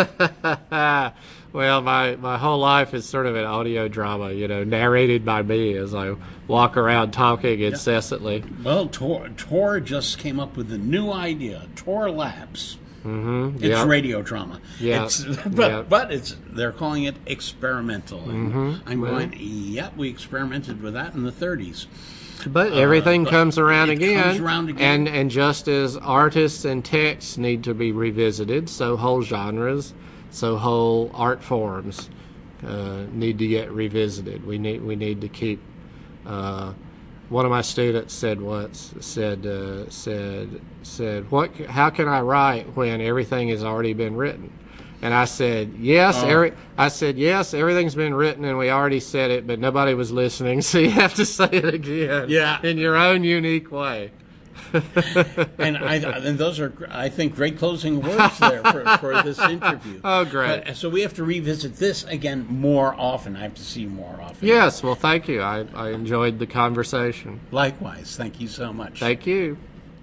Well, my, my whole life is sort of an audio drama, you know, narrated by me as I walk around talking incessantly. Well, Tor, Tor just came up with a new idea, Tor Labs. Mm-hmm. It's yep. radio drama. Yeah. It's, but yep. but it's they're calling it experimental. And mm-hmm. I'm well. going, yep, we experimented with that in the thirties. But everything uh, but comes comes around again, comes around again. And, and just as artists and texts need to be revisited, so whole genres, so whole art forms uh, need to get revisited. We need we need to keep. Uh, one of my students said once said uh, said said what? How can I write when everything has already been written? And I said, yes, oh. every, I said, yes, everything's been written and we already said it, but nobody was listening, so you have to say it again yeah. in your own unique way. and I, and those are, I think, great closing words there for, for this interview. Oh, great. But, so we have to revisit this again more often. I have to see you more often. Yes, well, thank you. I, I enjoyed the conversation. Likewise. Thank you so much. Thank you.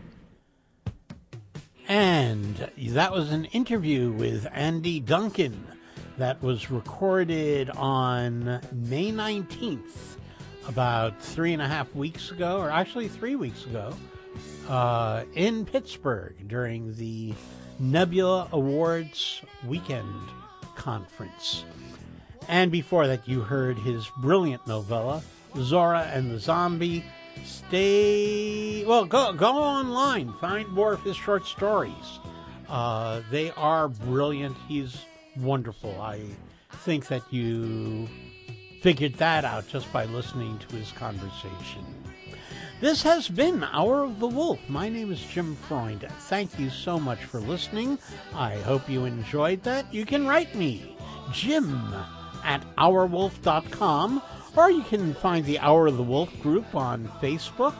And that was an interview with Andy Duncan that was recorded on May nineteenth, about three and a half weeks ago, or actually three weeks ago, uh, in Pittsburgh during the Nebula Awards Weekend Conference. And before that, you heard his brilliant novella, Zora and the Zombie. Stay, well, go go online. Find more of his short stories. Uh, they are brilliant. He's wonderful. I think that you figured that out just by listening to his conversation. This has been Hour of the Wolf. My name is Jim Freund. Thank you so much for listening. I hope you enjoyed that. You can write me, Jim at our wolf dot com, or you can find the Hour of the Wolf group on Facebook.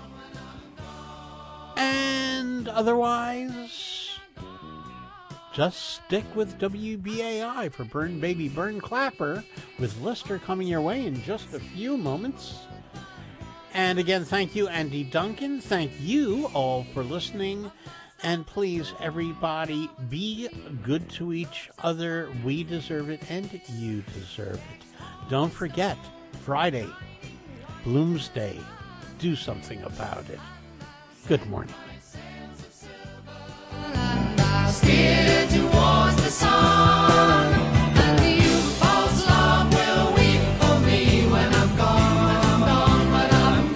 And otherwise, just stick with W B A I for Burn Baby Burn Clapper, with Lister coming your way in just a few moments. And again, thank you, Andy Duncan. Thank you all for listening. And please, everybody, be good to each other. We deserve it, and you deserve it. Don't forget, Friday, Bloomsday. Do something about it. Good morning. Steer towards the sun, and you false love will weep for me when I'm gone, when I'm gone, when I'm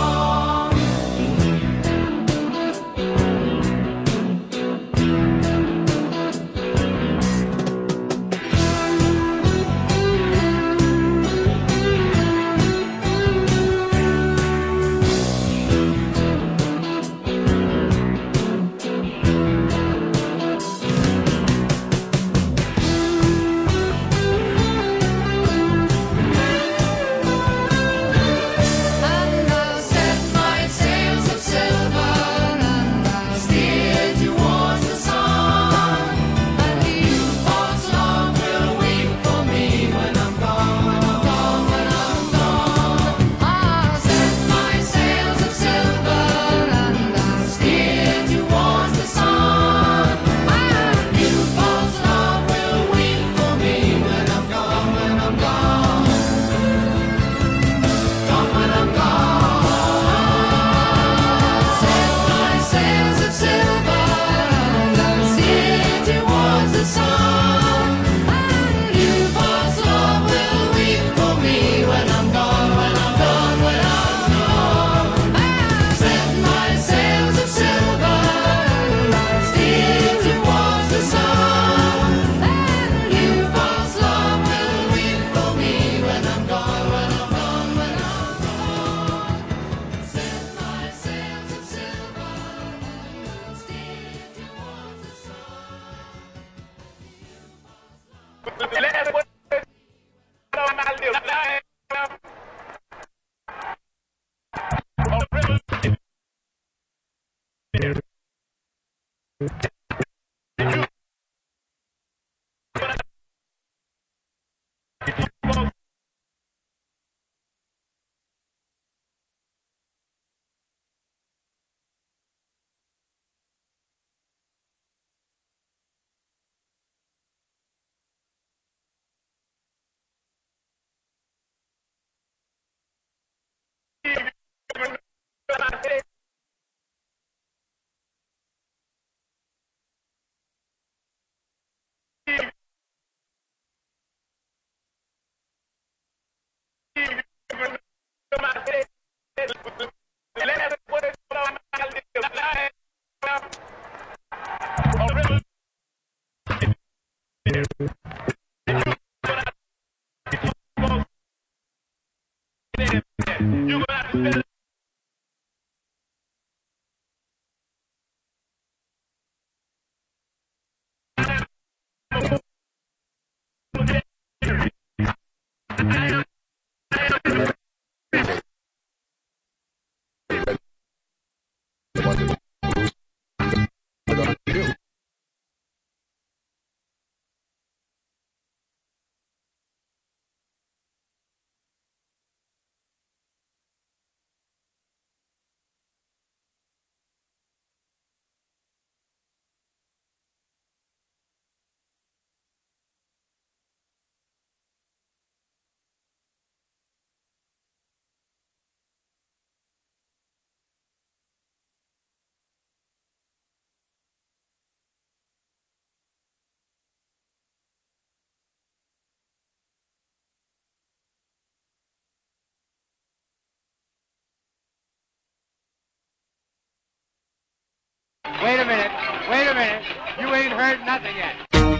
Wait a minute. Wait a minute. You ain't heard nothing yet.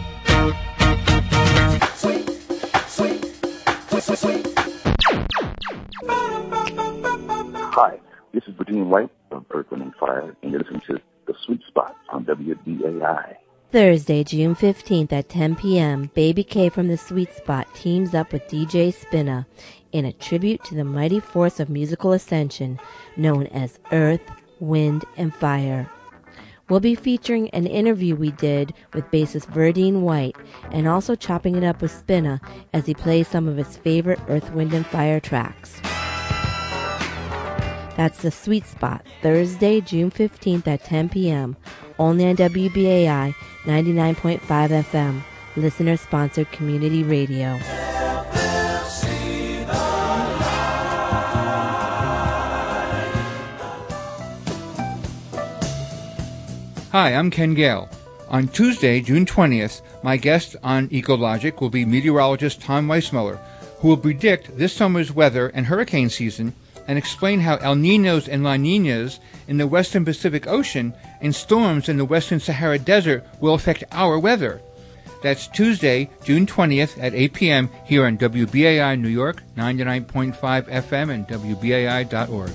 Sweet, sweet, sweet, sweet, sweet. Hi, This is Virginia White of Earth, Wind and Fire, and you're listening to The Sweet Spot on W B A I. Thursday, June fifteenth at ten p.m., Baby K from The Sweet Spot teams up with D J Spinna in a tribute to the mighty force of musical ascension known as Earth, Wind, and Fire. We'll be featuring an interview we did with bassist Verdine White and also chopping it up with Spinna as he plays some of his favorite Earth, Wind, and Fire tracks. That's The Sweet Spot, Thursday, June fifteenth at ten p.m., only on W B A I ninety-nine point five F M, listener-sponsored community radio. Hi, I'm Ken Gale. On Tuesday, June twentieth, my guest on Ecologic will be meteorologist Tom Weissmuller, who will predict this summer's weather and hurricane season and explain how El Niños and La Niñas in the western Pacific Ocean and storms in the western Sahara Desert will affect our weather. That's Tuesday, June twentieth at eight p.m. here on W B A I New York, ninety-nine point five F M and W B A I dot org.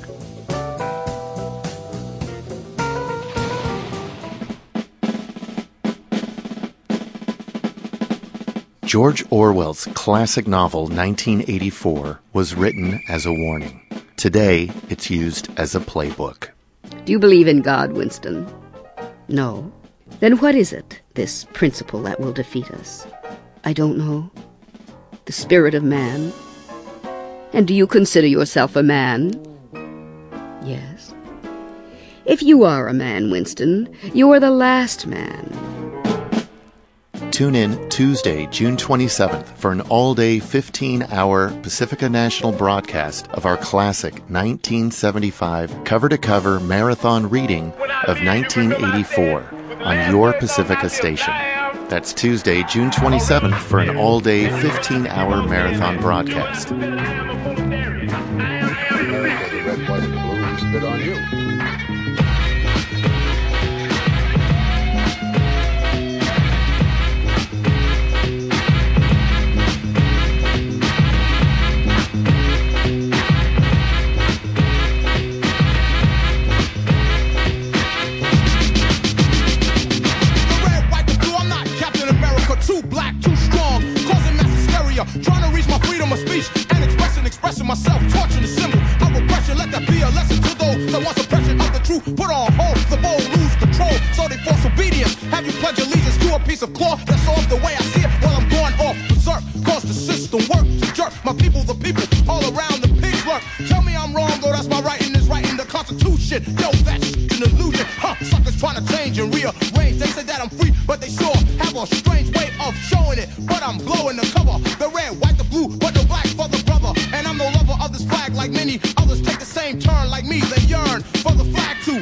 George Orwell's classic novel nineteen eighty-four was written as a warning. Today, it's used as a playbook. Do you believe in God, Winston? No. Then what is it, this principle that will defeat us? I don't know. The spirit of man? And do you consider yourself a man? Yes. If you are a man, Winston, you are the last man. Tune in Tuesday, June twenty-seventh for an all-day fifteen-hour Pacifica National broadcast of our classic nineteen seventy-five cover-to-cover marathon reading of nineteen eighty-four on your Pacifica station. That's Tuesday, June twenty-seventh for an all-day fifteen-hour marathon broadcast. The red, white, and blue spit on you. Trying to reach my freedom of speech and expressing, expressing myself, torching the symbol of oppression. Let that be a lesson to those that want suppression of the truth. Put on hold, the bold lose control, so they force obedience. Have you pledge allegiance to a piece of cloth that's off the way I see it while I'm going off berserk? Cause the system works to jerk my people, the people all around the pigs lurk. Tell me I'm wrong, though that's my writing is writing the Constitution. Yo, that's an illusion, huh? Suckers trying to change and rearrange. They say that I'm free, but they sure have a strange way of showing it. But I'm blowing the cover, the red, white, the blue, but the black for the brother. And I'm no lover of this flag like many others take the same turn like me. They yearn for the flag too.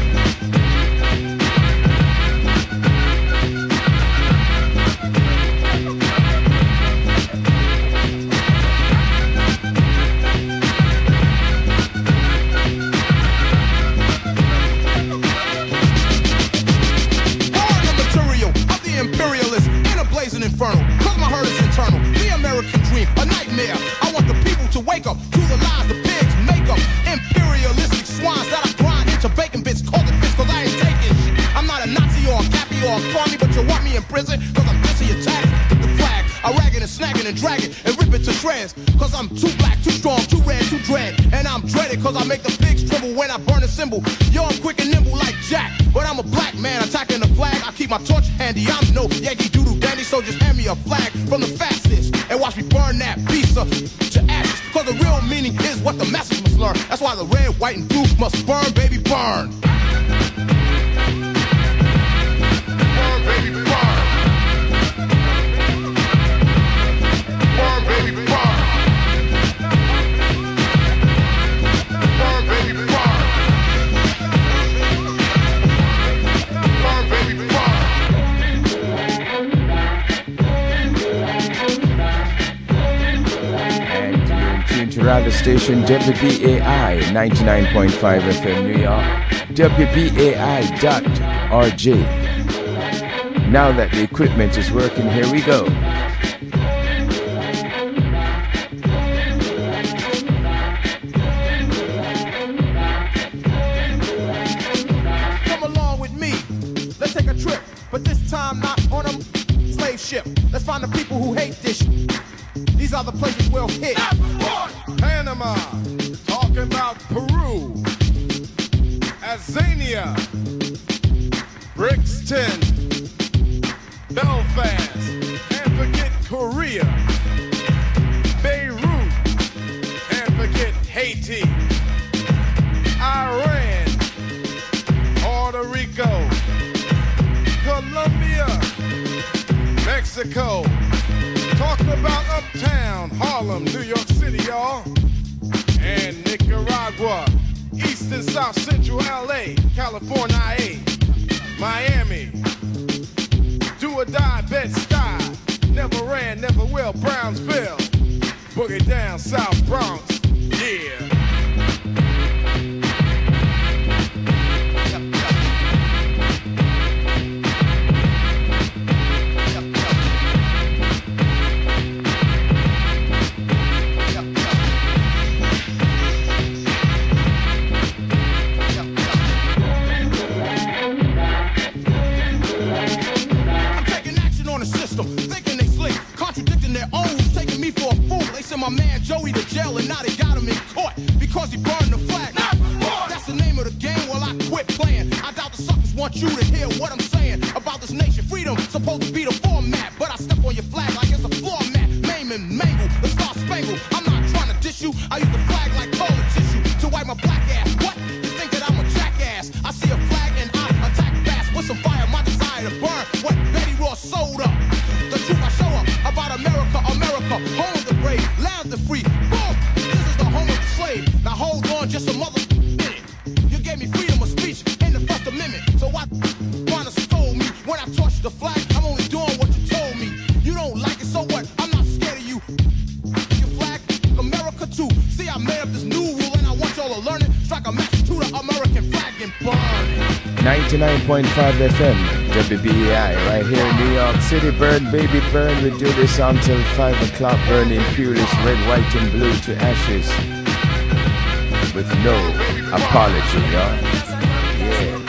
Inferno, cause my hurt is internal. The American dream, a nightmare. I want the people to wake up to the lies the pigs make up. Imperialistic swines that I grind into bacon bits. Call it bits cause I ain't taking shit. I'm not a Nazi or a Cappy or a Farmy, but you want me in prison cause I'm busy attacking the flag. I rag it and snag it and drag it and rip it to shreds. Cause I'm too black, too strong, too red, too dread. And I'm dreaded cause I make the pigs tremble when I burn a symbol. Yo, I'm quick and nimble like Jack, but I'm a black man attacking the flag. I keep my torch handy. I'm no Yankee Doodle Dandy, so just hand me a flag from the fastest and watch me burn that piece of to ashes. Cause the real meaning is what the message must learn. That's why the red, white, and blue must burn, baby, burn. Burn, baby, burn. Burn, baby, burn. Burn, baby, burn. Burn, baby, burn. To radio station W B A I ninety-nine point five F M New York, W B A I dot R J. Now that the equipment is working, here we go. but this time not on a slave ship. Let's find the people who hate this shit. These are the places we'll hit. Panama, talking about Peru, Azania, Brixton, Belfast, and forget Korea, Beirut, and forget Haiti, Iran, Puerto Rico, Colombia, Mexico, talking about Uptown, Harlem, New York City, y'all, and Nicaragua, East and South Central L A, California, Miami, do or die, Bed-Stuy, never ran, never will, Brownsville, boogie down, South Bronx, yeah. My man Joey to jail and now they got him in court because he burned the flag. That's the name of the game. Well, I quit playing. I doubt the suckers want you to hear what I'm saying about this nation. Freedom supposed to be the format, but I step on your flag like it's a floor mat. Maim and mangle the Star Spangled. I'm not trying to diss you. I use the flag like toilet tissue to wipe my black ass. What? You think that I'm a jackass? I see a flag and I attack fast with some fire. My desire to burn what Betty Ross sold up. The truth I show up about America, America, home of the brave, land of the free. Boom! This is the home of the slave. Now hold on just a mother minute. You gave me freedom of speech in the First Amendment. So why wanna stole me? When I torch the flag, I'm only doing what you told me. You don't like it, so what? I'm not scared of you. Your flag, America too. See, I made up this new rule and I want y'all to learn it. Strike a match to the American flag and burn it. ninety-nine point five F M, W B A I, right here in New York City. Burn, baby, burn. We do this until five o'clock. Burn impurities, red, white, and blue to ashes. With no apology, y'all. Yeah.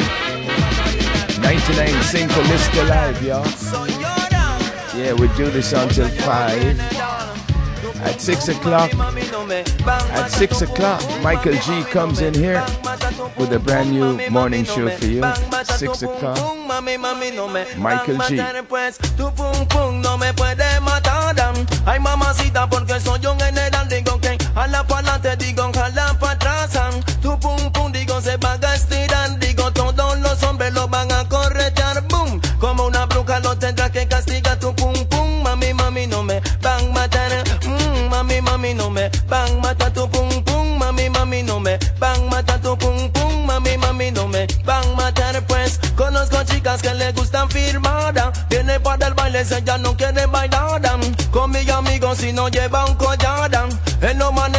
ninety-nine Cinco List Alive, y'all. Yeah, we do this until five. At six o'clock, at six o'clock, Michael G comes in here with a brand new morning show for you. Six o'clock, Michael G. Tu pum pum no me puede matar. Ay mamacita porque soy un general. Digo que jala para adelante, digo jala para atrás. Tu pum pum digo se va a estirar. Digo todos los hombres lo van a corretear. Boom, como una bruja lo tendrá que castigar. Tu pum pum, mami mami no me van a matar. Mm, mami mami no me van a matar. Tu pum pum, mami mami no me van a matar. Tu pum pum, mami mami no me van a matar. Pues conozco chicas que le gustan firmada. Viene para el baile, ella no quiere bailar. Con mis amigos si no lleva un collar. Él no maneja